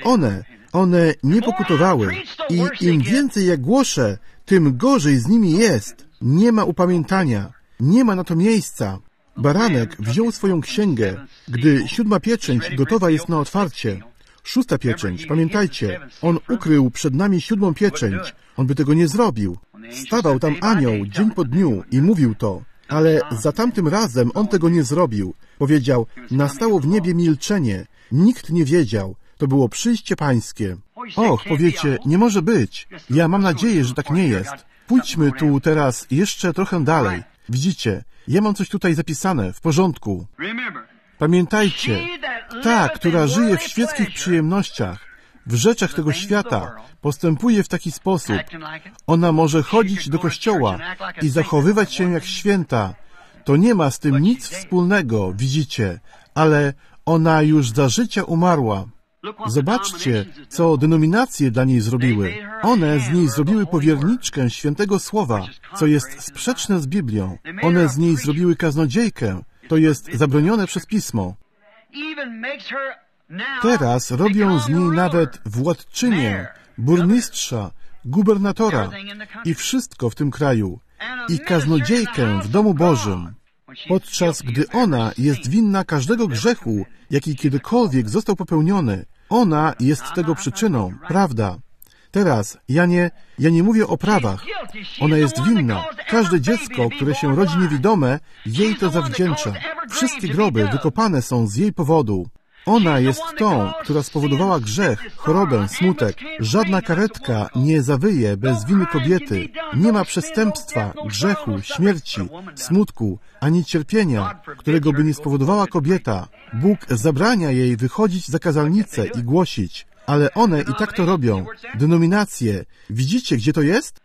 Speaker 1: one nie pokutowały. I im więcej ja głoszę, tym gorzej z nimi jest. Nie ma upamiętania, nie ma na to miejsca. Baranek wziął swoją księgę, gdy 7. pieczęć gotowa jest na otwarcie. 6. pieczęć, pamiętajcie, on ukrył przed nami 7. pieczęć. On by tego nie zrobił. Stawał tam anioł dzień po dniu i mówił to. Ale za tamtym razem on tego nie zrobił. Powiedział, nastało w niebie milczenie. Nikt nie wiedział. To było przyjście pańskie. Och, powiecie, nie może być. Ja mam nadzieję, że tak nie jest. Pójdźmy tu teraz jeszcze trochę dalej. Widzicie, ja mam coś tutaj zapisane, w porządku. Pamiętajcie, ta, która żyje w świeckich przyjemnościach, w rzeczach tego świata, postępuje w taki sposób. Ona może chodzić do kościoła i zachowywać się jak święta. To nie ma z tym nic wspólnego, widzicie, ale ona już za życia umarła. Zobaczcie, co denominacje dla niej zrobiły. One z niej zrobiły powierniczkę świętego słowa, co jest sprzeczne z Biblią. One z niej zrobiły kaznodziejkę. To jest zabronione przez Pismo. Teraz robią z niej nawet władczynię, burmistrza, gubernatora i wszystko w tym kraju. I kaznodziejkę w domu Bożym. Podczas gdy ona jest winna każdego grzechu, jaki kiedykolwiek został popełniony. Ona jest tego przyczyną, prawda? Teraz, ja nie mówię o prawach. Ona jest winna. Każde dziecko, które się rodzi niewidome, jej to zawdzięcza. Wszystkie groby wykopane są z jej powodu. Ona jest tą, która spowodowała grzech, chorobę, smutek. Żadna karetka nie zawyje bez winy kobiety. Nie ma przestępstwa, grzechu, śmierci, smutku, ani cierpienia, którego by nie spowodowała kobieta. Bóg zabrania jej wychodzić za kazalnicę i głosić. Ale one i tak to robią. Denominacje. Widzicie, gdzie to jest?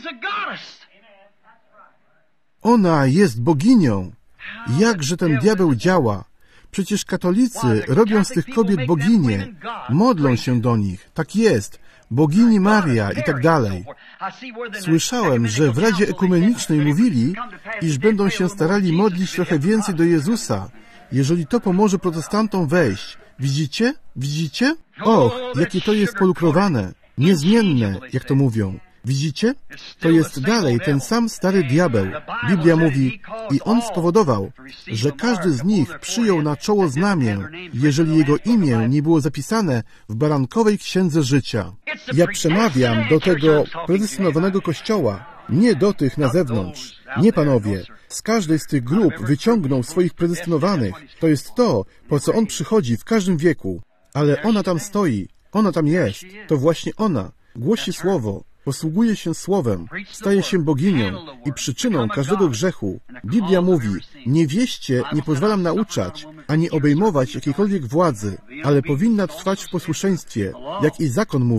Speaker 1: Ona jest boginią. Jakże ten diabeł działa. Przecież katolicy robią z tych kobiet boginie. Modlą się do nich. Tak jest. Bogini Maria i tak dalej. Słyszałem, że w Radzie Ekumenicznej mówili, iż będą się starali modlić trochę więcej do Jezusa, jeżeli to pomoże protestantom wejść. Widzicie? Widzicie? Och, jakie to jest polukrowane, niezmienne, jak to mówią. Widzicie? To jest dalej ten sam stary diabeł. Biblia mówi, i on spowodował, że każdy z nich przyjął na czoło znamię, jeżeli jego imię nie było zapisane w barankowej księdze życia. Ja przemawiam do tego predestynowanego kościoła, nie do tych na zewnątrz. Nie, panowie, z każdej z tych grup wyciągną swoich predestynowanych. To jest to, po co on przychodzi w każdym wieku. Ale ona tam stoi, ona tam jest. To właśnie ona. Głosi słowo. Posługuje się słowem, staje się boginią i przyczyną każdego grzechu. Biblia mówi, niewieście nie pozwalam nauczać, ani obejmować jakiejkolwiek władzy, ale powinna trwać w posłuszeństwie, jak i zakon mówi.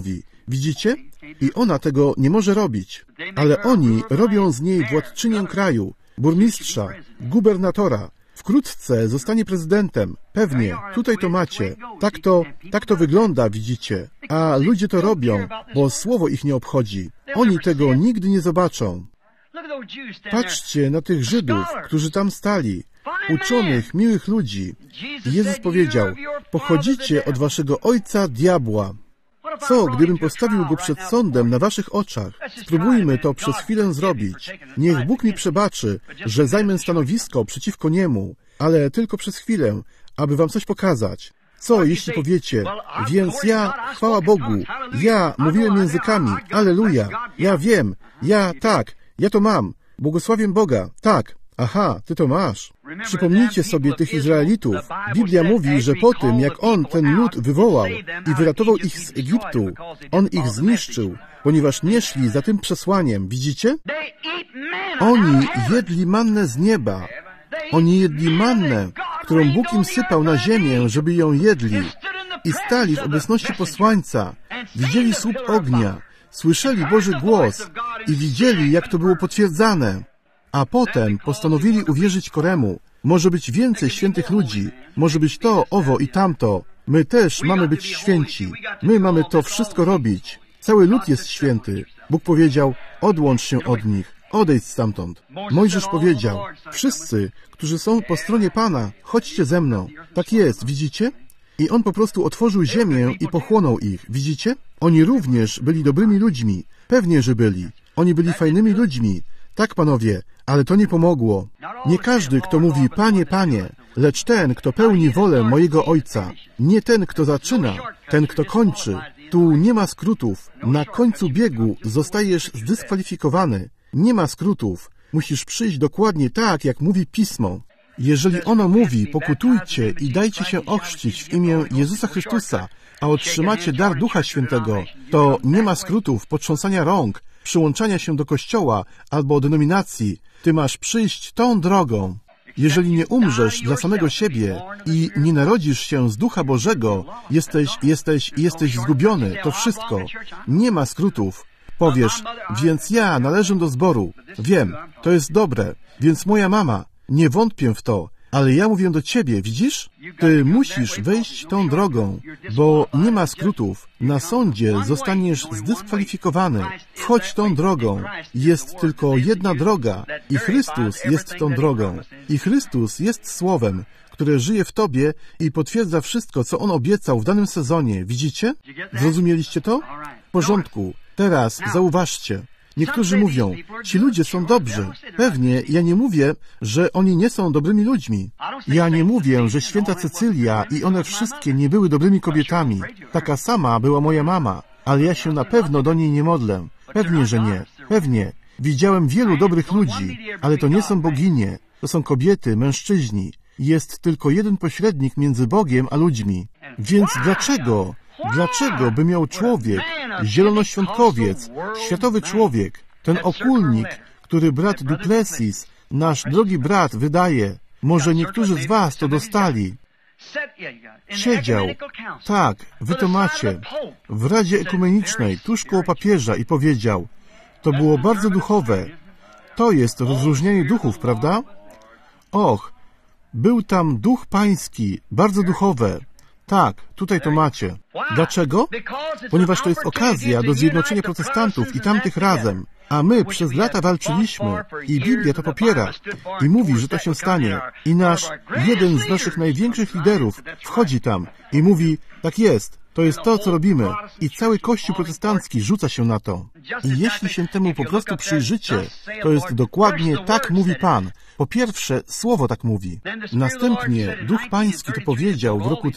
Speaker 1: Widzicie? I ona tego nie może robić. Ale oni robią z niej władczynię kraju, burmistrza, gubernatora. Wkrótce zostanie prezydentem. Pewnie, tutaj to macie. Tak to wygląda, widzicie. A ludzie to robią, bo słowo ich nie obchodzi. Oni tego nigdy nie zobaczą. Patrzcie na tych Żydów, którzy tam stali. Uczonych, miłych ludzi. I Jezus powiedział, pochodzicie od waszego ojca diabła. Co, gdybym postawił go przed sądem na waszych oczach? Spróbujmy to przez chwilę zrobić. Niech Bóg mi przebaczy, że zajmę stanowisko przeciwko niemu, ale tylko przez chwilę, aby wam coś pokazać. Co, jeśli powiecie, więc ja, chwała Bogu, ja mówiłem językami, alleluja, ja wiem, ja to mam, błogosławię Boga, tak. Aha, ty to masz. Przypomnijcie sobie tych Izraelitów. Biblia mówi, że po tym, jak On ten lud wywołał i wyratował ich z Egiptu, On ich zniszczył, ponieważ nie szli za tym przesłaniem. Widzicie? Oni jedli mannę z nieba. Oni jedli mannę, którą Bóg im sypał na ziemię, żeby ją jedli. I stali w obecności posłańca. Widzieli słup ognia, słyszeli Boży głos i widzieli, jak to było potwierdzane. A potem postanowili uwierzyć Koremu. Może być więcej świętych ludzi. Może być to, owo i tamto. My też mamy być święci. My mamy to wszystko robić. Cały lud jest święty. Bóg powiedział, odłącz się od nich. Odejdź stamtąd. Mojżesz powiedział, wszyscy, którzy są po stronie Pana, chodźcie ze mną. Tak jest, widzicie? I On po prostu otworzył ziemię i pochłonął ich. Widzicie? Oni również byli dobrymi ludźmi. Pewnie, że byli. Oni byli fajnymi ludźmi. Tak, panowie, ale to nie pomogło. Nie każdy, kto mówi, Panie, Panie, lecz ten, kto pełni wolę mojego Ojca. Nie ten, kto zaczyna, ten, kto kończy. Tu nie ma skrótów. Na końcu biegu zostajesz zdyskwalifikowany. Nie ma skrótów. Musisz przyjść dokładnie tak, jak mówi Pismo. Jeżeli ono mówi, pokutujcie i dajcie się ochrzcić w imię Jezusa Chrystusa, a otrzymacie dar Ducha Świętego, to nie ma skrótów, potrząsania rąk, przyłączania się do Kościoła albo denominacji. Ty masz przyjść tą drogą. Jeżeli nie umrzesz dla samego siebie i nie narodzisz się z Ducha Bożego, jesteś zgubiony. To wszystko. Nie ma skrótów. Powiesz, więc ja należę do zboru. Wiem, to jest dobre, więc moja mama. Nie wątpię w to, ale ja mówię do ciebie, widzisz? Ty musisz wejść tą drogą, bo nie ma skrótów. Na sądzie zostaniesz zdyskwalifikowany. Wchodź tą drogą. Jest tylko jedna droga i Chrystus jest tą drogą. I Chrystus jest Słowem, które żyje w tobie i potwierdza wszystko, co On obiecał w danym sezonie. Widzicie? Zrozumieliście to? W porządku. Teraz zauważcie. Niektórzy mówią, ci ludzie są dobrzy. Pewnie ja nie mówię, że oni nie są dobrymi ludźmi. Ja nie mówię, że święta Cecylia i one wszystkie nie były dobrymi kobietami. Taka sama była moja mama, ale ja się na pewno do niej nie modlę. Pewnie, że nie. Pewnie. Widziałem wielu dobrych ludzi, ale to nie są boginie. To są kobiety, mężczyźni. Jest tylko jeden pośrednik między Bogiem a ludźmi. Więc dlaczego? Dlaczego by miał człowiek, zielonoświątkowiec, światowy człowiek, ten okulnik, który brat Duplessis, nasz drogi brat, wydaje, może niektórzy z was to dostali, siedział, tak, wy to macie, w Radzie Ekumenicznej, tuż koło papieża i powiedział, to było bardzo duchowe, to jest rozróżnienie duchów, prawda? Och, był tam duch pański, bardzo duchowe. Tak, tutaj to macie. Dlaczego? Ponieważ to jest okazja do zjednoczenia protestantów i tamtych razem. A my przez lata walczyliśmy i Biblia to popiera i mówi, że to się stanie. I jeden z naszych największych liderów wchodzi tam i mówi, tak jest, to jest to, co robimy. I cały Kościół protestancki rzuca się na to. I jeśli się temu po prostu przyjrzycie, to jest dokładnie tak mówi Pan. Po pierwsze, Słowo tak mówi. Następnie Duch Pański to powiedział w roku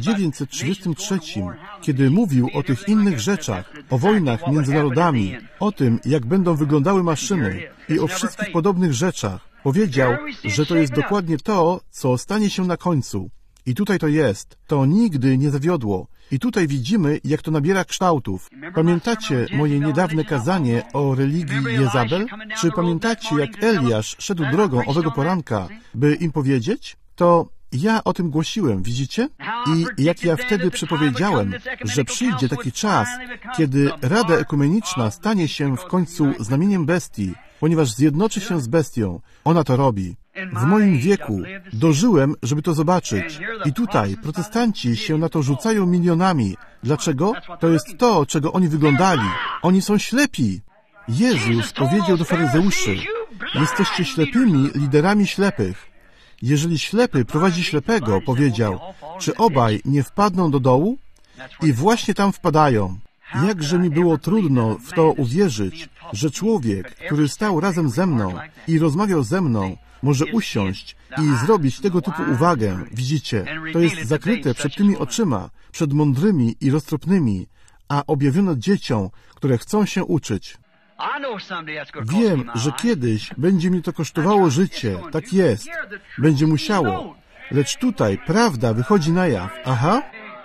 Speaker 1: 1933, kiedy mówił o tych innych rzeczach, o wojnach między narodami, o tym, jak będą wyglądały maszyny i o wszystkich podobnych rzeczach. Powiedział, że to jest dokładnie to, co stanie się na końcu. I tutaj to jest. To nigdy nie zawiodło. I tutaj widzimy, jak to nabiera kształtów. Pamiętacie moje niedawne kazanie o religii Jezabel? Czy pamiętacie, jak Eliasz szedł drogą owego poranka, by im powiedzieć? To ja o tym głosiłem, widzicie? I jak ja wtedy przepowiedziałem, że przyjdzie taki czas, kiedy Rada Ekumeniczna stanie się w końcu znamieniem bestii, ponieważ zjednoczy się z bestią. Ona to robi. W moim wieku dożyłem, żeby to zobaczyć. I tutaj protestanci się na to rzucają milionami. Dlaczego? To jest to, czego oni wyglądali. Oni są ślepi. Jezus powiedział do faryzeuszy: jesteście ślepymi liderami ślepych. Jeżeli ślepy prowadzi ślepego, powiedział, czy obaj nie wpadną do dołu? I właśnie tam wpadają. Jakże mi było trudno w to uwierzyć, że człowiek, który stał razem ze mną i rozmawiał ze mną, może usiąść i zrobić tego typu uwagę. Widzicie, to jest zakryte przed tymi oczyma, przed mądrymi i roztropnymi, a objawiono dzieciom, które chcą się uczyć. Wiem, że kiedyś będzie mi to kosztowało życie. Tak jest. Będzie musiało. Lecz tutaj prawda wychodzi na jaw. Aha.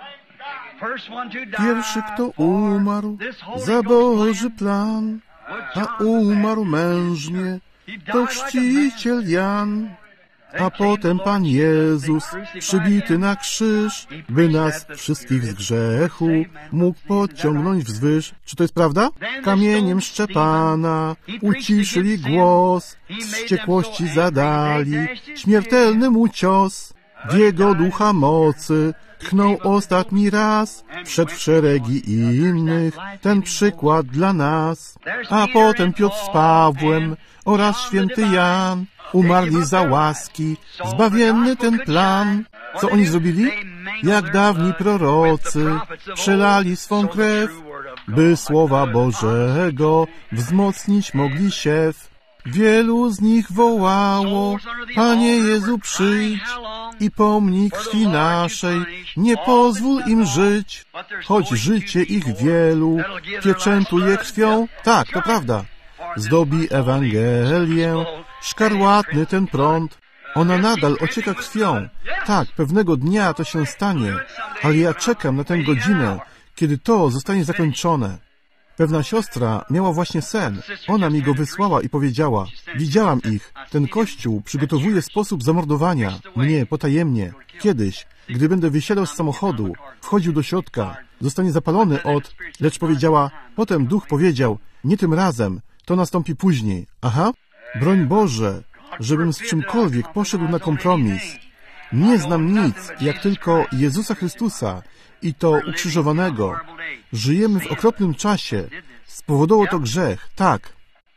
Speaker 1: Pierwszy, kto umarł za Boży plan, a umarł mężnie, to chrzciciel Jan. A potem Pan Jezus, przybity na krzyż, by nas wszystkich z grzechu mógł podciągnąć wzwyż. Czy to jest prawda? Kamieniem Szczepana uciszyli głos, z wściekłości zadali śmiertelny mu cios. W jego ducha mocy tchnął ostatni raz, wszedł w szeregi innych, ten przykład dla nas. A potem Piotr z Pawłem oraz święty Jan umarli za łaski, zbawienny ten plan. Co oni zrobili? Jak dawni prorocy przelali swą krew, by słowa Bożego wzmocnić mogli siew. Wielu z nich wołało: Panie Jezu, przyjdź i pomnij krwi naszej, nie pozwól im żyć. Choć życie ich wielu pieczętuje krwią, tak, to prawda, zdobi Ewangelię, szkarłatny ten prąd. Ona nadal ocieka krwią. Tak, pewnego dnia to się stanie, ale ja czekam na tę godzinę, kiedy to zostanie zakończone. Pewna siostra miała właśnie sen. Ona mi go wysłała i powiedziała: widziałam ich. Ten kościół przygotowuje sposób zamordowania mnie potajemnie. Kiedyś, gdy będę wysiadał z samochodu, wchodził do środka, zostanie zapalony Lecz powiedziała, potem duch powiedział: nie tym razem, to nastąpi później. Aha, broń Boże, żebym z czymkolwiek poszedł na kompromis. Nie znam nic, jak tylko Jezusa Chrystusa i to ukrzyżowanego. Żyjemy w okropnym czasie. Spowodowało to grzech. Tak.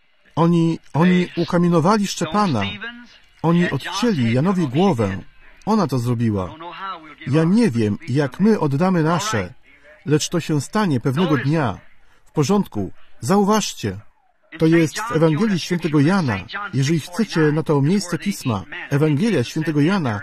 Speaker 1: Oni ukamienowali Szczepana. Oni odcięli Janowi głowę. Ona to zrobiła. Ja nie wiem, jak my oddamy nasze, lecz to się stanie pewnego dnia. W porządku. Zauważcie. To jest w Ewangelii Świętego Jana. Jeżeli chcecie na to miejsce Pisma, Ewangelia Świętego Jana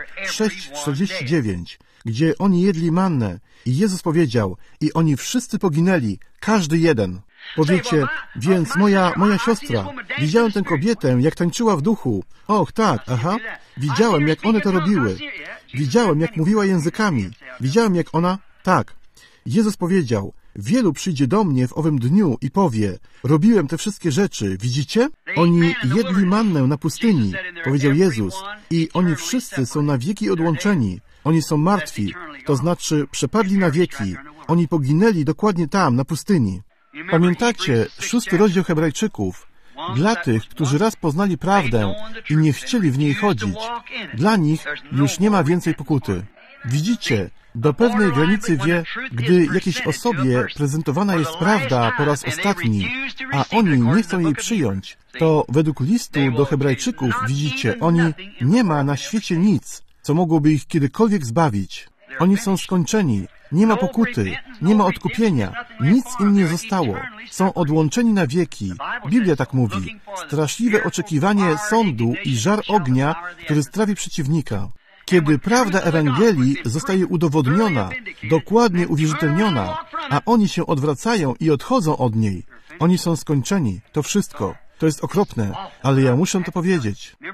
Speaker 1: 6:49, gdzie oni jedli mannę i Jezus powiedział: i oni wszyscy poginęli, każdy jeden. Powiecie: więc moja siostra, widziałem tę kobietę, jak tańczyła w duchu. Och, tak, aha. Widziałem, jak one to robiły. Widziałem, jak mówiła językami. Widziałem, jak ona... Tak. Jezus powiedział: wielu przyjdzie do mnie w owym dniu i powie: robiłem te wszystkie rzeczy, widzicie? Oni jedli mannę na pustyni, powiedział Jezus, i oni wszyscy są na wieki odłączeni. Oni są martwi, to znaczy przepadli na wieki. Oni poginęli dokładnie tam, na pustyni. Pamiętacie 6 rozdział Hebrajczyków? Dla tych, którzy raz poznali prawdę i nie chcieli w niej chodzić, dla nich już nie ma więcej pokuty. Widzicie, do pewnej granicy gdy jakiejś osobie prezentowana jest prawda po raz ostatni, a oni nie chcą jej przyjąć, to według listu do Hebrajczyków, widzicie, nie ma na świecie nic, co mogłoby ich kiedykolwiek zbawić. Oni są skończeni, nie ma pokuty, nie ma odkupienia, nic im nie zostało. Są odłączeni na wieki. Biblia tak mówi. Straszliwe oczekiwanie sądu i żar ognia, który strawi przeciwnika. Kiedy prawda Ewangelii zostaje udowodniona, dokładnie uwierzytelniona, a oni się odwracają i odchodzą od niej, oni są skończeni. To wszystko. To jest okropne, ale ja muszę to powiedzieć.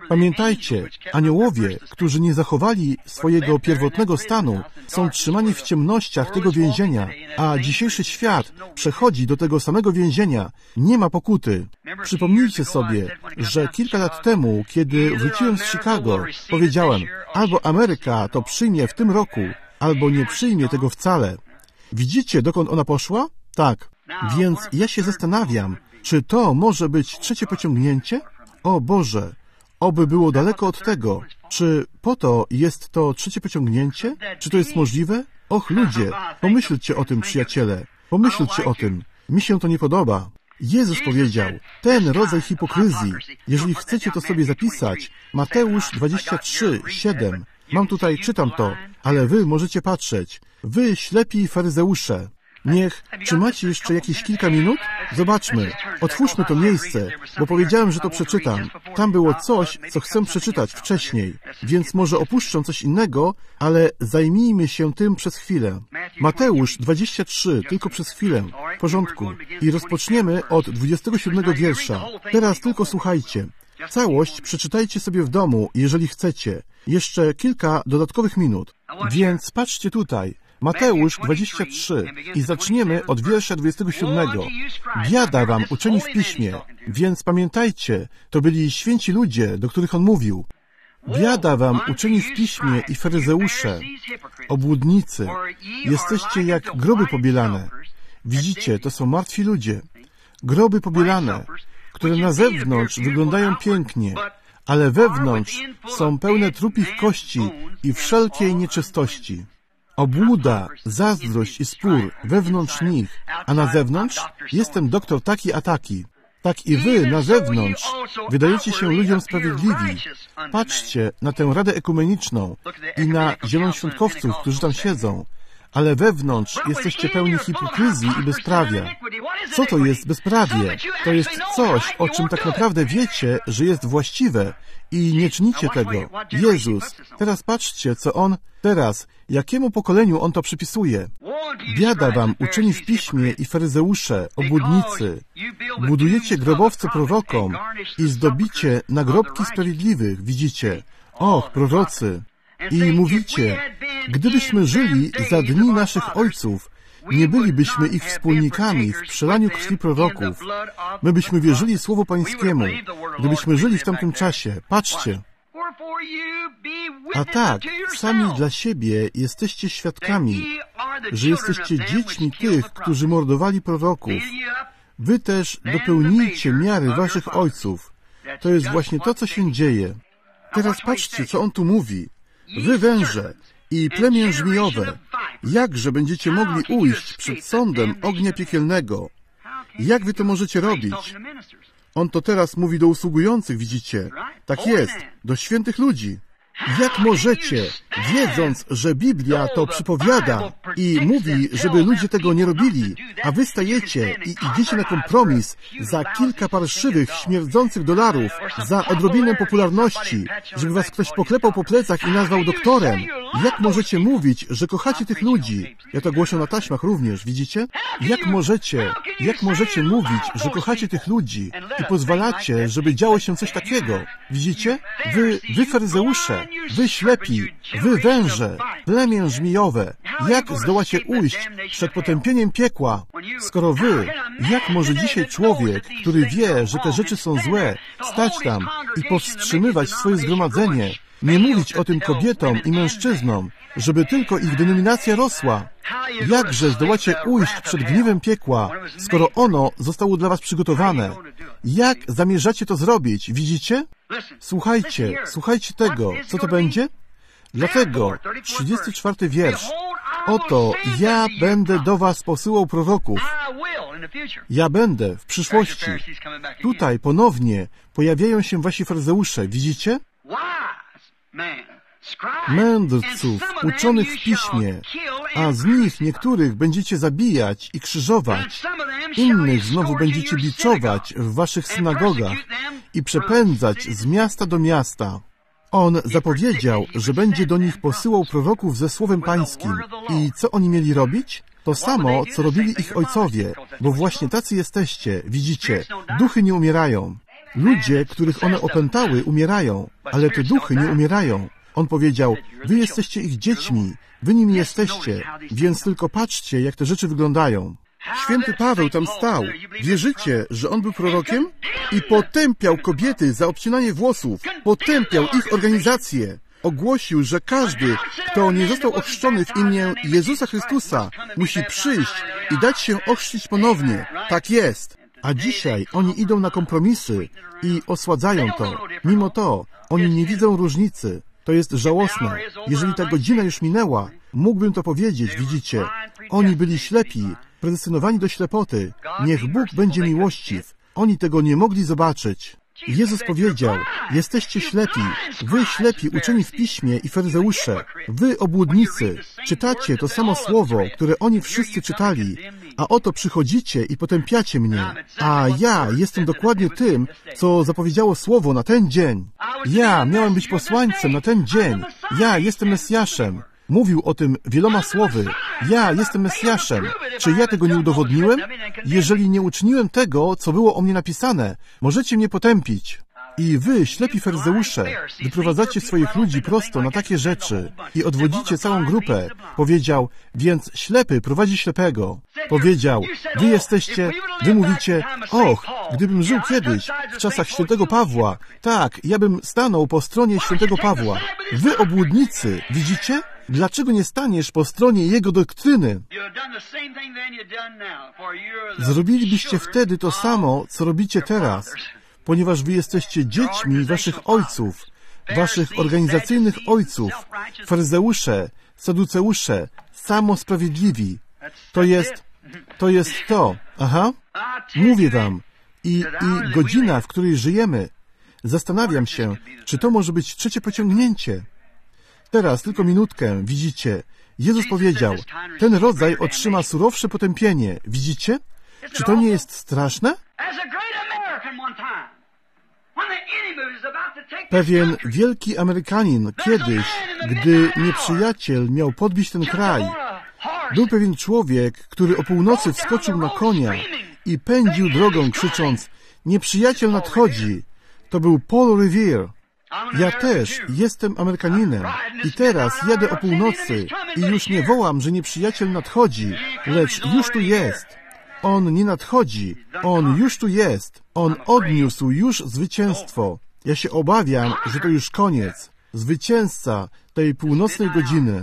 Speaker 1: Pamiętajcie, aniołowie, którzy nie zachowali swojego pierwotnego stanu, są trzymani w ciemnościach tego więzienia, a dzisiejszy świat przechodzi do tego samego więzienia. Nie ma pokuty. Przypomnijcie sobie, że kilka lat temu, kiedy wróciłem z Chicago, powiedziałem, albo Ameryka to przyjmie w tym roku, albo nie przyjmie tego wcale. Widzicie, dokąd ona poszła? Tak. Więc ja się zastanawiam, czy to może być trzecie pociągnięcie? O Boże, oby było daleko od tego. Czy po to jest to trzecie pociągnięcie? Czy to jest możliwe? Och, ludzie, pomyślcie o tym, przyjaciele. Pomyślcie o tym. Mi się to nie podoba. Jezus powiedział, ten rodzaj hipokryzji, jeżeli chcecie to sobie zapisać, Mateusz 23:7. Mam tutaj, czytam to, ale wy możecie patrzeć. Wy ślepi faryzeusze. Czy macie jeszcze jakieś kilka minut? Zobaczmy. Otwórzmy to miejsce, bo powiedziałem, że to przeczytam. Tam było coś, co chcę przeczytać wcześniej, więc może opuszczę coś innego, ale zajmijmy się tym przez chwilę. Mateusz 23, tylko przez chwilę. W porządku. I rozpoczniemy od 27 wiersza. Teraz tylko słuchajcie. Całość przeczytajcie sobie w domu, jeżeli chcecie. Jeszcze kilka dodatkowych minut. Więc patrzcie tutaj. Mateusz 23 i zaczniemy od wiersza 27. Biada wam, uczeni w piśmie, więc pamiętajcie, to byli święci ludzie, do których on mówił. Biada wam, uczeni w piśmie i faryzeusze, obłudnicy, jesteście jak groby pobielane. Widzicie, to są martwi ludzie. Groby pobielane, które na zewnątrz wyglądają pięknie, ale wewnątrz są pełne trupich kości i wszelkiej nieczystości. Obłuda, zazdrość i spór wewnątrz nich, a na zewnątrz jestem doktor taki a taki. Tak i wy na zewnątrz wydajecie się ludziom sprawiedliwi. Patrzcie na tę Radę Ekumeniczną i na zielonoświątkowców, którzy tam siedzą. Ale wewnątrz jesteście pełni hipokryzji i bezprawia. Co to jest bezprawie? To jest coś, o czym tak naprawdę wiecie, że jest właściwe i nie czynicie tego. Jezus, teraz patrzcie, co On, jakiemu pokoleniu On to przypisuje. Biada wam, uczeni w piśmie i faryzeusze, obłudnicy. Budujecie grobowce prorokom i zdobicie nagrobki sprawiedliwych, widzicie. Och, prorocy. I mówicie, gdybyśmy żyli za dni naszych ojców, nie bylibyśmy ich wspólnikami w przelaniu krwi proroków. My byśmy wierzyli Słowu Pańskiemu, gdybyśmy żyli w tamtym czasie. Patrzcie. A tak, sami dla siebie jesteście świadkami, że jesteście dziećmi tych, którzy mordowali proroków. Wy też dopełnijcie miary waszych ojców. To jest właśnie to, co się dzieje. Teraz patrzcie, co on tu mówi. Wy węże i plemię żmijowe, jakże będziecie mogli ujść przed sądem ognia piekielnego? Jak wy to możecie robić? On to teraz mówi do usługujących, widzicie? Tak jest, do świętych ludzi. Jak możecie, wiedząc, że Biblia to przypowiada i mówi, żeby ludzie tego nie robili, a wy stajecie i idziecie na kompromis za kilka parszywych, śmierdzących dolarów, za odrobinę popularności, żeby was ktoś poklepał po plecach i nazwał doktorem? Jak możecie mówić, że kochacie tych ludzi? Ja to głoszę na taśmach również, widzicie? Jak możecie mówić, że kochacie tych ludzi i pozwalacie, żeby działo się coś takiego? Widzicie? Wy faryzeusze, wy ślepi, wy węże, plemię żmijowe, jak zdołacie ujść przed potępieniem piekła? Skoro jak może dzisiaj człowiek, który wie, że te rzeczy są złe, stać tam i powstrzymywać swoje zgromadzenie, nie mówić o tym kobietom i mężczyznom, żeby tylko ich denominacja rosła? Jakże zdołacie ujść przed gniewem piekła, skoro ono zostało dla was przygotowane? Jak zamierzacie to zrobić? Widzicie? Słuchajcie tego. Co to będzie? Dlatego 34 wiersz. Oto ja będę do was posyłał proroków. Ja będę w przyszłości. Tutaj ponownie pojawiają się wasi faryzeusze. Widzicie? Mędrców, uczonych w piśmie, a z nich niektórych będziecie zabijać i krzyżować, innych znowu będziecie biczować w waszych synagogach i przepędzać z miasta do miasta. On zapowiedział, że będzie do nich posyłał proroków ze Słowem Pańskim. I co oni mieli robić? To samo, co robili ich ojcowie, bo właśnie tacy jesteście, widzicie, duchy nie umierają. Ludzie, których one opętały, umierają, ale te duchy nie umierają. On powiedział, wy jesteście ich dziećmi, wy nimi jesteście, więc tylko patrzcie, jak te rzeczy wyglądają. Święty Paweł tam stał. Wierzycie, że on był prorokiem? I potępiał kobiety za obcinanie włosów, potępiał ich organizację. Ogłosił, że każdy, kto nie został ochrzczony w imię Jezusa Chrystusa, musi przyjść i dać się ochrzcić ponownie. Tak jest. A dzisiaj oni idą na kompromisy i osładzają to. Mimo to oni nie widzą różnicy. To jest żałosne. Jeżeli ta godzina już minęła, mógłbym to powiedzieć, widzicie. Oni byli ślepi, predestynowani do ślepoty. Niech Bóg będzie miłościw. Oni tego nie mogli zobaczyć. Jezus powiedział, jesteście ślepi, wy ślepi uczeni w piśmie i faryzeusze, wy obłudnicy, czytacie to samo słowo, które oni wszyscy czytali, a oto przychodzicie i potępiacie mnie, a ja jestem dokładnie tym, co zapowiedziało słowo na ten dzień. Ja miałem być posłańcem na ten dzień, ja jestem Mesjaszem. Mówił o tym wieloma słowy. Ja jestem Mesjaszem. Czy ja tego nie udowodniłem? Jeżeli nie uczyniłem tego, co było o mnie napisane, możecie mnie potępić. I wy, ślepi faryzeusze, wyprowadzacie swoich ludzi prosto na takie rzeczy i odwodzicie całą grupę. Powiedział, więc ślepy prowadzi ślepego. Powiedział, wy mówicie, och, gdybym żył kiedyś, w czasach świętego Pawła, tak, ja bym stanął po stronie świętego Pawła. Wy obłudnicy, widzicie? Dlaczego nie staniesz po stronie jego doktryny? Zrobilibyście wtedy to samo, co robicie teraz, ponieważ wy jesteście dziećmi waszych ojców, waszych organizacyjnych ojców, faryzeusze, saduceusze, samosprawiedliwi. To jest to. Aha. Mówię wam. I godzina, w której żyjemy, zastanawiam się, czy to może być trzecie pociągnięcie. Teraz tylko minutkę, widzicie? Jezus powiedział, ten rodzaj otrzyma surowsze potępienie. Widzicie? Czy to nie jest straszne? Pewien wielki Amerykanin kiedyś, gdy nieprzyjaciel miał podbić ten kraj, był pewien człowiek, który o północy wskoczył na konia i pędził drogą, krzycząc, nieprzyjaciel nadchodzi. To był Paul Revere. Ja też jestem Amerykaninem i teraz jadę o północy i już nie wołam, że nieprzyjaciel nadchodzi, lecz już tu jest. On nie nadchodzi, on już tu jest. On odniósł już zwycięstwo. Ja się obawiam, że to już koniec. Zwycięzca tej północnej godziny.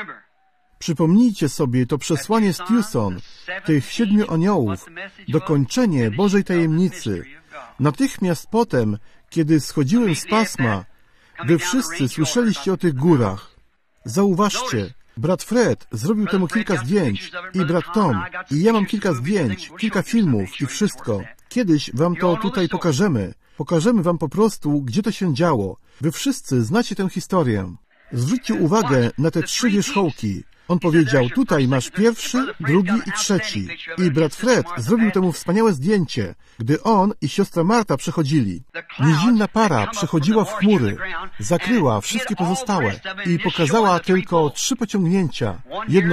Speaker 1: Przypomnijcie sobie to przesłanie z Tucson, tych 7 aniołów, dokończenie Bożej tajemnicy. Natychmiast potem, kiedy schodziłem z pasma, wy wszyscy słyszeliście o tych górach. Zauważcie, brat Fred zrobił temu kilka zdjęć i brat Tom, i ja mam kilka zdjęć, kilka filmów i wszystko. Kiedyś wam to tutaj pokażemy. Pokażemy wam po prostu, gdzie to się działo. Wy wszyscy znacie tę historię. Zwróćcie uwagę na te 3 wierzchołki. On powiedział, tutaj masz pierwszy, drugi i trzeci. I brat Fred zrobił temu wspaniałe zdjęcie, gdy on i siostra Marta przechodzili. Nizinna para przechodziła w chmury, zakryła wszystkie pozostałe i pokazała tylko 3 pociągnięcia.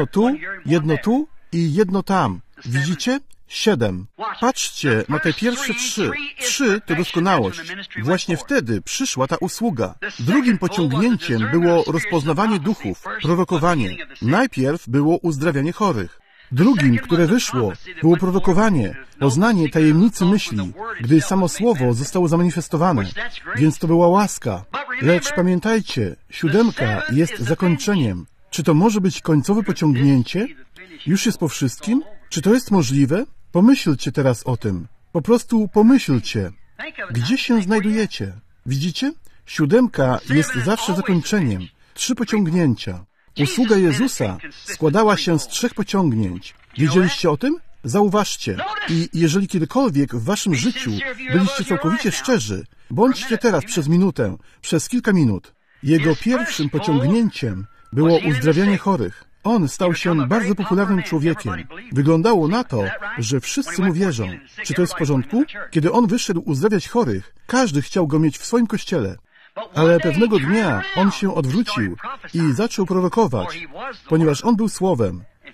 Speaker 1: Jedno tu i jedno tam. Widzicie? 7. Patrzcie na te pierwsze 3. 3 to doskonałość. Właśnie wtedy przyszła ta usługa. Drugim pociągnięciem było rozpoznawanie duchów, prorokowanie. Najpierw było uzdrawianie chorych. Drugim, które wyszło, było prorokowanie, poznanie tajemnicy myśli, gdy samo słowo zostało zamanifestowane. Więc to była łaska. Lecz pamiętajcie, 7 jest zakończeniem. Czy to może być końcowe pociągnięcie? Już jest po wszystkim? Czy to jest możliwe? Pomyślcie teraz o tym. Po prostu pomyślcie. Gdzie się znajdujecie? Widzicie? 7 jest zawsze zakończeniem. 3 pociągnięcia. Usługa Jezusa składała się z 3 pociągnięć. Wiedzieliście o tym? Zauważcie. I jeżeli kiedykolwiek w waszym życiu byliście całkowicie szczerzy, bądźcie teraz przez minutę, przez kilka minut. Jego pierwszym pociągnięciem było uzdrawianie chorych. On stał się bardzo popularnym człowiekiem. Wyglądało na to, że wszyscy mu wierzą. Czy to jest w porządku? Kiedy on wyszedł uzdrawiać chorych, każdy chciał go mieć w swoim kościele. Ale pewnego dnia on się odwrócił i zaczął prorokować, ponieważ on był Słowem.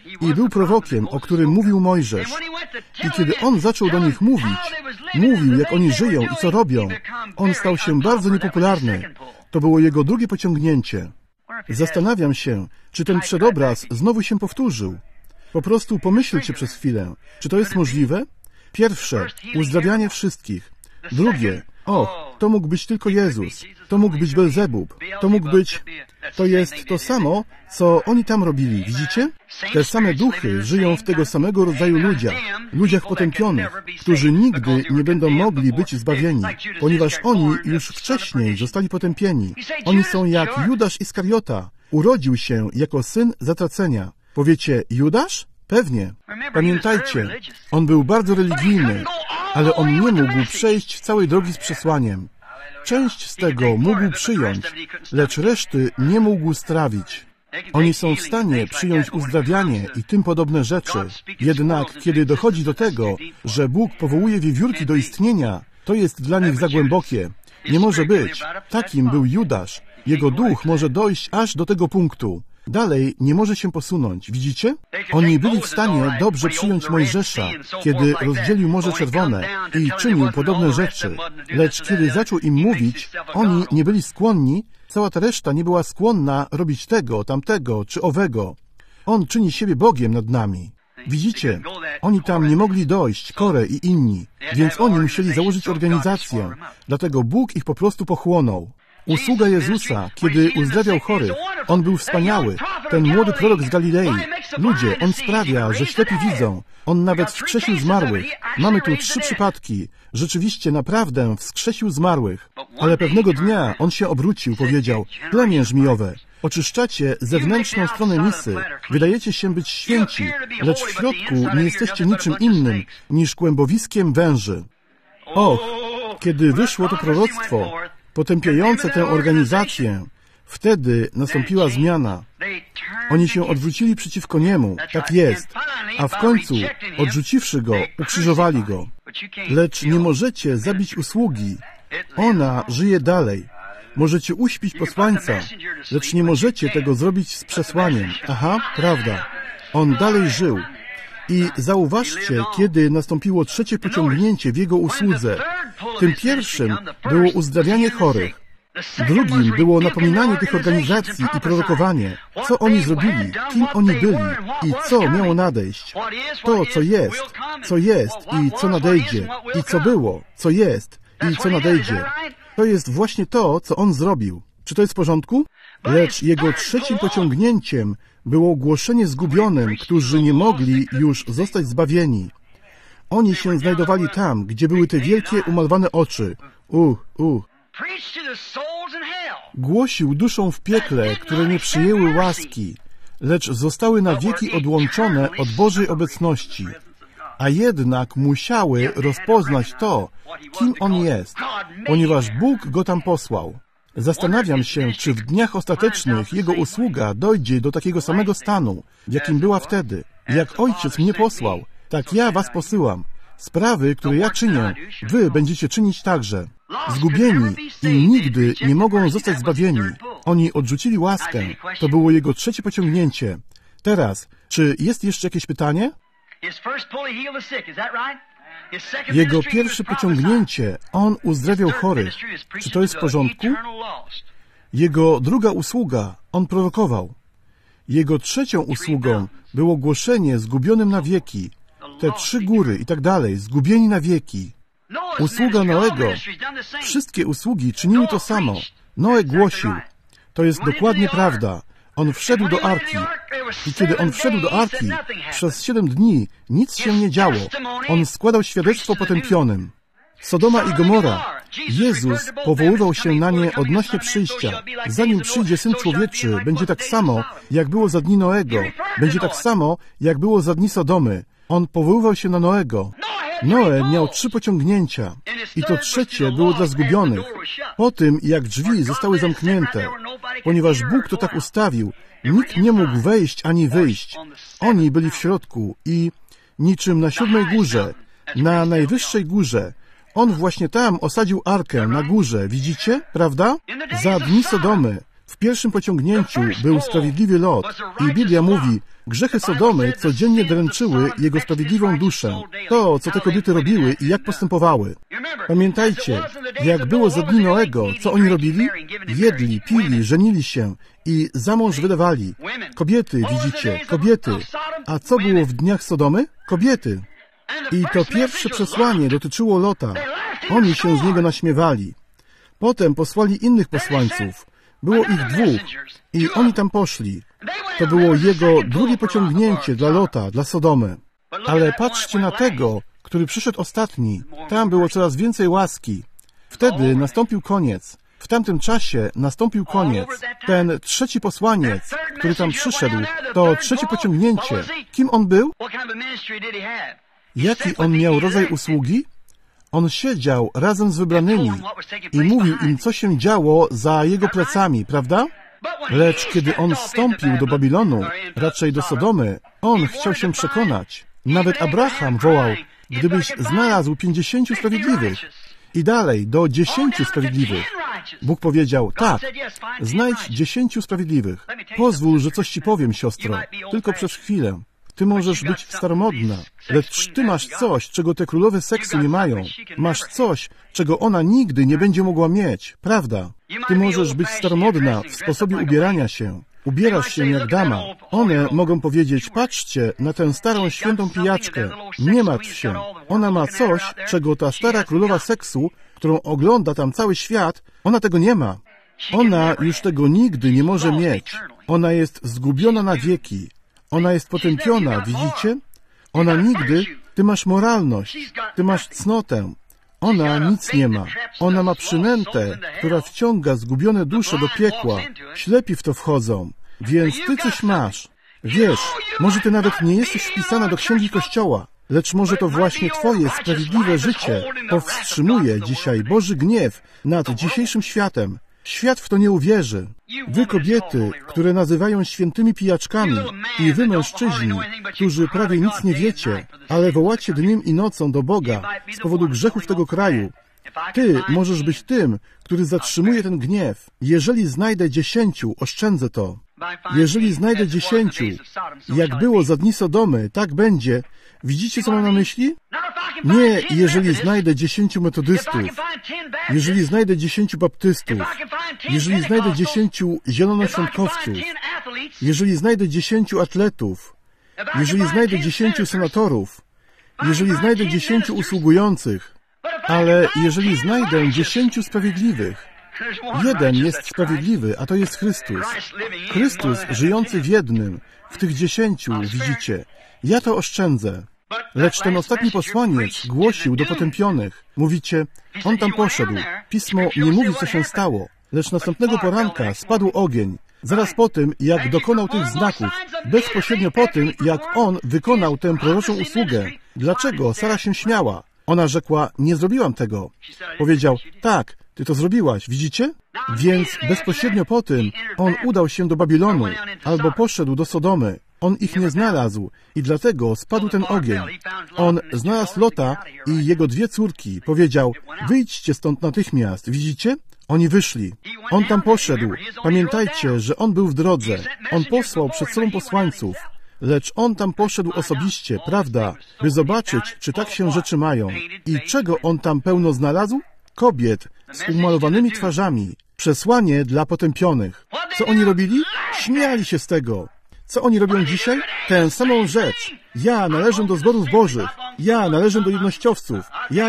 Speaker 1: i był prorokiem, o którym mówił Mojżesz. I kiedy on zaczął do nich mówić, mówił, jak oni żyją i co robią, on stał się bardzo niepopularny. To było jego drugie pociągnięcie. Zastanawiam się, czy ten przedobraz znowu się powtórzył. Po prostu pomyślcie przez chwilę, czy to jest możliwe? Pierwsze, uzdrawianie wszystkich. Drugie, to mógł być tylko Jezus. To mógł być Belzebub. To mógł być... To jest to samo, co oni tam robili. Widzicie? Te same duchy żyją w tego samego rodzaju ludziach potępionych, którzy nigdy nie będą mogli być zbawieni, ponieważ oni już wcześniej zostali potępieni. Oni są jak Judasz Iskariota. Urodził się jako syn zatracenia. Powiecie, Judasz? Pewnie. Pamiętajcie, on był bardzo religijny, ale on nie mógł przejść całej drogi z przesłaniem. Część z tego mógł przyjąć, lecz reszty nie mógł strawić. Oni są w stanie przyjąć uzdrawianie i tym podobne rzeczy. Jednak kiedy dochodzi do tego, że Bóg powołuje wiewiórki do istnienia, to jest dla nich za głębokie. Nie może być. Takim był Judasz. Jego duch może dojść aż do tego punktu. Dalej nie może się posunąć. Widzicie? Oni byli w stanie dobrze przyjąć Mojżesza, kiedy rozdzielił Morze Czerwone i czynił podobne rzeczy. Lecz kiedy zaczął im mówić, oni nie byli skłonni, cała ta reszta nie była skłonna robić tego, tamtego czy owego. On czyni siebie Bogiem nad nami. Widzicie? Oni tam nie mogli dojść, Korę i inni, więc oni musieli założyć organizację. Dlatego Bóg ich po prostu pochłonął. Usługa Jezusa, kiedy uzdrawiał chorych, on był wspaniały. Ten młody prorok z Galilei. Ludzie, on sprawia, że ślepi widzą. On nawet wskrzesił zmarłych. Mamy tu 3 przypadki. Rzeczywiście, naprawdę wskrzesił zmarłych. Ale pewnego dnia on się obrócił, powiedział: plemię żmijowe, oczyszczacie zewnętrzną stronę misy. Wydajecie się być święci, lecz w środku nie jesteście niczym innym niż kłębowiskiem węży. Och, kiedy wyszło to proroctwo potępiające tę organizację, wtedy nastąpiła zmiana. Oni się odwrócili przeciwko niemu, tak jest, a w końcu, odrzuciwszy go, ukrzyżowali go. Lecz nie możecie zabić usługi. Ona żyje dalej. Możecie uśpić posłańca, lecz nie możecie tego zrobić z przesłaniem. Aha, prawda. On dalej żył. I zauważcie, kiedy nastąpiło trzecie pociągnięcie w jego usłudze. Tym pierwszym było uzdrawianie chorych. Drugim było napominanie tych organizacji i prorokowanie, co oni zrobili, kim oni byli i co miało nadejść. To, co jest i co nadejdzie, i co było, co jest i co nadejdzie. To jest właśnie to, co on zrobił. Czy to jest w porządku? Lecz jego trzecim pociągnięciem było głoszenie zgubionym, którzy nie mogli już zostać zbawieni. Oni się znajdowali tam, gdzie były te wielkie umalowane oczy. Głosił duszom w piekle, które nie przyjęły łaski, lecz zostały na wieki odłączone od Bożej obecności, a jednak musiały rozpoznać to, kim on jest, ponieważ Bóg go tam posłał. Zastanawiam się, czy w dniach ostatecznych jego usługa dojdzie do takiego samego stanu, w jakim była wtedy. Jak Ojciec mnie posłał, tak ja was posyłam. Sprawy, które ja czynię, wy będziecie czynić także. Zgubieni i nigdy nie mogą zostać zbawieni. Oni odrzucili łaskę. To było jego trzecie pociągnięcie. Teraz, czy jest jeszcze jakieś pytanie? Jego pierwsze pociągnięcie, on uzdrawiał chorych. Czy to jest w porządku? Jego druga usługa, on prorokował. Jego trzecią usługą było głoszenie zgubionym na wieki. Te 3 góry i tak dalej, zgubieni na wieki. Usługa Noego. Wszystkie usługi czyniły to samo. Noe głosił. To jest dokładnie prawda. On wszedł do arki. I kiedy on wszedł do arki, przez 7 dni nic się nie działo. On składał świadectwo potępionym. Sodoma i Gomora. Jezus powoływał się na nie odnośnie przyjścia. Zanim przyjdzie Syn Człowieczy, będzie tak samo, jak było za dni Noego. Będzie tak samo, jak było za dni Sodomy. On powoływał się na Noego. Noe miał 3 pociągnięcia i to trzecie było dla zgubionych. Po tym, jak drzwi zostały zamknięte, ponieważ Bóg to tak ustawił, nikt nie mógł wejść ani wyjść. Oni byli w środku i niczym na 7 górze, na najwyższej górze, on właśnie tam osadził arkę na górze. Widzicie? Prawda? Za dni Sodomy. W pierwszym pociągnięciu był sprawiedliwy Lot i Biblia mówi, grzechy Sodomy codziennie dręczyły jego sprawiedliwą duszę. To, co te kobiety robiły i jak postępowały. Pamiętajcie, jak było za dni Noego, co oni robili? Jedli, pili, żenili się i za mąż wydawali. Kobiety, widzicie, kobiety. A co było w dniach Sodomy? Kobiety. I to pierwsze przesłanie dotyczyło Lota. Oni się z niego naśmiewali. Potem posłali innych posłańców. Było ich 2 i oni tam poszli. To było jego drugie pociągnięcie dla Lota, dla Sodomy. Ale patrzcie na tego, który przyszedł ostatni. Tam było coraz więcej łaski. Wtedy nastąpił koniec. W tamtym czasie nastąpił koniec. Ten trzeci posłaniec, który tam przyszedł, to trzecie pociągnięcie. Kim on był? Jaki on miał rodzaj usługi? On siedział razem z wybranymi i mówił im, co się działo za jego plecami, prawda? Lecz kiedy on wstąpił do Babilonu, raczej do Sodomy, on chciał się przekonać. Nawet Abraham wołał, gdybyś znalazł 50 sprawiedliwych. I dalej, do 10 sprawiedliwych. Bóg powiedział, tak, znajdź 10 sprawiedliwych. Pozwól, że coś ci powiem, siostro, tylko przez chwilę. Ty możesz być staromodna, lecz ty masz coś, czego te królowe seksu nie mają. Masz coś, czego ona nigdy nie będzie mogła mieć, prawda? Ty możesz być staromodna w sposobie ubierania się. Ubierasz się jak dama. One mogą powiedzieć, patrzcie na tę starą świętą pijaczkę. Nie martw się. Ona ma coś, czego ta stara królowa seksu, którą ogląda tam cały świat, ona tego nie ma. Ona już tego nigdy nie może mieć. Ona jest zgubiona na wieki. Ona jest potępiona, widzicie? Ona nigdy... Ty masz moralność. Ty masz cnotę. Ona nic nie ma. Ona ma przynętę, która wciąga zgubione dusze do piekła. Ślepi w to wchodzą. Więc ty coś masz. Wiesz, może ty nawet nie jesteś wpisana do księgi Kościoła, lecz może to właśnie twoje sprawiedliwe życie powstrzymuje dzisiaj Boży gniew nad dzisiejszym światem. Świat w to nie uwierzy. Wy kobiety, które nazywają świętymi pijaczkami i wy mężczyźni, którzy prawie nic nie wiecie, ale wołacie dniem i nocą do Boga z powodu grzechów tego kraju. Ty możesz być tym, który zatrzymuje ten gniew. Jeżeli znajdę 10, oszczędzę to. Jeżeli znajdę 10, jak było za dni Sodomy, tak będzie. Widzicie, co mam na myśli? Nie, jeżeli znajdę 10 metodystów, jeżeli znajdę 10 baptystów, jeżeli znajdę 10 zielonoświątkowców, jeżeli znajdę 10 atletów, jeżeli znajdę 10 senatorów, jeżeli znajdę 10 usługujących, ale jeżeli znajdę 10 sprawiedliwych, jeden jest sprawiedliwy, a to jest Chrystus. Chrystus żyjący w jednym, w tych 10, widzicie. Ja to oszczędzę. Lecz ten ostatni posłaniec głosił do potępionych. Mówicie, on tam poszedł. Pismo nie mówi, co się stało. Lecz następnego poranka spadł ogień. Zaraz po tym, jak dokonał tych znaków. Bezpośrednio po tym, jak on wykonał tę proroczą usługę. Dlaczego Sara się śmiała? Ona rzekła, nie zrobiłam tego. Powiedział, tak, ty to zrobiłaś, widzicie? Więc bezpośrednio po tym on udał się do Babilonu albo poszedł do Sodomy. On ich nie znalazł i dlatego spadł ten ogień. On znalazł Lota i jego 2 córki. Powiedział, wyjdźcie stąd natychmiast. Widzicie? Oni wyszli. On tam poszedł. Pamiętajcie, że on był w drodze. On posłał przed sobą posłańców. Lecz on tam poszedł osobiście, prawda, by zobaczyć, czy tak się rzeczy mają. I czego on tam pełno znalazł? Kobiet z umalowanymi twarzami. Przesłanie dla potępionych. Co oni robili? Śmiali się z tego. Co oni robią dzisiaj? Tę samą rzecz. Ja należę do zborów bożych. Ja należę do jednościowców.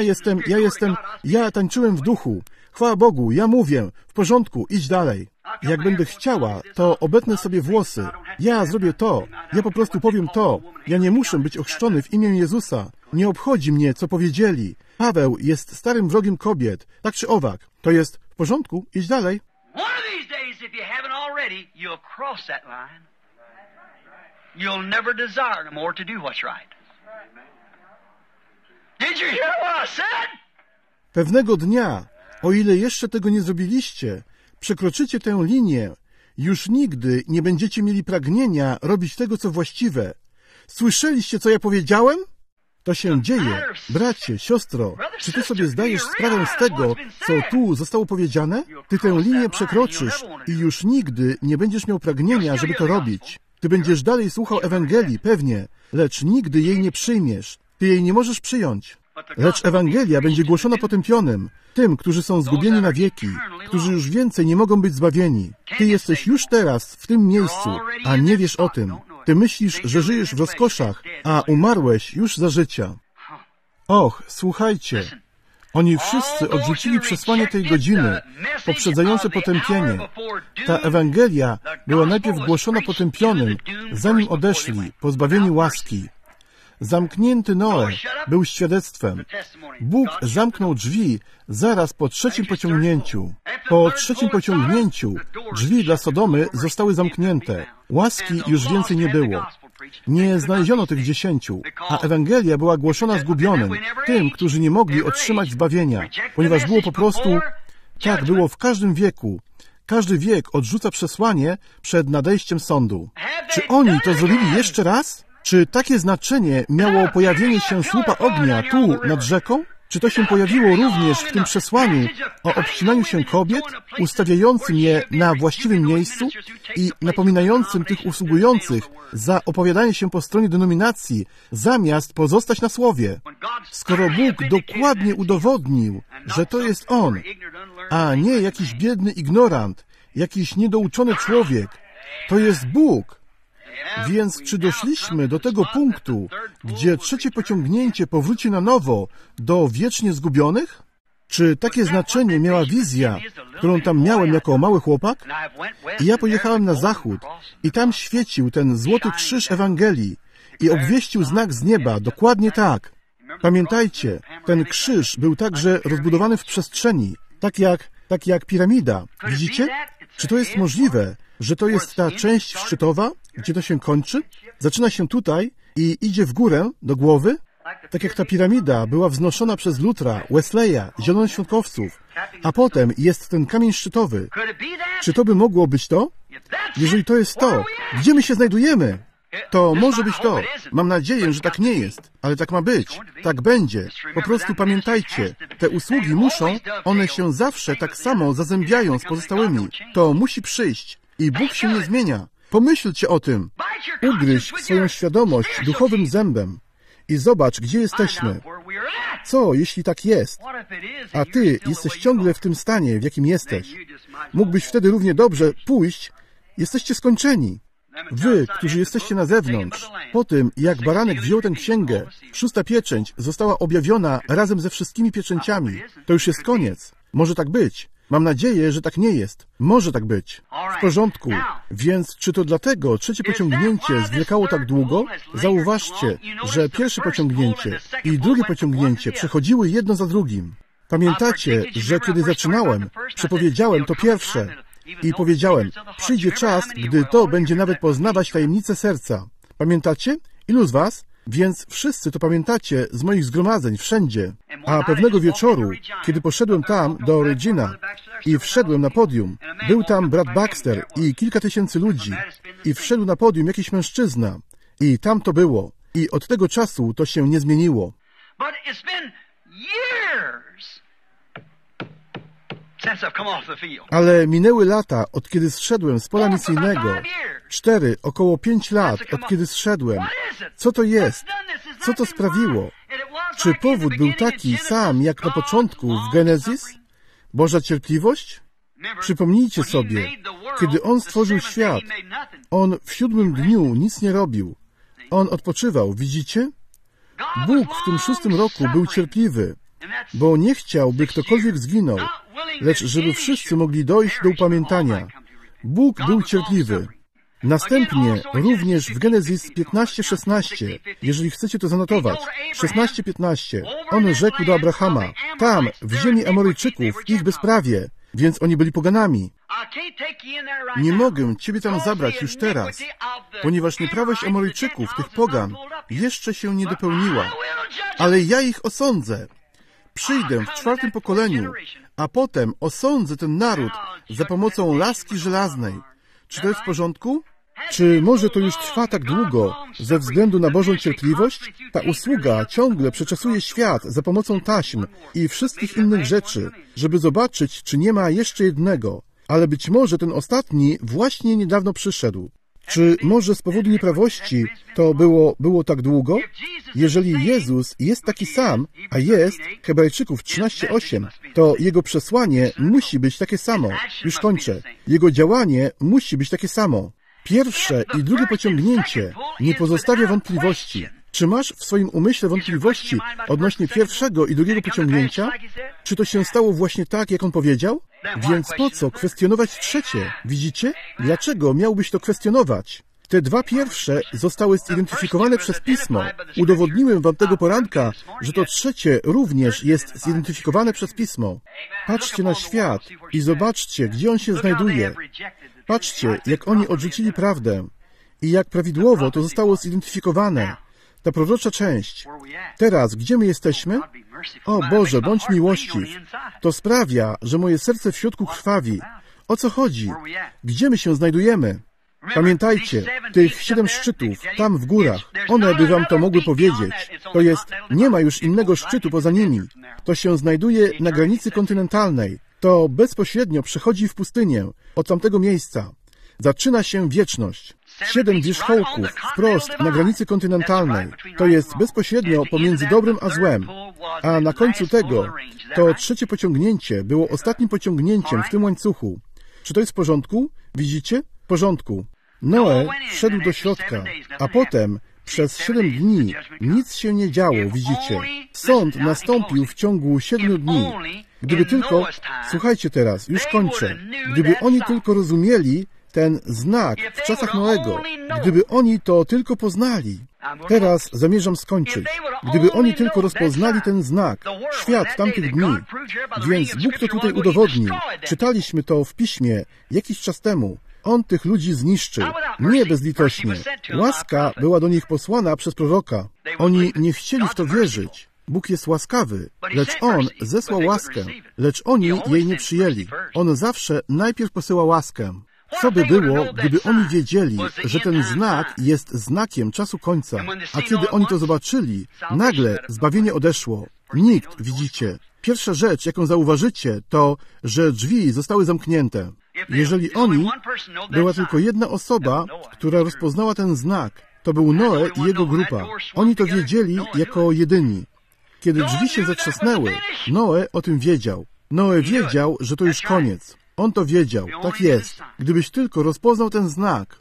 Speaker 1: Ja tańczyłem w duchu. Chwała Bogu, ja mówię. W porządku, idź dalej. Jak będę chciała, to obetnę sobie włosy. Ja zrobię to. Ja po prostu powiem to. Ja nie muszę być ochrzczony w imię Jezusa. Nie obchodzi mnie, co powiedzieli. Paweł jest starym wrogiem kobiet. Tak czy owak. To jest w porządku, idź dalej.
Speaker 2: You'll never desire no more to do what's right. Did you hear what I said?
Speaker 1: Pewnego dnia, o ile jeszcze tego nie zrobiliście, przekroczycie tę linię, już nigdy nie będziecie mieli pragnienia robić tego, co właściwe. Słyszeliście, co ja powiedziałem? To się dzieje. Bracie, siostro, czy ty sobie zdajesz sprawę z tego, co tu zostało powiedziane? Ty tę linię przekroczysz i już nigdy nie będziesz miał pragnienia, żeby to robić. Ty będziesz dalej słuchał Ewangelii, pewnie, lecz nigdy jej nie przyjmiesz. Ty jej nie możesz przyjąć. Lecz Ewangelia będzie głoszona potępionym, tym, którzy są zgubieni na wieki, którzy już więcej nie mogą być zbawieni. Ty jesteś już teraz w tym miejscu, a nie wiesz o tym. Ty myślisz, że żyjesz w rozkoszach, a umarłeś już za życia. Och, słuchajcie, oni wszyscy odrzucili przesłanie tej godziny, poprzedzające potępienie. Ta Ewangelia była najpierw głoszona potępionym, zanim odeszli, pozbawieni łaski. Zamknięty Noe był świadectwem. Bóg zamknął drzwi zaraz po trzecim pociągnięciu. Po trzecim pociągnięciu drzwi dla Sodomy zostały zamknięte. Łaski już więcej nie było. Nie znaleziono tych 10, a Ewangelia była głoszona zgubionym, tym, którzy nie mogli otrzymać zbawienia, ponieważ było po prostu, tak było w każdym wieku. Każdy wiek odrzuca przesłanie przed nadejściem sądu. Czy oni to zrobili jeszcze raz? Czy takie znaczenie miało pojawienie się słupa ognia tu nad rzeką? Czy to się pojawiło również w tym przesłaniu o obcinaniu się kobiet, ustawiającym je na właściwym miejscu i napominającym tych usługujących za opowiadanie się po stronie denominacji, zamiast pozostać na słowie? Skoro Bóg dokładnie udowodnił, że to jest On, a nie jakiś biedny ignorant, jakiś niedouczony człowiek, to jest Bóg. Więc czy doszliśmy do tego punktu, gdzie trzecie pociągnięcie powróci na nowo do wiecznie zgubionych? Czy takie znaczenie miała wizja, którą tam miałem jako mały chłopak? I ja pojechałem na zachód i tam świecił ten złoty krzyż Ewangelii i obwieścił znak z nieba, dokładnie tak. Pamiętajcie, ten krzyż był także rozbudowany w przestrzeni, tak jak piramida. Widzicie? Czy to jest możliwe, że to jest ta część szczytowa, gdzie to się kończy? Zaczyna się tutaj i idzie w górę, do głowy? Tak jak ta piramida była wznoszona przez Lutra, Wesleya, zielonoświątkowców, a potem jest ten kamień szczytowy. Czy to by mogło być to? Jeżeli to jest to, gdzie my się znajdujemy? To może być to. Mam nadzieję, że tak nie jest, ale tak ma być. Tak będzie. Po prostu pamiętajcie, te usługi muszą, one się zawsze tak samo zazębiają z pozostałymi. To musi przyjść i Bóg się nie zmienia. Pomyślcie o tym. Ugryź swoją świadomość duchowym zębem i zobacz, gdzie jesteśmy. Co, jeśli tak jest? A ty jesteś ciągle w tym stanie, w jakim jesteś. Mógłbyś wtedy równie dobrze pójść. Jesteście skończeni. Wy, którzy jesteście na zewnątrz, po tym, jak baranek wziął tę księgę, 6. pieczęć została objawiona razem ze wszystkimi pieczęciami. To już jest koniec. Może tak być. Mam nadzieję, że tak nie jest. Może tak być. W porządku. Więc czy to dlatego trzecie pociągnięcie zwlekało tak długo? Zauważcie, że pierwsze pociągnięcie i drugie pociągnięcie przechodziły jedno za drugim. Pamiętacie, że kiedy zaczynałem, przepowiedziałem to pierwsze i powiedziałem, przyjdzie czas, gdy to będzie nawet poznawać tajemnice serca. Pamiętacie? Ilu z was? Więc wszyscy to pamiętacie z moich zgromadzeń wszędzie. A pewnego wieczoru, kiedy poszedłem tam do Regina i wszedłem na podium, był tam brat Baxter i kilka tysięcy ludzi i wszedł na podium jakiś mężczyzna i tam to było. I od tego czasu to się nie zmieniło. Ale minęły lata, od kiedy zszedłem z pola misyjnego. 4, około 5 lat, od kiedy zszedłem. Co to jest? Co to sprawiło? Czy powód był taki sam, jak na początku w Genezis? Boża cierpliwość? Przypomnijcie sobie, kiedy On stworzył świat, On w 7 dniu nic nie robił. On odpoczywał, widzicie? Bóg w tym 6. roku był cierpliwy, bo nie chciał, by ktokolwiek zginął, lecz żeby wszyscy mogli dojść do upamiętania. Bóg był cierpliwy. Następnie również w Genezis 15:16, jeżeli chcecie to zanotować, 16:15, On rzekł do Abrahama, tam, w ziemi Amoryjczyków, ich bezprawie, więc oni byli poganami. Nie mogę Ciebie tam zabrać już teraz, ponieważ nieprawość Amoryjczyków, tych pogan, jeszcze się nie dopełniła. Ale ja ich osądzę. Przyjdę w 4. pokoleniu, a potem osądzę ten naród za pomocą laski żelaznej. Czy to jest w porządku? Czy może to już trwa tak długo ze względu na Bożą cierpliwość? Ta usługa ciągle przeczesuje świat za pomocą taśm i wszystkich innych rzeczy, żeby zobaczyć, czy nie ma jeszcze jednego. Ale być może ten ostatni właśnie niedawno przyszedł. Czy może z powodu nieprawości to było tak długo? Jeżeli Jezus jest taki sam, a jest, Hebrajczyków 13:8, to Jego przesłanie musi być takie samo. Już kończę. Jego działanie musi być takie samo. Pierwsze i drugie pociągnięcie nie pozostawia wątpliwości. Czy masz w swoim umyśle wątpliwości odnośnie pierwszego i drugiego pociągnięcia? Czy to się stało właśnie tak, jak on powiedział? Więc po co kwestionować trzecie? Widzicie? Dlaczego miałbyś to kwestionować? Te dwa pierwsze zostały zidentyfikowane przez Pismo. Udowodniłem wam tego poranka, że to trzecie również jest zidentyfikowane przez Pismo. Patrzcie na świat i zobaczcie, gdzie on się znajduje. Patrzcie, jak oni odrzucili prawdę i jak prawidłowo to zostało zidentyfikowane. Ta prorocza część. Teraz, gdzie my jesteśmy? O Boże, bądź miłościw. To sprawia, że moje serce w środku krwawi. O co chodzi? Gdzie my się znajdujemy? Pamiętajcie, tych 7 szczytów, tam w górach, one by wam to mogły powiedzieć. To jest, nie ma już innego szczytu poza nimi. To się znajduje na granicy kontynentalnej. To bezpośrednio przechodzi w pustynię, od tamtego miejsca. Zaczyna się wieczność. 7 wierzchołków wprost na granicy kontynentalnej. To jest bezpośrednio pomiędzy dobrem a złem. A na końcu tego, to trzecie pociągnięcie było ostatnim pociągnięciem w tym łańcuchu. Czy to jest w porządku? Widzicie? W porządku. Noe wszedł do środka, a potem przez 7 dni nic się nie działo, widzicie. Sąd nastąpił w ciągu 7 dni. Gdyby tylko, słuchajcie teraz, już kończę, gdyby oni tylko rozumieli ten znak w czasach Noego, gdyby oni to tylko poznali. Teraz zamierzam skończyć. Gdyby oni tylko rozpoznali ten znak, świat tamtych dni. Więc Bóg to tutaj udowodnił. Czytaliśmy to w Piśmie jakiś czas temu. On tych ludzi zniszczył. Nie bezlitośnie. Łaska była do nich posłana przez proroka. Oni nie chcieli w to wierzyć. Bóg jest łaskawy, lecz On zesłał łaskę, lecz oni jej nie przyjęli. On zawsze najpierw posyła łaskę. Co by było, gdyby oni wiedzieli, że ten znak jest znakiem czasu końca, a kiedy oni to zobaczyli, nagle zbawienie odeszło. Nikt, widzicie. Pierwsza rzecz, jaką zauważycie, to, że drzwi zostały zamknięte. Jeżeli była tylko jedna osoba, która rozpoznała ten znak, to był Noe i jego grupa. Oni to wiedzieli jako jedyni. Kiedy drzwi się zatrzasnęły, Noe o tym wiedział. Noe wiedział, że to już koniec. On to wiedział. Tak jest. Gdybyś tylko rozpoznał ten znak.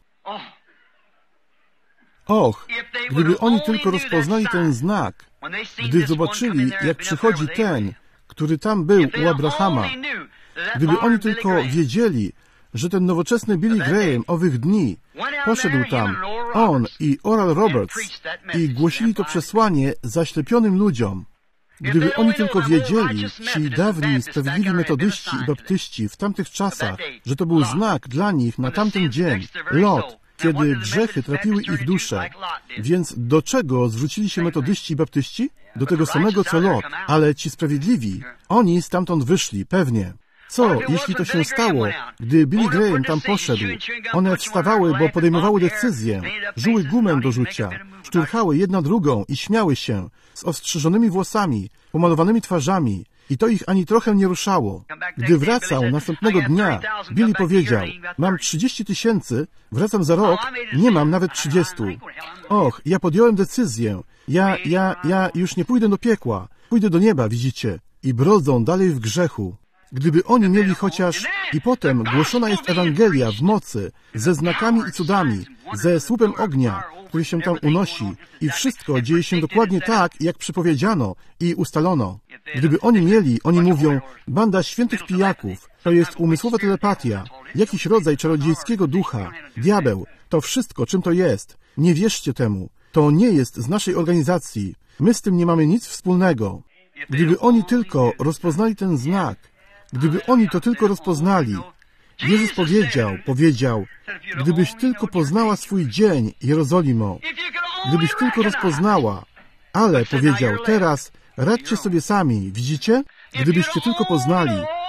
Speaker 1: Och, gdyby oni tylko rozpoznali ten znak, gdy zobaczyli, jak przychodzi ten, który tam był u Abrahama, gdyby oni tylko wiedzieli, że ten nowoczesny Billy Graham owych dni poszedł tam, on i Oral Roberts, i głosili to przesłanie zaślepionym ludziom. Gdyby oni tylko wiedzieli, ci dawni, sprawiedliwi metodyści i baptyści w tamtych czasach, że to był znak dla nich na tamten dzień, Lot, kiedy grzechy trapiły ich duszę. Więc do czego zwrócili się metodyści i baptyści? Do tego samego co Lot, ale ci sprawiedliwi, oni stamtąd wyszli, pewnie. Co, jeśli to się stało, gdy Billy Graham tam poszedł? One wstawały, bo podejmowały decyzję, żuły gumę do rzucia, szturchały jedna drugą i śmiały się, z ostrzyżonymi włosami, pomalowanymi twarzami, i to ich ani trochę nie ruszało. Gdy wracał następnego dnia, Billy powiedział, mam 30 000, wracam za rok, nie mam nawet 30. Och, ja podjąłem decyzję, ja już nie pójdę do piekła, pójdę do nieba, widzicie, i brodzą dalej w grzechu. Gdyby oni mieli chociaż... I potem głoszona jest Ewangelia w mocy, ze znakami i cudami, ze słupem ognia, który się tam unosi, i wszystko dzieje się dokładnie tak, jak przypowiedziano i ustalono. Gdyby oni mieli, oni mówią, banda świętych pijaków, to jest umysłowa telepatia, jakiś rodzaj czarodziejskiego ducha, diabeł, to wszystko, czym to jest. Nie wierzcie temu. To nie jest z naszej organizacji. My z tym nie mamy nic wspólnego. Gdyby oni tylko rozpoznali ten znak, gdyby oni to tylko rozpoznali, Jezus powiedział, gdybyś tylko poznała swój dzień, Jerozolimo, gdybyś tylko rozpoznała, ale powiedział, teraz radźcie sobie sami, widzicie? Gdybyście tylko poznali,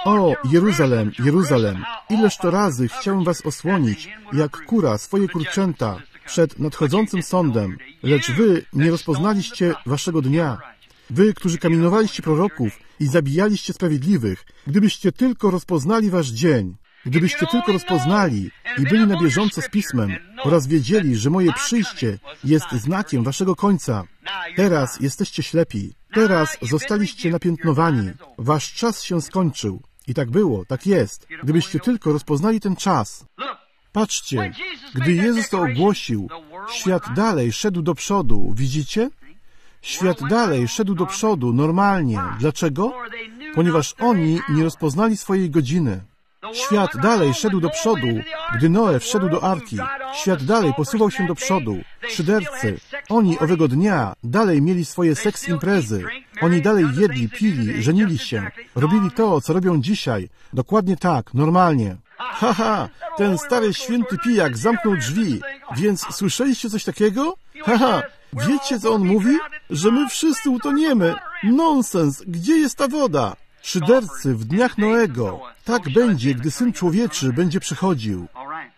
Speaker 1: O, Jeruzalem, Jeruzalem, ileż to razy chciałem was osłonić, jak kura swoje kurczęta, przed nadchodzącym sądem, lecz wy nie rozpoznaliście waszego dnia. Wy, którzy kamienowaliście proroków i zabijaliście sprawiedliwych, gdybyście tylko rozpoznali wasz dzień, gdybyście tylko rozpoznali i byli na bieżąco z Pismem oraz wiedzieli, że moje przyjście jest znakiem waszego końca. Teraz jesteście ślepi. Teraz zostaliście napiętnowani. Wasz czas się skończył. I tak było, tak jest. Gdybyście tylko rozpoznali ten czas. Patrzcie, gdy Jezus to ogłosił, świat dalej szedł do przodu. Widzicie? Świat dalej szedł do przodu, normalnie. Dlaczego? Ponieważ oni nie rozpoznali swojej godziny. Świat dalej szedł do przodu, gdy Noe wszedł do arki. Świat dalej posuwał się do przodu. Szydercy, oni owego dnia dalej mieli swoje seks imprezy. Oni dalej jedli, pili, żenili się. Robili to, co robią dzisiaj. Dokładnie tak, normalnie. Haha, ten stary święty pijak zamknął drzwi. Więc słyszeliście coś takiego? Haha, wiecie, co on mówi? Że my wszyscy utoniemy. Nonsens, gdzie jest ta woda? Szydercy w dniach Noego. Tak będzie, gdy Syn Człowieczy będzie przychodził.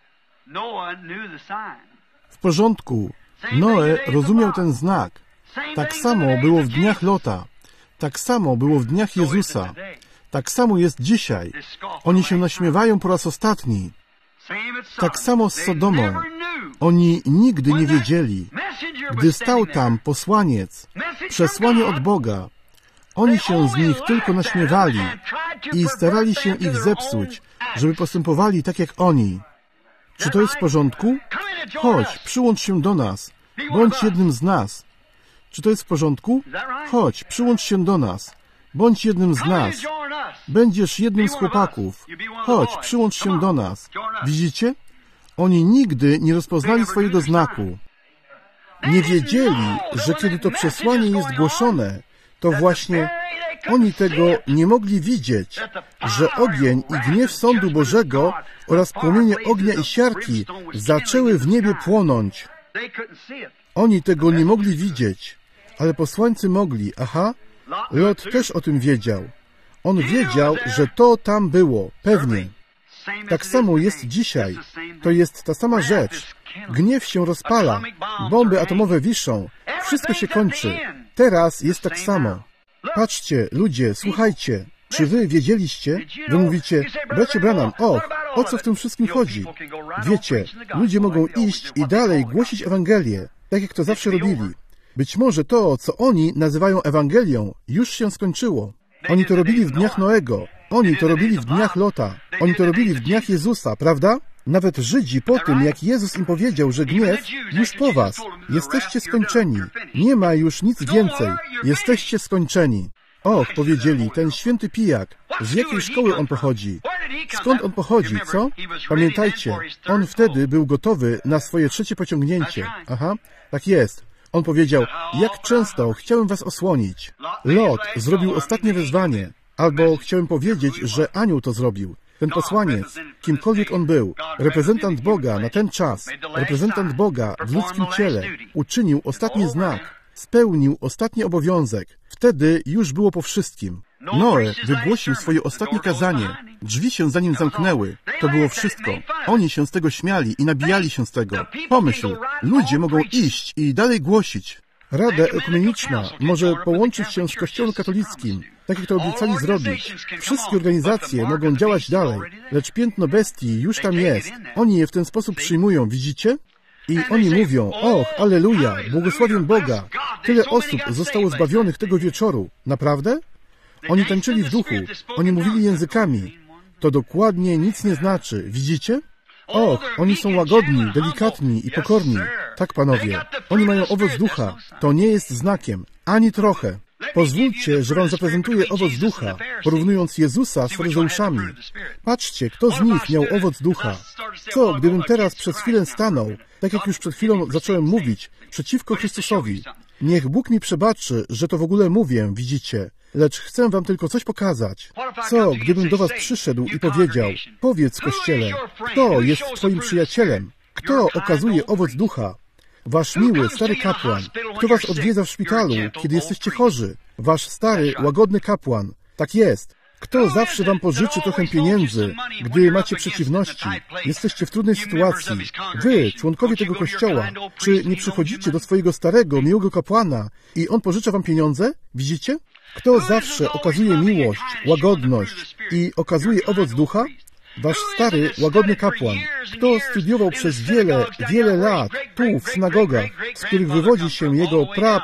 Speaker 1: W porządku. Noe rozumiał ten znak. Tak samo było w dniach Lota. Tak samo było w dniach Jezusa. Tak samo jest dzisiaj. Oni się naśmiewają po raz ostatni. Tak samo z Sodomą. Oni nigdy nie wiedzieli. Gdy stał tam posłaniec, przesłanie od Boga, oni się z nich tylko naśmiewali i starali się ich zepsuć, żeby postępowali tak jak oni. Czy to jest w porządku? Chodź, przyłącz się do nas. Bądź jednym z nas. Czy to jest w porządku? Chodź, przyłącz się do nas. Bądź jednym z nas. Będziesz jednym z chłopaków. Chodź, przyłącz się do nas. Widzicie? Oni nigdy nie rozpoznali swojego znaku. Nie wiedzieli, że kiedy to przesłanie jest głoszone, to właśnie oni tego nie mogli widzieć, że ogień i gniew sądu Bożego oraz płomienie ognia i siarki zaczęły w niebie płonąć. Oni tego nie mogli widzieć, ale posłańcy mogli. Aha, Lot też o tym wiedział. On wiedział, że to tam było, pewnie. Tak samo jest dzisiaj. To jest ta sama rzecz. Gniew się rozpala, bomby atomowe wiszą, wszystko się kończy. Teraz jest tak samo. Patrzcie, ludzie, słuchajcie. Czy wy wiedzieliście? Wy mówicie, bracie Branham, o co w tym wszystkim chodzi? Wiecie, ludzie mogą iść i dalej głosić Ewangelię, tak jak to zawsze robili. Być może to, co oni nazywają Ewangelią, już się skończyło. Oni to robili w dniach Noego. Oni to robili w dniach Lota. Oni to robili w dniach Jezusa, prawda? Nawet Żydzi po tym, jak Jezus im powiedział, że gniew już po was. Jesteście skończeni. Nie ma już nic więcej. Jesteście skończeni. Och, powiedzieli, ten święty pijak. Z jakiej szkoły on pochodzi? Skąd on pochodzi, co? Pamiętajcie, on wtedy był gotowy na swoje trzecie pociągnięcie. Aha, tak jest. On powiedział, jak często chciałem was osłonić. Lot zrobił ostatnie wezwanie. Albo chciałem powiedzieć, że anioł to zrobił. Ten posłaniec, kimkolwiek on był, reprezentant Boga na ten czas, reprezentant Boga w ludzkim ciele, uczynił ostatni znak, spełnił ostatni obowiązek. Wtedy już było po wszystkim. Noe wygłosił swoje ostatnie kazanie. Drzwi się za nim zamknęły. To było wszystko. Oni się z tego śmiali i nabijali się z tego. Pomyśl, ludzie mogą iść i dalej głosić. Rada Ekumeniczna może połączyć się z Kościołem katolickim, tak jak to obiecali zrobić. Wszystkie organizacje mogą działać dalej, lecz piętno bestii już tam jest. Oni je w ten sposób przyjmują, widzicie? I oni mówią, och, alleluja, błogosławię Boga. Tyle osób zostało zbawionych tego wieczoru. Naprawdę? Oni tańczyli w duchu, oni mówili językami. To dokładnie nic nie znaczy, widzicie? Och, oni są łagodni, delikatni i pokorni. Tak, panowie, oni mają owoc ducha. To nie jest znakiem, ani trochę. Pozwólcie, że wam zaprezentuję owoc ducha, porównując Jezusa z faryzeuszami. Patrzcie, kto z nich miał owoc ducha. Co, gdybym teraz przez chwilę stanął, tak jak już przed chwilą zacząłem mówić, przeciwko Chrystusowi? Niech Bóg mi przebaczy, że to w ogóle mówię, widzicie. Lecz chcę wam tylko coś pokazać. Co, gdybym do was przyszedł i powiedział, powiedz, Kościele, kto jest twoim przyjacielem? Kto okazuje owoc ducha? Wasz miły, stary kapłan. Kto was odwiedza w szpitalu, kiedy jesteście chorzy? Wasz stary, łagodny kapłan. Tak jest. Kto zawsze wam pożyczy trochę pieniędzy, gdy macie przeciwności? Jesteście w trudnej sytuacji. Wy, członkowie tego kościoła, czy nie przychodzicie do swojego starego, miłego kapłana i on pożycza wam pieniądze? Widzicie? Kto zawsze okazuje miłość, łagodność i okazuje owoc ducha? Wasz stary, łagodny kapłan. Kto studiował przez wiele lat tu w synagogach, z których wywodzi się jego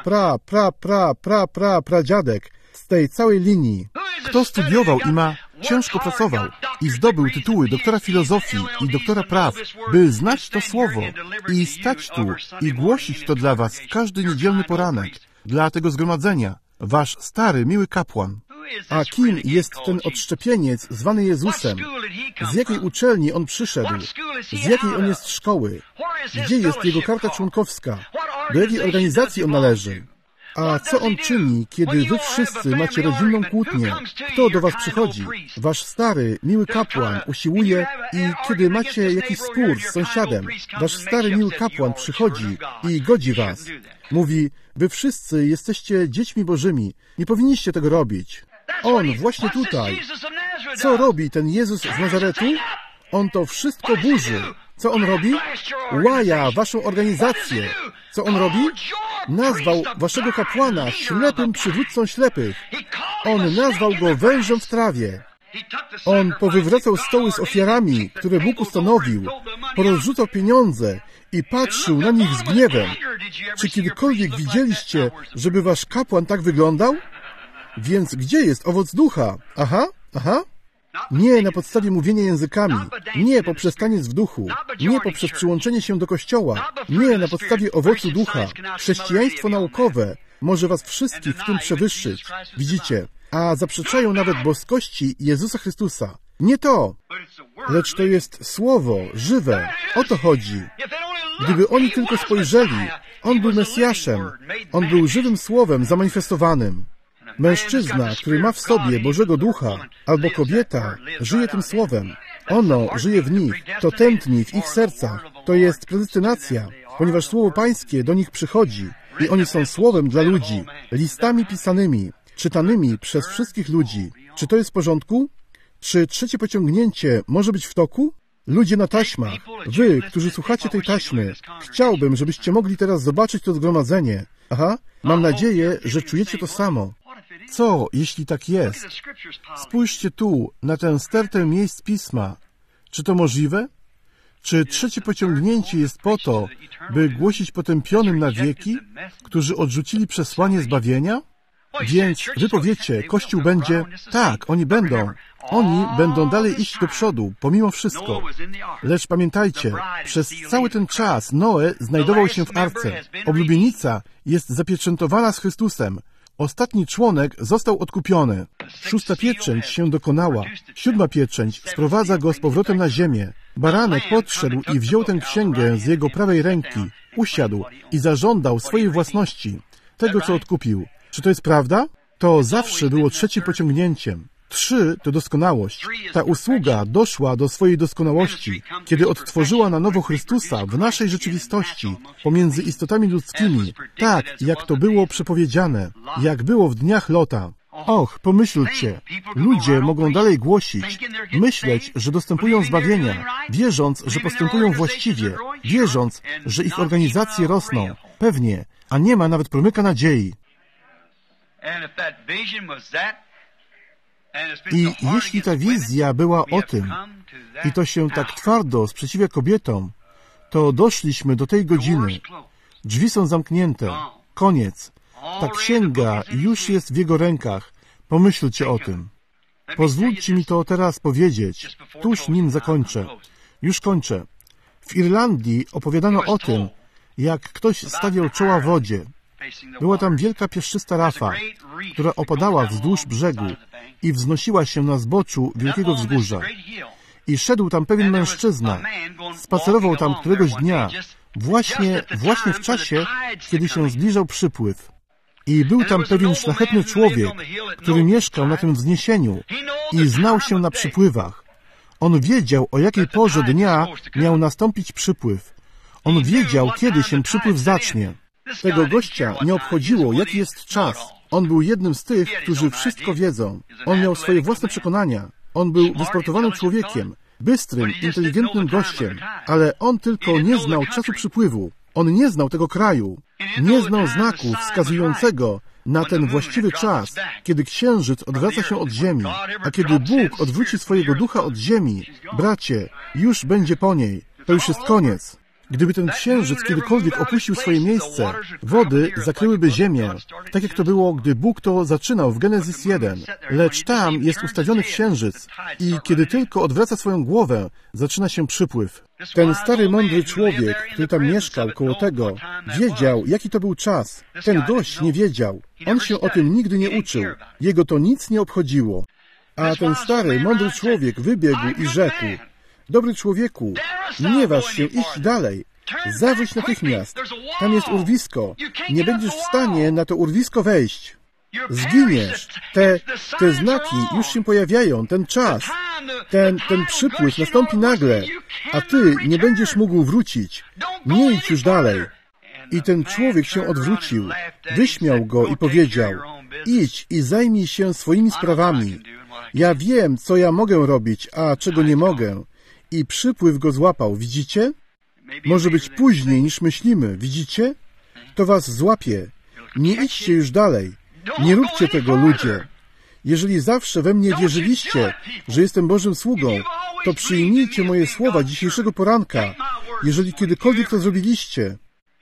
Speaker 1: pradziadek z tej całej linii. Kto studiował i ciężko pracował i zdobył tytuły doktora filozofii i doktora praw, by znać to słowo i stać tu i głosić to dla was w każdy niedzielny poranek, dla tego zgromadzenia, wasz stary, miły kapłan. A kim jest ten odszczepieniec zwany Jezusem? Z jakiej uczelni on przyszedł? Z jakiej on jest szkoły? Gdzie jest jego karta członkowska? Do jakiej organizacji on należy? A co on czyni, kiedy wy wszyscy macie rodzinną kłótnię? Kto do was przychodzi? Wasz stary, miły kapłan usiłuje i kiedy macie jakiś spór z sąsiadem, wasz stary, miły kapłan przychodzi i godzi was. Mówi, wy wszyscy jesteście dziećmi bożymi, nie powinniście tego robić. On właśnie tutaj. Co robi ten Jezus z Nazaretu? On to wszystko burzy. Co on robi? Łaja waszą organizację. Co on robi? Nazwał waszego kapłana ślepym przywódcą ślepych. On nazwał go wężem w trawie. On powywracał stoły z ofiarami, które Bóg ustanowił, porozrzucał pieniądze i patrzył na nich z gniewem. Czy kiedykolwiek widzieliście, żeby wasz kapłan tak wyglądał? Więc gdzie jest owoc ducha? Aha. Nie na podstawie mówienia językami, nie poprzez taniec w duchu, nie poprzez przyłączenie się do kościoła, nie na podstawie owocu ducha. Chrześcijaństwo naukowe może was wszystkich w tym przewyższyć. Widzicie? A zaprzeczają nawet boskości Jezusa Chrystusa. Nie to, lecz to jest słowo żywe. O to chodzi. Gdyby oni tylko spojrzeli, on był Mesjaszem. On był żywym słowem zamanifestowanym. Mężczyzna, który ma w sobie Bożego Ducha, albo kobieta, żyje tym słowem. Ono żyje w nich, to tętni w ich sercach. To jest predestynacja, ponieważ Słowo Pańskie do nich przychodzi i oni są słowem dla ludzi, listami pisanymi, czytanymi przez wszystkich ludzi. Czy to jest w porządku? Czy trzecie pociągnięcie może być w toku? Ludzie na taśmach, wy, którzy słuchacie tej taśmy, chciałbym, żebyście mogli teraz zobaczyć to zgromadzenie. Aha, mam nadzieję, że czujecie to samo. Co, jeśli tak jest? Spójrzcie tu, na tę stertę miejsc Pisma. Czy to możliwe? Czy trzecie pociągnięcie jest po to, by głosić potępionym na wieki, którzy odrzucili przesłanie zbawienia? Więc wy powiecie, Kościół będzie... Tak, oni będą dalej iść do przodu, pomimo wszystko. Lecz pamiętajcie, przez cały ten czas Noe znajdował się w arce. Oblubienica jest zapieczętowana z Chrystusem. Ostatni członek został odkupiony. 6. pieczęć się dokonała. 7. pieczęć sprowadza go z powrotem na ziemię. Baranek podszedł i wziął tę księgę z jego prawej ręki, usiadł i zażądał swojej własności, tego, co odkupił. Czy to jest prawda? To zawsze było trzecim pociągnięciem. 3 to doskonałość. Ta usługa doszła do swojej doskonałości, kiedy odtworzyła na nowo Chrystusa w naszej rzeczywistości, pomiędzy istotami ludzkimi, tak jak to było przepowiedziane, jak było w dniach Lota. Och, pomyślcie, ludzie mogą dalej głosić, myśleć, że dostępują zbawienia, wierząc, że postępują właściwie, wierząc, że ich organizacje rosną, pewnie, a nie ma nawet promyka nadziei. I jeśli ta wizja była o tym, i to się tak twardo sprzeciwia kobietom, to doszliśmy do tej godziny. Drzwi są zamknięte. Koniec. Ta księga już jest w jego rękach. Pomyślcie o tym. Pozwólcie mi to teraz powiedzieć, tuż nim zakończę. Już kończę. W Irlandii opowiadano o tym, jak ktoś stawiał czoła w wodzie. Była tam wielka piaszczysta rafa, która opadała wzdłuż brzegu i wznosiła się na zboczu wielkiego wzgórza. I szedł tam pewien mężczyzna. Spacerował tam któregoś dnia, właśnie w czasie, kiedy się zbliżał przypływ. I był tam pewien szlachetny człowiek, który mieszkał na tym wzniesieniu i znał się na przypływach. On wiedział, o jakiej porze dnia miał nastąpić przypływ. On wiedział, kiedy się przypływ zacznie. Tego gościa nie obchodziło, jaki jest czas. On był jednym z tych, którzy wszystko wiedzą. On miał swoje własne przekonania. On był wysportowanym człowiekiem, bystrym, inteligentnym gościem, ale on tylko nie znał czasu przypływu. On nie znał tego kraju. Nie znał znaku wskazującego na ten właściwy czas, kiedy księżyc odwraca się od ziemi, a kiedy Bóg odwróci swojego ducha od ziemi, bracie, już będzie po niej. To już jest koniec. Gdyby ten księżyc kiedykolwiek opuścił swoje miejsce, wody zakryłyby ziemię, tak jak to było, gdy Bóg to zaczynał w Genezis 1. Lecz tam jest ustawiony księżyc i kiedy tylko odwraca swoją głowę, zaczyna się przypływ. Ten stary, mądry człowiek, który tam mieszkał koło tego, wiedział, jaki to był czas. Ten gość nie wiedział. On się o tym nigdy nie uczył. Jego to nic nie obchodziło. A ten stary, mądry człowiek wybiegł i rzekł: dobry człowieku, nie waż się iść dalej. Zawróć natychmiast. Tam jest urwisko. Nie będziesz w stanie na to urwisko wejść. Zginiesz. Te znaki już się pojawiają. Ten czas, ten przypływ nastąpi nagle, a ty nie będziesz mógł wrócić. Nie idź już dalej. I ten człowiek się odwrócił, wyśmiał go i powiedział: idź i zajmij się swoimi sprawami. Ja wiem, co ja mogę robić, a czego nie mogę. I przypływ go złapał. Widzicie? Może być później niż myślimy. Widzicie? To was złapie. Nie idźcie już dalej. Nie róbcie tego, ludzie. Jeżeli zawsze we mnie wierzyliście, że jestem Bożym sługą, to przyjmijcie moje słowa dzisiejszego poranka. Jeżeli kiedykolwiek to zrobiliście,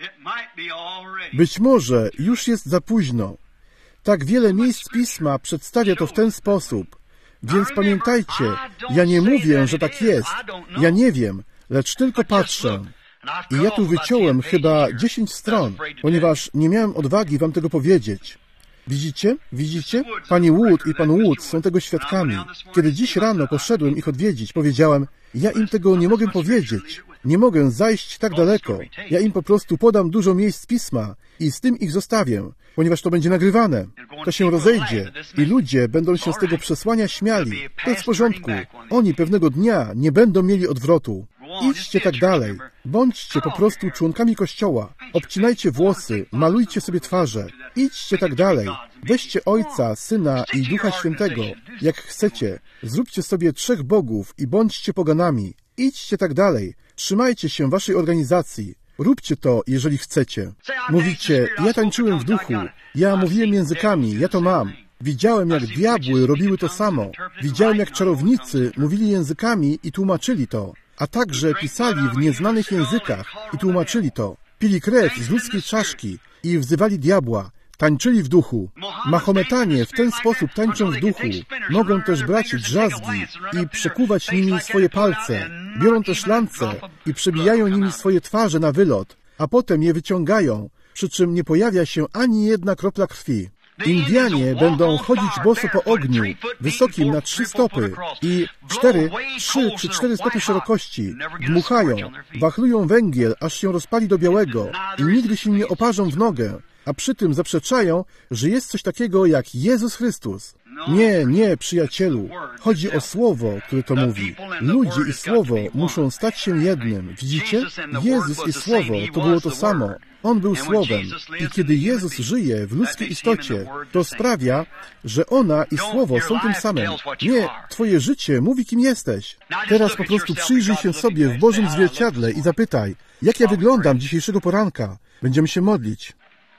Speaker 1: być może już jest za późno. Tak wiele miejsc Pisma przedstawia to w ten sposób. Więc pamiętajcie, ja nie mówię, że tak jest. Ja nie wiem, lecz tylko patrzę. I ja tu wyciąłem chyba 10 stron, ponieważ nie miałem odwagi wam tego powiedzieć. Widzicie? Widzicie? Pani Wood i pan Wood są tego świadkami. Kiedy dziś rano poszedłem ich odwiedzić, powiedziałem: ja im tego nie mogę powiedzieć. Nie mogę zajść tak daleko. Ja im po prostu podam dużo miejsc Pisma i z tym ich zostawię, ponieważ to będzie nagrywane. To się rozejdzie i ludzie będą się z tego przesłania śmiali. To jest w porządku. Oni pewnego dnia nie będą mieli odwrotu. Idźcie tak dalej. Bądźcie po prostu członkami Kościoła. Obcinajcie włosy, malujcie sobie twarze. Idźcie tak dalej. Weźcie Ojca, Syna i Ducha Świętego, jak chcecie. Zróbcie sobie 3 bogów i bądźcie poganami. Idźcie tak dalej. Trzymajcie się waszej organizacji. Róbcie to, jeżeli chcecie. Mówicie: ja tańczyłem w duchu, ja mówiłem językami, ja to mam. Widziałem, jak diabły robiły to samo. Widziałem, jak czarownicy mówili językami i tłumaczyli to, a także pisali w nieznanych językach i tłumaczyli to. Pili krew z ludzkiej czaszki i wzywali diabła. Tańczyli w duchu. Mahometanie w ten sposób tańczą w duchu. Mogą też brać drzazgi i przekuwać nimi swoje palce. Biorą też lance i przebijają nimi swoje twarze na wylot, a potem je wyciągają, przy czym nie pojawia się ani jedna kropla krwi. Indianie będą chodzić boso po ogniu, wysokim na 3 stopy i 3 czy 4 stopy szerokości. Dmuchają, wachlują węgiel, aż się rozpali do białego i nigdy się nie oparzą w nogę, a przy tym zaprzeczają, że jest coś takiego jak Jezus Chrystus. Nie, przyjacielu. Chodzi o Słowo, które to mówi. Ludzie i Słowo muszą stać się jednym. Widzicie? Jezus i Słowo to było to samo. On był Słowem. I kiedy Jezus żyje w ludzkiej istocie, to sprawia, że ona i Słowo są tym samym. Nie, twoje życie mówi, kim jesteś. Teraz po prostu przyjrzyj się sobie w Bożym zwierciadle i zapytaj: jak ja wyglądam dzisiejszego poranka? Będziemy się modlić.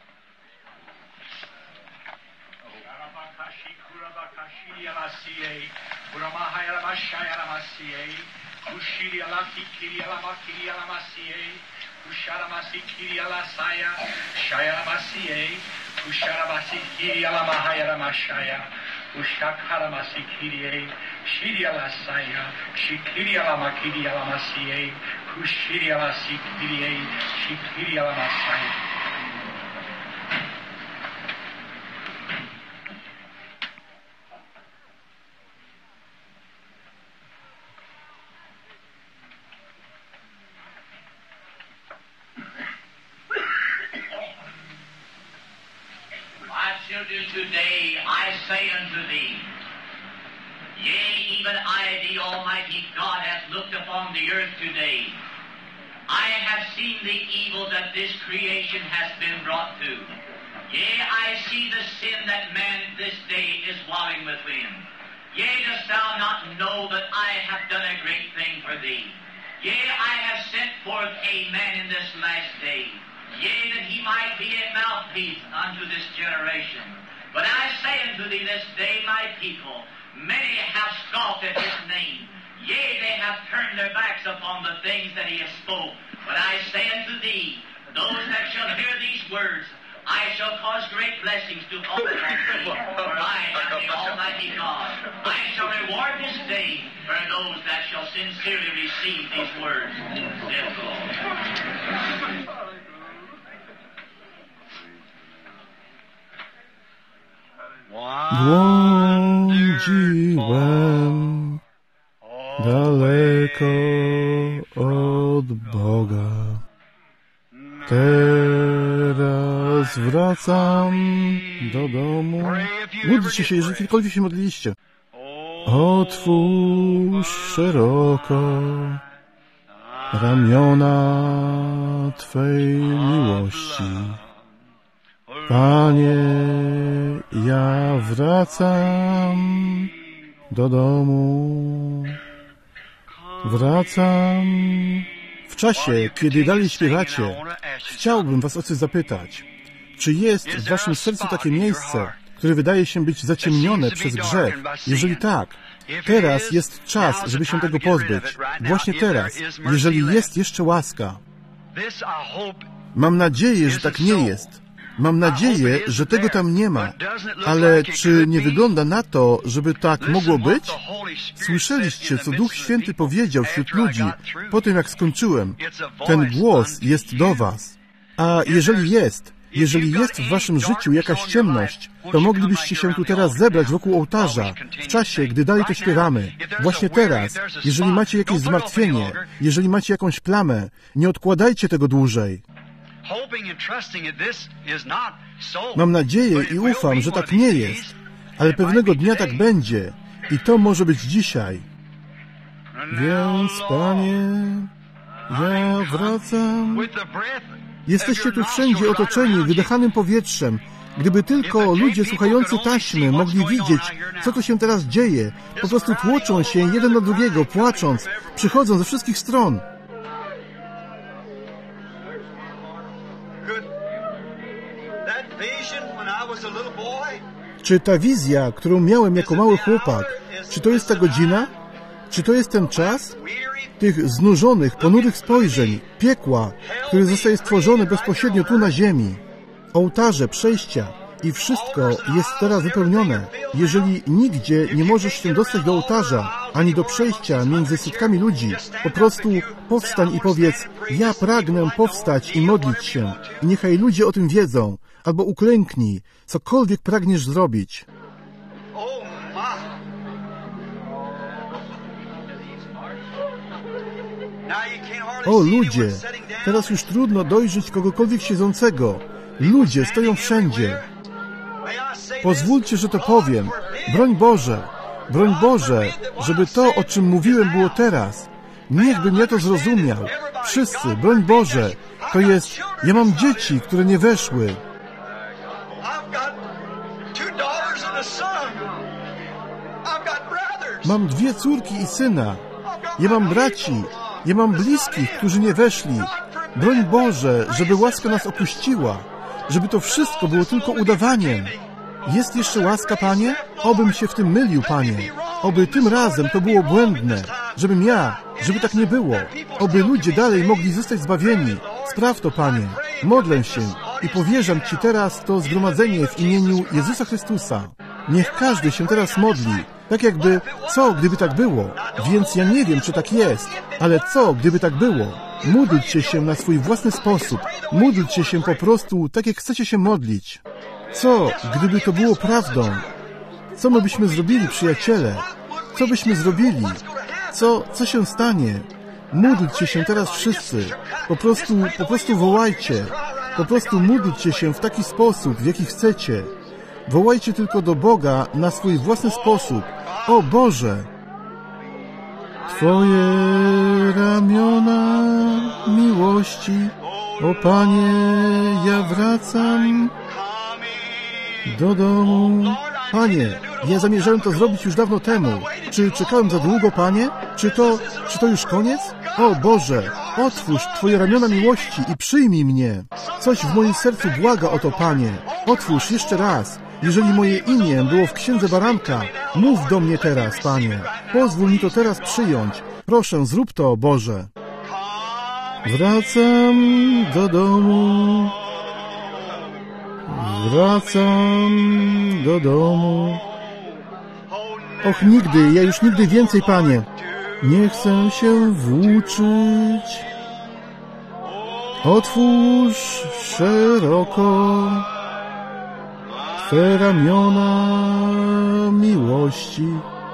Speaker 3: Today I say unto thee, yea, even I, the Almighty God, hath looked upon the earth today. I have seen the evil that this creation has been brought to. Yea, I see the sin that man this day is wallowing within. Yea, dost thou not know that I have done a great thing for thee? Yea, I have sent forth a man in this last day. Yea, that he might be a mouthpiece unto this generation. But I say unto thee this day, my people, many have scoffed at his name. Yea, they have turned their backs upon the things that he has spoke. But I say unto thee, those that shall hear these words, I shall cause great blessings to fall upon thee, for I am the Almighty God. I shall reward this day for those that shall sincerely receive these words, saith the Lord.
Speaker 1: Błądziłem daleko od Boga. Teraz wracam do domu. Módlcie się, jeżeli kiedykolwiek się modliliście. Otwórz szeroko ramiona Twej miłości. Panie, ja wracam do domu. Wracam. W czasie, kiedy dalej śpiewacie, chciałbym was o coś zapytać. Czy jest w waszym sercu takie miejsce, które wydaje się być zaciemnione przez grzech? Jeżeli tak, teraz jest czas, żeby się tego pozbyć. Właśnie teraz, jeżeli jest jeszcze łaska. Mam nadzieję, że tak nie jest. Mam nadzieję, że tego tam nie ma. Ale czy nie wygląda na to, żeby tak mogło być? Słyszeliście, co Duch Święty powiedział wśród ludzi po tym, jak skończyłem. Ten głos jest do was. A jeżeli jest w waszym życiu jakaś ciemność, to moglibyście się tu teraz zebrać wokół ołtarza, w czasie, gdy dalej to śpiewamy. Właśnie teraz, jeżeli macie jakieś zmartwienie, jeżeli macie jakąś plamę, nie odkładajcie tego dłużej. Mam nadzieję i ufam, że tak nie jest, ale pewnego dnia tak będzie i to może być dzisiaj. Więc, Panie, ja wracam. Jesteście tu wszędzie otoczeni wydechanym powietrzem. Gdyby tylko ludzie słuchający taśmy mogli widzieć, co tu się teraz dzieje, po prostu tłoczą się jeden na drugiego, płacząc, przychodzą ze wszystkich stron. Czy ta wizja, którą miałem jako mały chłopak, czy to jest ta godzina? Czy to jest ten czas? Tych znużonych, ponurych spojrzeń, piekła, które zostaje stworzone bezpośrednio tu na ziemi. Ołtarze, przejścia i wszystko jest teraz wypełnione. Jeżeli nigdzie nie możesz się dostać do ołtarza, ani do przejścia między setkami ludzi, po prostu powstań i powiedz, ja pragnę powstać i modlić się. I niechaj ludzie o tym wiedzą. Albo uklęknij, cokolwiek pragniesz zrobić. O ludzie, teraz już trudno dojrzeć kogokolwiek siedzącego. Ludzie stoją wszędzie. Pozwólcie, że to powiem. Broń Boże, żeby to, o czym mówiłem, było teraz. Niechbym ja to zrozumiał. Wszyscy, broń Boże, to jest, ja mam dzieci, które nie weszły. Mam 2 córki i syna. Ja mam braci. Ja mam bliskich, którzy nie weszli. Broń Boże, żeby łaska nas opuściła. Żeby to wszystko było tylko udawaniem. Jest jeszcze łaska, Panie? Obym się w tym mylił, Panie. Oby tym razem to było błędne. Żeby tak nie było. Oby ludzie dalej mogli zostać zbawieni. Spraw to, Panie. Modlę się i powierzam Ci teraz to zgromadzenie w imieniu Jezusa Chrystusa. Niech każdy się teraz modli. Tak jakby, co gdyby tak było? Więc ja nie wiem, czy tak jest, ale co gdyby tak było? Módlcie się na swój własny sposób. Módlcie się po prostu tak, jak chcecie się modlić. Co gdyby to było prawdą? Co my byśmy zrobili, przyjaciele? Co byśmy zrobili? Co się stanie? Módlcie się teraz wszyscy. Po prostu wołajcie. Po prostu módlcie się w taki sposób, w jaki chcecie. Wołajcie tylko do Boga na swój własny sposób. O Boże! Twoje ramiona miłości, o Panie, ja wracam do domu. Panie, ja zamierzałem to zrobić już dawno temu. Czy czekałem za długo, Panie? Czy to już koniec? O Boże, otwórz Twoje ramiona miłości i przyjmij mnie. Coś w moim sercu błaga o to, Panie. Otwórz jeszcze raz. Jeżeli moje imię było w Księdze Baranka, mów do mnie teraz, Panie. Pozwól mi to teraz przyjąć. Proszę, zrób to, Boże. Wracam do domu. Wracam do domu. Och, nigdy, ja już nigdy więcej, Panie. Nie chcę się włóczyć. Otwórz szeroko Twe ramiona miłości.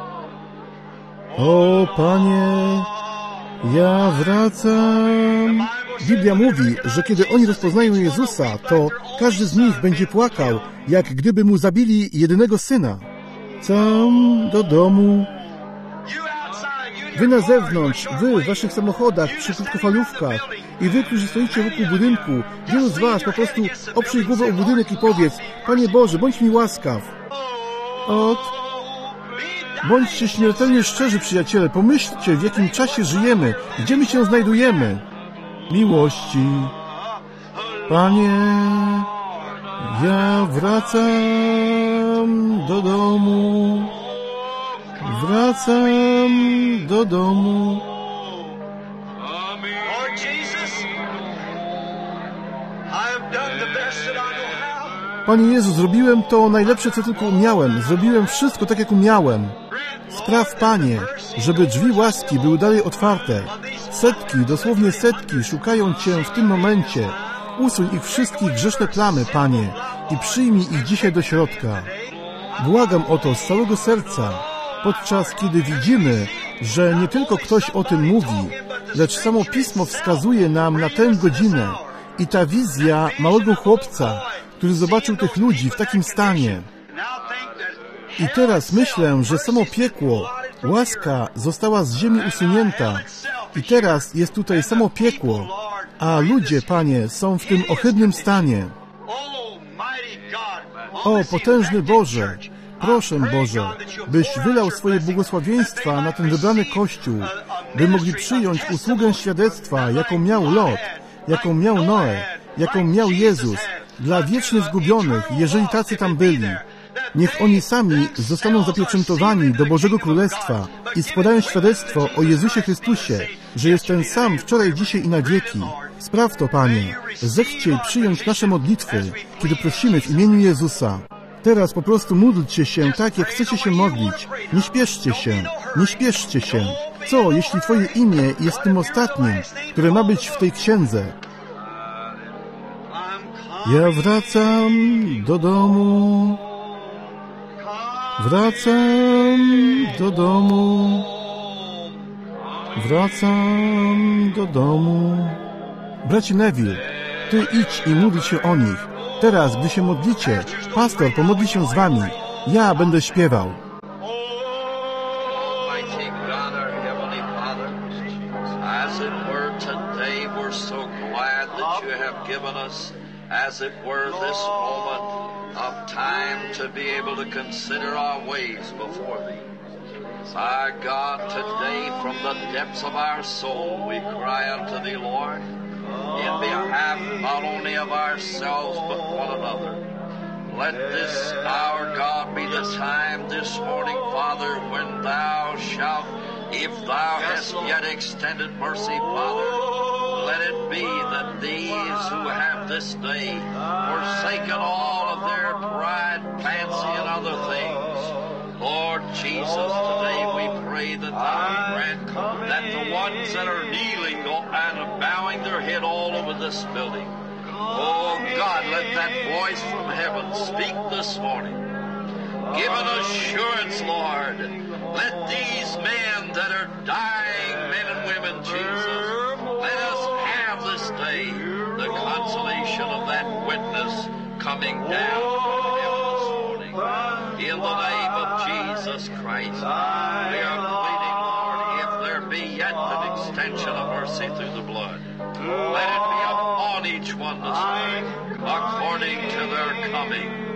Speaker 1: O Panie, ja wracam. Biblia mówi, że kiedy oni rozpoznają Jezusa, to każdy z nich będzie płakał, jak gdyby mu zabili jedynego syna. Wracam do domu. Wy na zewnątrz, wy w waszych samochodach, przy krótkofalówkach i wy, którzy stoicie wokół budynku, wielu z was po prostu oprzyj głowę o budynek i powiedz: Panie Boże, bądź mi łaskaw. Bądźcie śmiertelnie szczerzy, przyjaciele, pomyślcie, w jakim czasie żyjemy, gdzie my się znajdujemy. Miłości. Panie, ja wracam do domu. Wracam do domu. Panie Jezu, zrobiłem to najlepsze, co tylko umiałem. Zrobiłem wszystko tak, jak umiałem. Spraw, Panie, żeby drzwi łaski były dalej otwarte. Setki, dosłownie setki, szukają Cię w tym momencie. Usuń ich wszystkich grzeszne plamy, Panie, i przyjmij ich dzisiaj do środka. Błagam o to z całego serca, podczas kiedy widzimy, że nie tylko ktoś o tym mówi, lecz samo Pismo wskazuje nam na tę godzinę i ta wizja małego chłopca, który zobaczył tych ludzi w takim stanie. I teraz myślę, że samo piekło, łaska została z ziemi usunięta i teraz jest tutaj samo piekło, a ludzie, Panie, są w tym ohydnym stanie. O, potężny Boże, proszę, Boże, byś wylał swoje błogosławieństwa na ten wybrany Kościół, by mogli przyjąć usługę świadectwa, jaką miał Lot, jaką miał Noe, jaką miał Jezus, dla wiecznie zgubionych, jeżeli tacy tam byli. Niech oni sami zostaną zapieczętowani do Bożego Królestwa i składają świadectwo o Jezusie Chrystusie, że jest ten sam wczoraj, dzisiaj i na wieki. Spraw to, Panie. Zechciej przyjąć nasze modlitwy, kiedy prosimy w imieniu Jezusa. Teraz po prostu módlcie się tak, jak chcecie się modlić. Nie śpieszcie się. Nie śpieszcie się. Co, jeśli Twoje imię jest tym ostatnim, które ma być w tej księdze? Ja wracam do domu. Wracam do domu. Wracam do domu. Bracie Neville, Ty idź i módl się o nich. Teraz, gdy się modlicie, pastor pomodli się z wami. Ja będę śpiewał.
Speaker 4: As it were this moment of time to be able to consider our ways before Thee. Our God, today from the depths of our soul we cry unto Thee, Lord, in behalf not only of ourselves but one another. Let this, our God, be the time this morning, Father, when Thou shalt, if Thou hast yet extended mercy, Father, let it be that these who have this day forsaken all of their pride, fancy, and other things, Lord Jesus, today we pray that Thou grant that the ones that are kneeling and bowing their head all over this building, oh God, let that voice from heaven speak this morning. Give an assurance, Lord. Let these men that are dying, men and women, Jesus, let us have this day the consolation of that witness coming down from heaven this morning. In the name of Jesus Christ, we are pleading, Lord, if there be yet an extension of mercy through the blood, let it be upon each one this morning, according to their coming.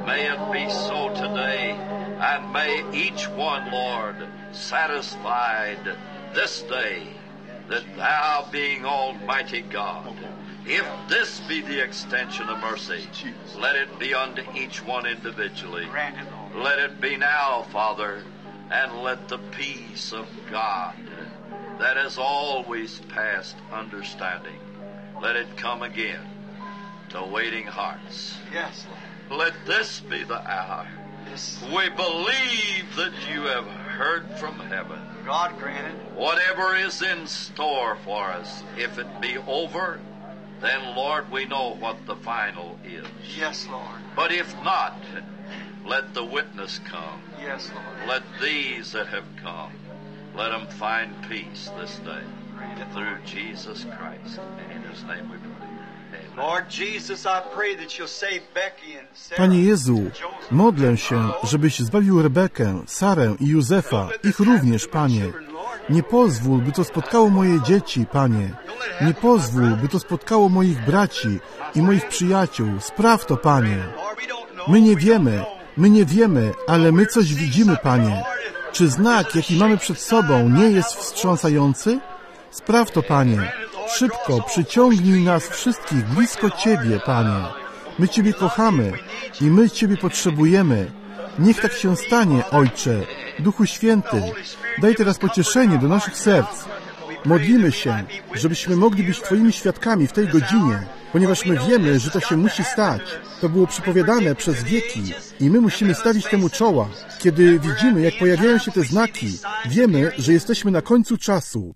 Speaker 4: May it be so today, and may each one, Lord, satisfied this day that Thou, being Almighty God, if this be the extension of mercy, let it be unto each one individually. Let it be now, Father, and let the peace of God that has always passed understanding, let it come again to waiting hearts.
Speaker 2: Yes.
Speaker 4: Let this be the hour. We believe that You have heard from heaven.
Speaker 2: God granted.
Speaker 4: Whatever is in store for us, if it be over, then, Lord, we know what the final is.
Speaker 2: Yes, Lord.
Speaker 4: But if not, let the witness come.
Speaker 2: Yes, Lord.
Speaker 4: Let these that have come, let them find peace this day through Jesus Christ. In His name we pray.
Speaker 2: Lord Jesus, I pray that You'll save Becky and Sarah.
Speaker 1: Panie Jezu, modlę się, żebyś zbawił Rebekę, Sarę i Józefa, ich również, Panie. Nie pozwól, by to spotkało moje dzieci, Panie. Nie pozwól, by to spotkało moich braci i moich przyjaciół. Spraw to, Panie. My nie wiemy, ale my coś widzimy, Panie. Czy znak, jaki mamy przed sobą, nie jest wstrząsający? Spraw to, Panie. Szybko przyciągnij nas wszystkich blisko Ciebie, Panie. My Ciebie kochamy i my Ciebie potrzebujemy. Niech tak się stanie, Ojcze, Duchu Święty. Daj teraz pocieszenie do naszych serc. Modlimy się, żebyśmy mogli być Twoimi świadkami w tej godzinie, ponieważ my wiemy, że to się musi stać. To było przypowiadane przez wieki i my musimy stawić temu czoła. Kiedy widzimy, jak pojawiają się te znaki, wiemy, że jesteśmy na końcu czasu.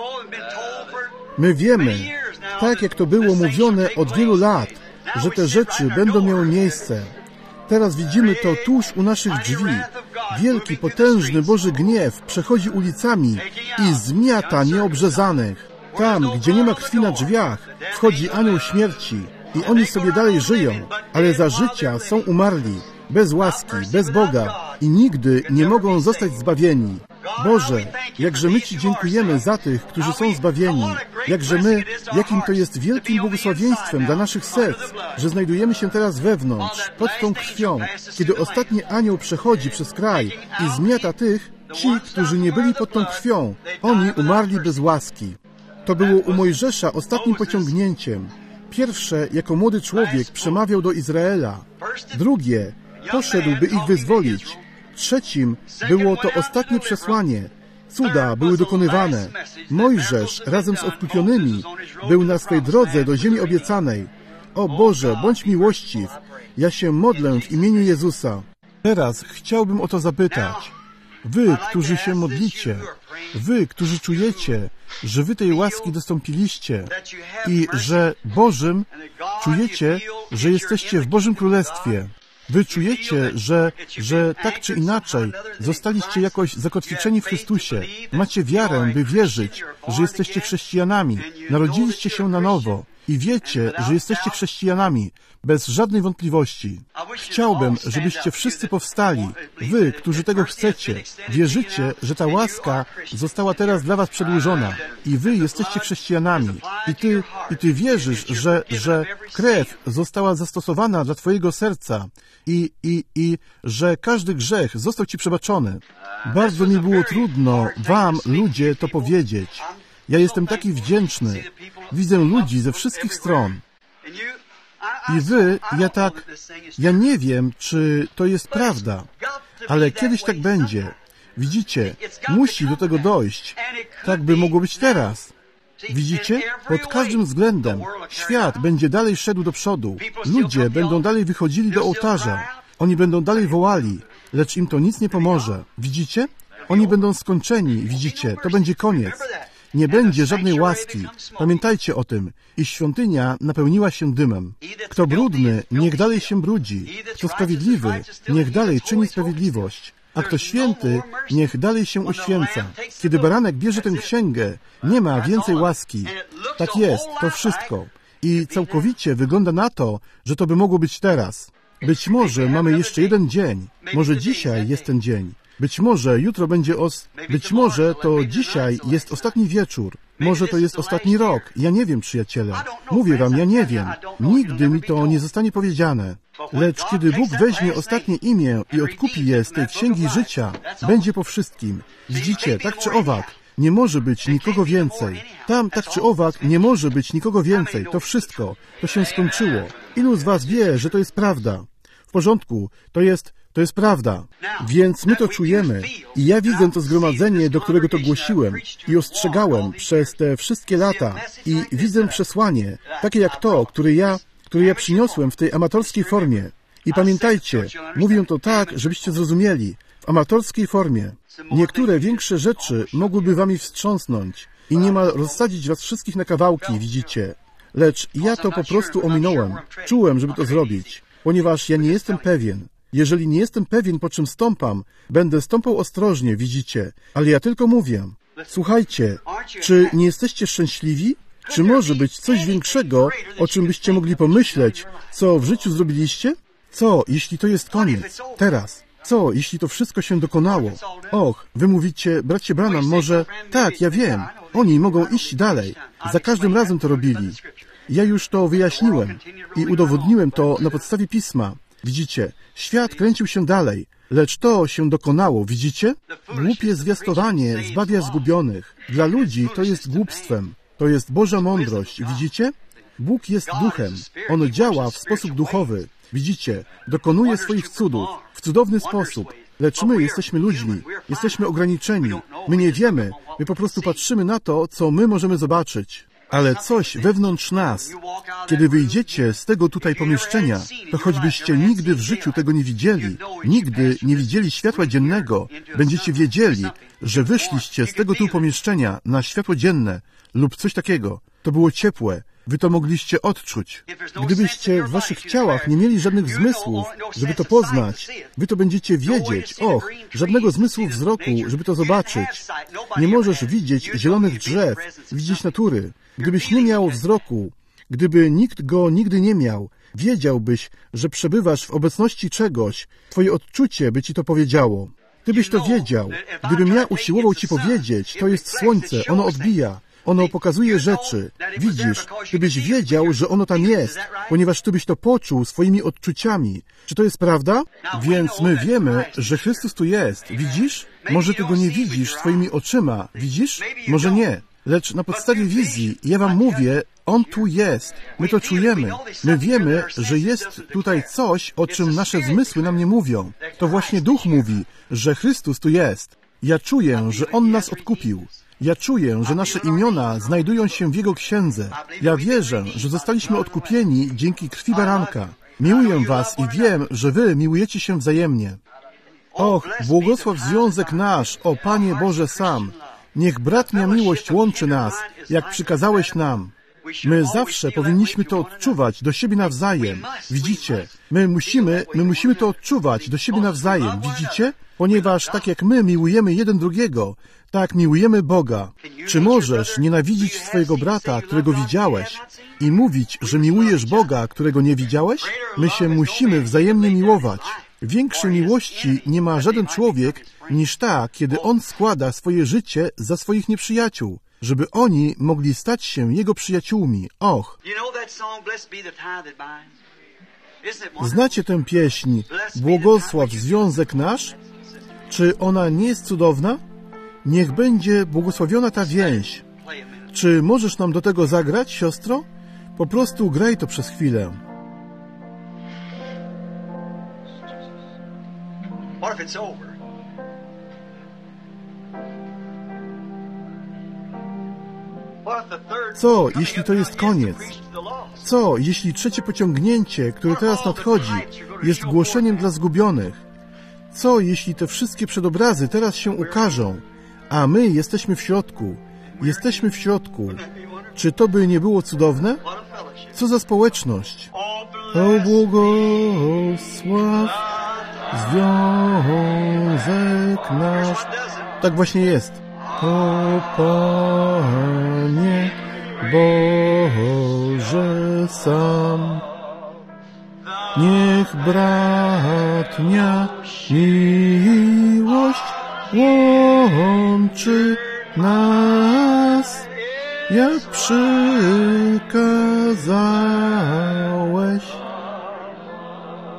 Speaker 1: My wiemy, tak jak to było mówione od wielu lat, że te rzeczy będą miały miejsce. Teraz widzimy to tuż u naszych drzwi. Wielki, potężny Boży gniew przechodzi ulicami i zmiata nieobrzezanych. Tam, gdzie nie ma krwi na drzwiach, wchodzi anioł śmierci i oni sobie dalej żyją, ale za życia są umarli, bez łaski, bez Boga i nigdy nie mogą zostać zbawieni. Boże, jakże my Ci dziękujemy za tych, którzy są zbawieni, jakim to jest wielkim błogosławieństwem dla naszych serc, że znajdujemy się teraz wewnątrz, pod tą krwią, kiedy ostatni anioł przechodzi przez kraj i zmiata ci, którzy nie byli pod tą krwią. Oni umarli bez łaski. To było u Mojżesza ostatnim pociągnięciem. Pierwsze, jako młody człowiek, przemawiał do Izraela. Drugie, poszedł, by ich wyzwolić. Trzecim było to ostatnie przesłanie. Cuda były dokonywane. Mojżesz razem z odkupionymi był na swej drodze do ziemi obiecanej. O Boże, bądź miłościw. Ja się modlę w imieniu Jezusa. Teraz chciałbym o to zapytać. Wy, którzy się modlicie, wy, którzy czujecie, że wy tej łaski dostąpiliście i że czujecie, że jesteście w Bożym Królestwie. Wy czujecie, że tak czy inaczej zostaliście jakoś zakotwiczeni w Chrystusie. Macie wiarę, by wierzyć, że jesteście chrześcijanami. Narodziliście się na nowo i wiecie, że jesteście chrześcijanami, bez żadnej wątpliwości. Chciałbym, żebyście wszyscy powstali. Wy, którzy tego chcecie, wierzycie, że ta łaska została teraz dla was przedłużona i wy jesteście chrześcijanami. I ty wierzysz, że krew została zastosowana dla twojego serca i że każdy grzech został ci przebaczony. Bardzo mi było trudno wam, ludzie, to powiedzieć. Ja jestem taki wdzięczny. Widzę ludzi ze wszystkich stron. I wy, ja nie wiem, czy to jest prawda, ale kiedyś tak będzie. Widzicie, musi do tego dojść. Tak by mogło być teraz. Widzicie? Pod każdym względem świat będzie dalej szedł do przodu. Ludzie będą dalej wychodzili do ołtarza. Oni będą dalej wołali, lecz im to nic nie pomoże. Widzicie? Oni będą skończeni. Widzicie? To będzie koniec. Nie będzie żadnej łaski. Pamiętajcie o tym. I świątynia napełniła się dymem. Kto brudny, niech dalej się brudzi. Kto sprawiedliwy, niech dalej czyni sprawiedliwość. A kto święty, niech dalej się uświęca. Kiedy baranek bierze tę księgę, nie ma więcej łaski. Tak jest, to wszystko. I całkowicie wygląda na to, że to by mogło być teraz. Być może mamy jeszcze jeden dzień. Może dzisiaj jest ten dzień. Być może jutro będzie Być może to dzisiaj jest ostatni wieczór. Może to jest ostatni rok. Ja nie wiem, przyjaciele. Mówię wam, ja nie wiem. Nigdy mi to nie zostanie powiedziane. Lecz kiedy Bóg weźmie ostatnie imię i odkupi je z tej księgi życia, będzie po wszystkim. Widzicie, tak czy owak, nie może być nikogo więcej. Tam, tak czy owak, nie może być nikogo więcej. To wszystko. To się skończyło. Ilu z was wie, że to jest prawda? W porządku, to jest prawda. Więc my to czujemy. I ja widzę to zgromadzenie, do którego to głosiłem i ostrzegałem przez te wszystkie lata. I widzę przesłanie, takie jak to, które ja przyniosłem w tej amatorskiej formie. I pamiętajcie, mówię to tak, żebyście zrozumieli. W amatorskiej formie. Niektóre większe rzeczy mogłyby wami wstrząsnąć i niemal rozsadzić was wszystkich na kawałki, widzicie. Lecz ja to po prostu ominąłem. Czułem, żeby to zrobić, ponieważ ja nie jestem pewien. Jeżeli nie jestem pewien, po czym stąpam, będę stąpał ostrożnie, widzicie. Ale ja tylko mówię. Słuchajcie, czy nie jesteście szczęśliwi? Czy może być coś większego, o czym byście mogli pomyśleć, co w życiu zrobiliście? Co, jeśli to jest koniec? Teraz. Co, jeśli to wszystko się dokonało? Och, wy mówicie, bracie Branham, może... Tak, ja wiem. Oni mogą iść dalej. Za każdym razem to robili. Ja już to wyjaśniłem i udowodniłem to na podstawie Pisma. Widzicie, świat kręcił się dalej, lecz to się dokonało, widzicie? Głupie zwiastowanie zbawia zgubionych. Dla ludzi to jest głupstwem. To jest Boża mądrość, widzicie? Bóg jest duchem. On działa w sposób duchowy. Widzicie, dokonuje swoich cudów w cudowny sposób. Lecz my jesteśmy ludźmi, jesteśmy ograniczeni. My nie wiemy, my po prostu patrzymy na to, co my możemy zobaczyć. Ale coś wewnątrz nas, kiedy wyjdziecie z tego tutaj pomieszczenia, to choćbyście nigdy w życiu tego nie widzieli, nigdy nie widzieli światła dziennego, będziecie wiedzieli, że wyszliście z tego tu pomieszczenia na światło dzienne lub coś takiego. To było ciepłe. Wy to mogliście odczuć. Gdybyście w waszych ciałach nie mieli żadnych zmysłów, żeby to poznać, wy to będziecie wiedzieć. Och, żadnego zmysłu wzroku, żeby to zobaczyć. Nie możesz widzieć zielonych drzew, widzieć natury. Gdybyś nie miał wzroku, gdyby nikt go nigdy nie miał, wiedziałbyś, że przebywasz w obecności czegoś. Twoje odczucie by ci to powiedziało. Ty byś to wiedział. Gdybym ja usiłował ci powiedzieć, to jest słońce, ono odbija. Ono pokazuje rzeczy. Widzisz, ty byś wiedział, że ono tam jest, ponieważ ty byś to poczuł swoimi odczuciami. Czy to jest prawda? Więc my wiemy, że Chrystus tu jest. Widzisz? Może ty go nie widzisz swoimi oczyma. Widzisz? Może nie. Lecz na podstawie wizji, ja wam mówię, On tu jest. My to czujemy. My wiemy, że jest tutaj coś, o czym nasze zmysły nam nie mówią. To właśnie Duch mówi, że Chrystus tu jest. Ja czuję, że On nas odkupił. Ja czuję, że nasze imiona znajdują się w Jego księdze. Ja wierzę, że zostaliśmy odkupieni dzięki krwi baranka. Miłuję was i wiem, że wy miłujecie się wzajemnie. Och, błogosław związek nasz, o Panie Boże sam. Niech bratnia miłość łączy nas, jak przykazałeś nam. My zawsze powinniśmy to odczuwać do siebie nawzajem. Widzicie? My musimy to odczuwać do siebie nawzajem. Widzicie? Ponieważ tak jak my miłujemy jeden drugiego, tak miłujemy Boga. Czy możesz nienawidzić swojego brata, którego widziałeś, i mówić, że miłujesz Boga, którego nie widziałeś? My się musimy wzajemnie miłować. Większej miłości nie ma żaden człowiek niż ta, kiedy on składa swoje życie za swoich nieprzyjaciół, żeby oni mogli stać się jego przyjaciółmi. Och! Znacie tę pieśń Błogosław związek nasz? Czy ona nie jest cudowna? Niech będzie błogosławiona ta więź. Czy możesz nam do tego zagrać, siostro? Po prostu graj to przez chwilę. Co, jeśli to jest koniec? Co, jeśli trzecie pociągnięcie, które teraz nadchodzi, jest głoszeniem dla zgubionych? Co, jeśli te wszystkie przedobrazy teraz się ukażą, a my jesteśmy w środku? Jesteśmy w środku. Czy to by nie było cudowne? Co za społeczność? O błogosław związek nasz. Tak właśnie jest. O Panie Boże sam. Niech bratnia miłość łączy nas, jak przykazałeś.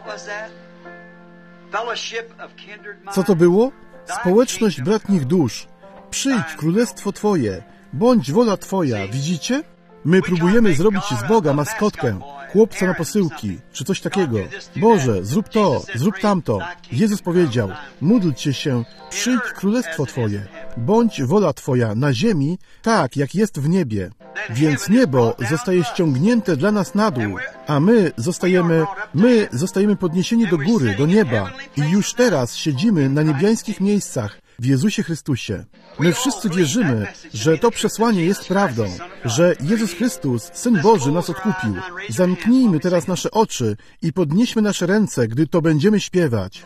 Speaker 1: Co to było? Społeczność bratnich dusz. Przyjdź królestwo Twoje, bądź wola Twoja. Widzicie? My próbujemy zrobić z Boga maskotkę, chłopca na posyłki, czy coś takiego. Boże, zrób to, zrób tamto. Jezus powiedział, módlcie się, przyjdź królestwo Twoje, bądź wola Twoja na ziemi, tak jak jest w niebie. Więc niebo zostaje ściągnięte dla nas na dół, a my zostajemy podniesieni do góry, do nieba i już teraz siedzimy na niebiańskich miejscach w Jezusie Chrystusie. My wszyscy wierzymy, że to przesłanie jest prawdą, że Jezus Chrystus, Syn Boży, nas odkupił. Zamknijmy teraz nasze oczy i podnieśmy nasze ręce, gdy to będziemy śpiewać.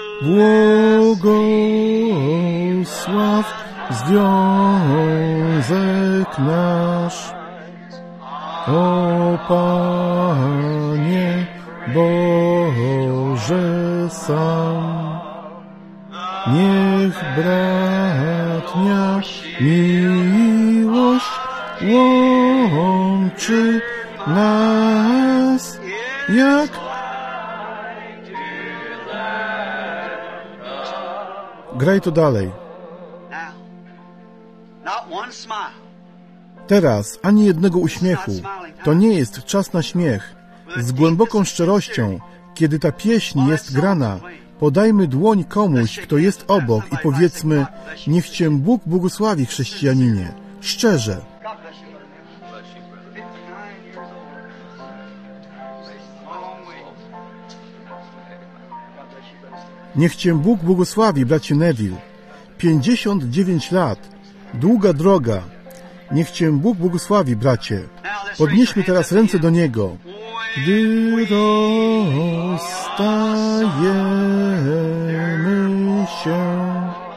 Speaker 1: Błogosław związek nasz, o Panie Boże sam. Niech bratnia miłość łączy nas, jak graj to dalej. Teraz ani jednego uśmiechu. To nie jest czas na śmiech. Z głęboką szczerością, kiedy ta pieśń jest grana, podajmy dłoń komuś, kto jest obok i powiedzmy, niech Cię Bóg błogosławi, chrześcijaninie. Szczerze. Niech Cię Bóg błogosławi, bracie Neville. 59 lat. Długa droga. Niech Cię Bóg błogosławi, bracie. Podnieśmy teraz ręce do Niego. Gdy rozstajemy się,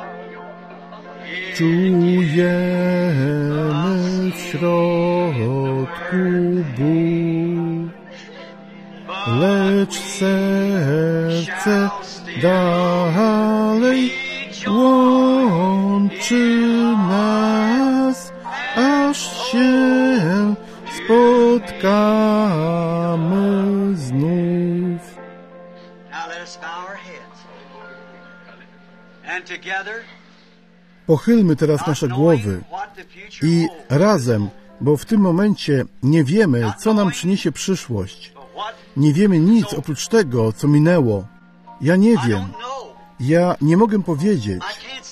Speaker 1: czujemy w środku ból, lecz serce dalej łączy nas, aż się spotkamy znów. Pochylmy teraz nasze głowy i razem, bo w tym momencie nie wiemy, co nam przyniesie przyszłość. Nie wiemy nic oprócz tego, co minęło. Ja nie wiem. Ja nie mogę powiedzieć.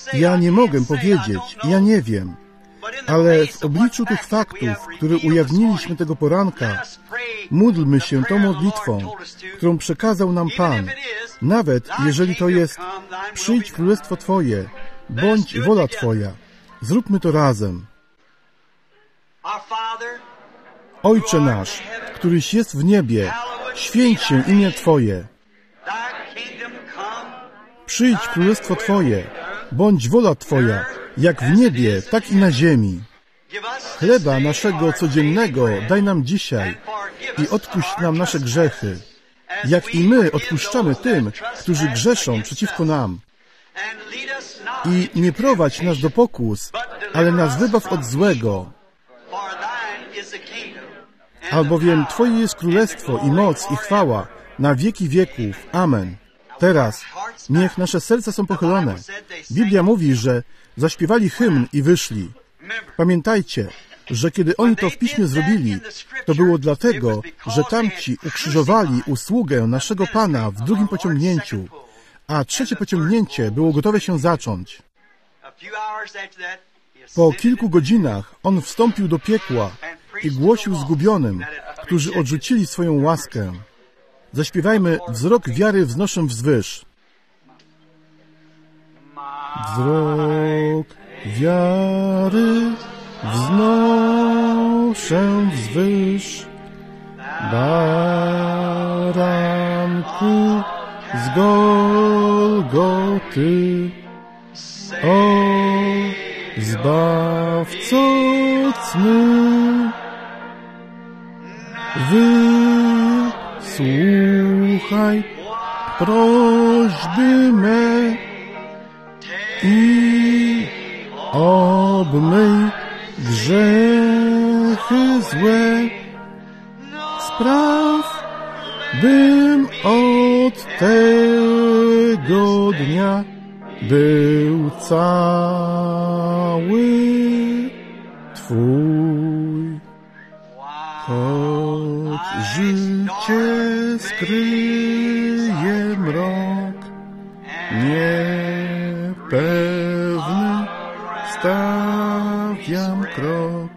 Speaker 1: Ja nie wiem. Ale w obliczu tych faktów, które ujawniliśmy tego poranka, módlmy się tą modlitwą, którą przekazał nam Pan. Nawet jeżeli to jest przyjdź królestwo Twoje, bądź wola Twoja. Zróbmy to razem. Ojcze nasz, któryś jest w niebie, święć się imię Twoje. Przyjdź królestwo Twoje, bądź wola Twoja, jak w niebie, tak i na ziemi. Chleba naszego codziennego daj nam dzisiaj i odpuść nam nasze grzechy, jak i my odpuszczamy tym, którzy grzeszą przeciwko nam. I nie prowadź nas do pokus, ale nas wybaw od złego. Albowiem Twoje jest królestwo i moc i chwała na wieki wieków. Amen. Teraz niech nasze serca są pochylone. Biblia mówi, że zaśpiewali hymn i wyszli. Pamiętajcie, że kiedy oni to w piśmie zrobili, to było dlatego, że tamci ukrzyżowali usługę naszego Pana w drugim pociągnięciu, a trzecie pociągnięcie było gotowe się zacząć. Po kilku godzinach On wstąpił do piekła i głosił zgubionym, którzy odrzucili swoją łaskę. Zaśpiewajmy wzrok wiary wznoszę wzwyż. Wzrok wiary wznoszę wzwyż, baranku z Golgoty, o Zbawco cny. Wysłuchaj prośby me i obmyj grzechy złe. Spraw bym od tego dnia był cały Twój. Choć życie skryje mrok, niepewny stawiam krok.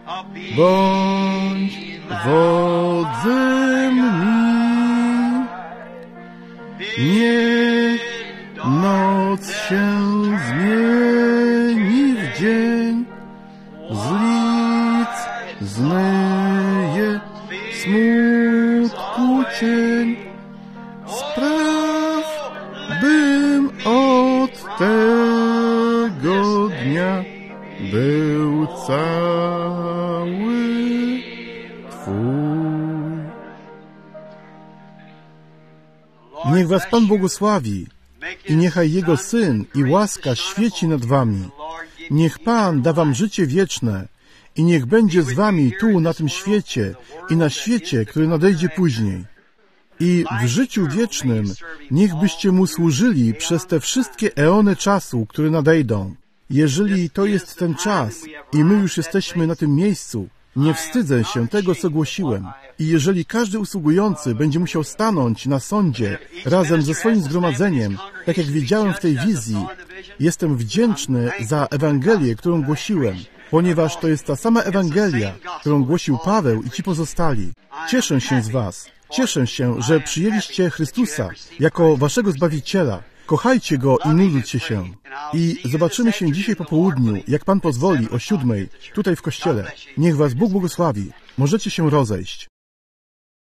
Speaker 1: Bądź wodzem mi, niech noc się zmieni w dzień, z lic zmyje smutku cień. Spraw, bym od tego dnia był cały Twój. Niech was Pan błogosławi i niechaj Jego Syn i łaska świeci nad wami. Niech Pan da wam życie wieczne i niech będzie z wami tu na tym świecie i na świecie, który nadejdzie później. I w życiu wiecznym niech byście Mu służyli przez te wszystkie eony czasu, które nadejdą. Jeżeli to jest ten czas i my już jesteśmy na tym miejscu, nie wstydzę się tego, co głosiłem. I jeżeli każdy usługujący będzie musiał stanąć na sądzie razem ze swoim zgromadzeniem, tak jak widziałem w tej wizji, jestem wdzięczny za Ewangelię, którą głosiłem, ponieważ to jest ta sama Ewangelia, którą głosił Paweł i ci pozostali. Cieszę się z was. Cieszę się, że przyjęliście Chrystusa jako waszego Zbawiciela. Kochajcie Go i módlcie się. I zobaczymy się dzisiaj po południu, jak Pan pozwoli, o 7:00, tutaj w kościele. Niech was Bóg błogosławi. Możecie się rozejść.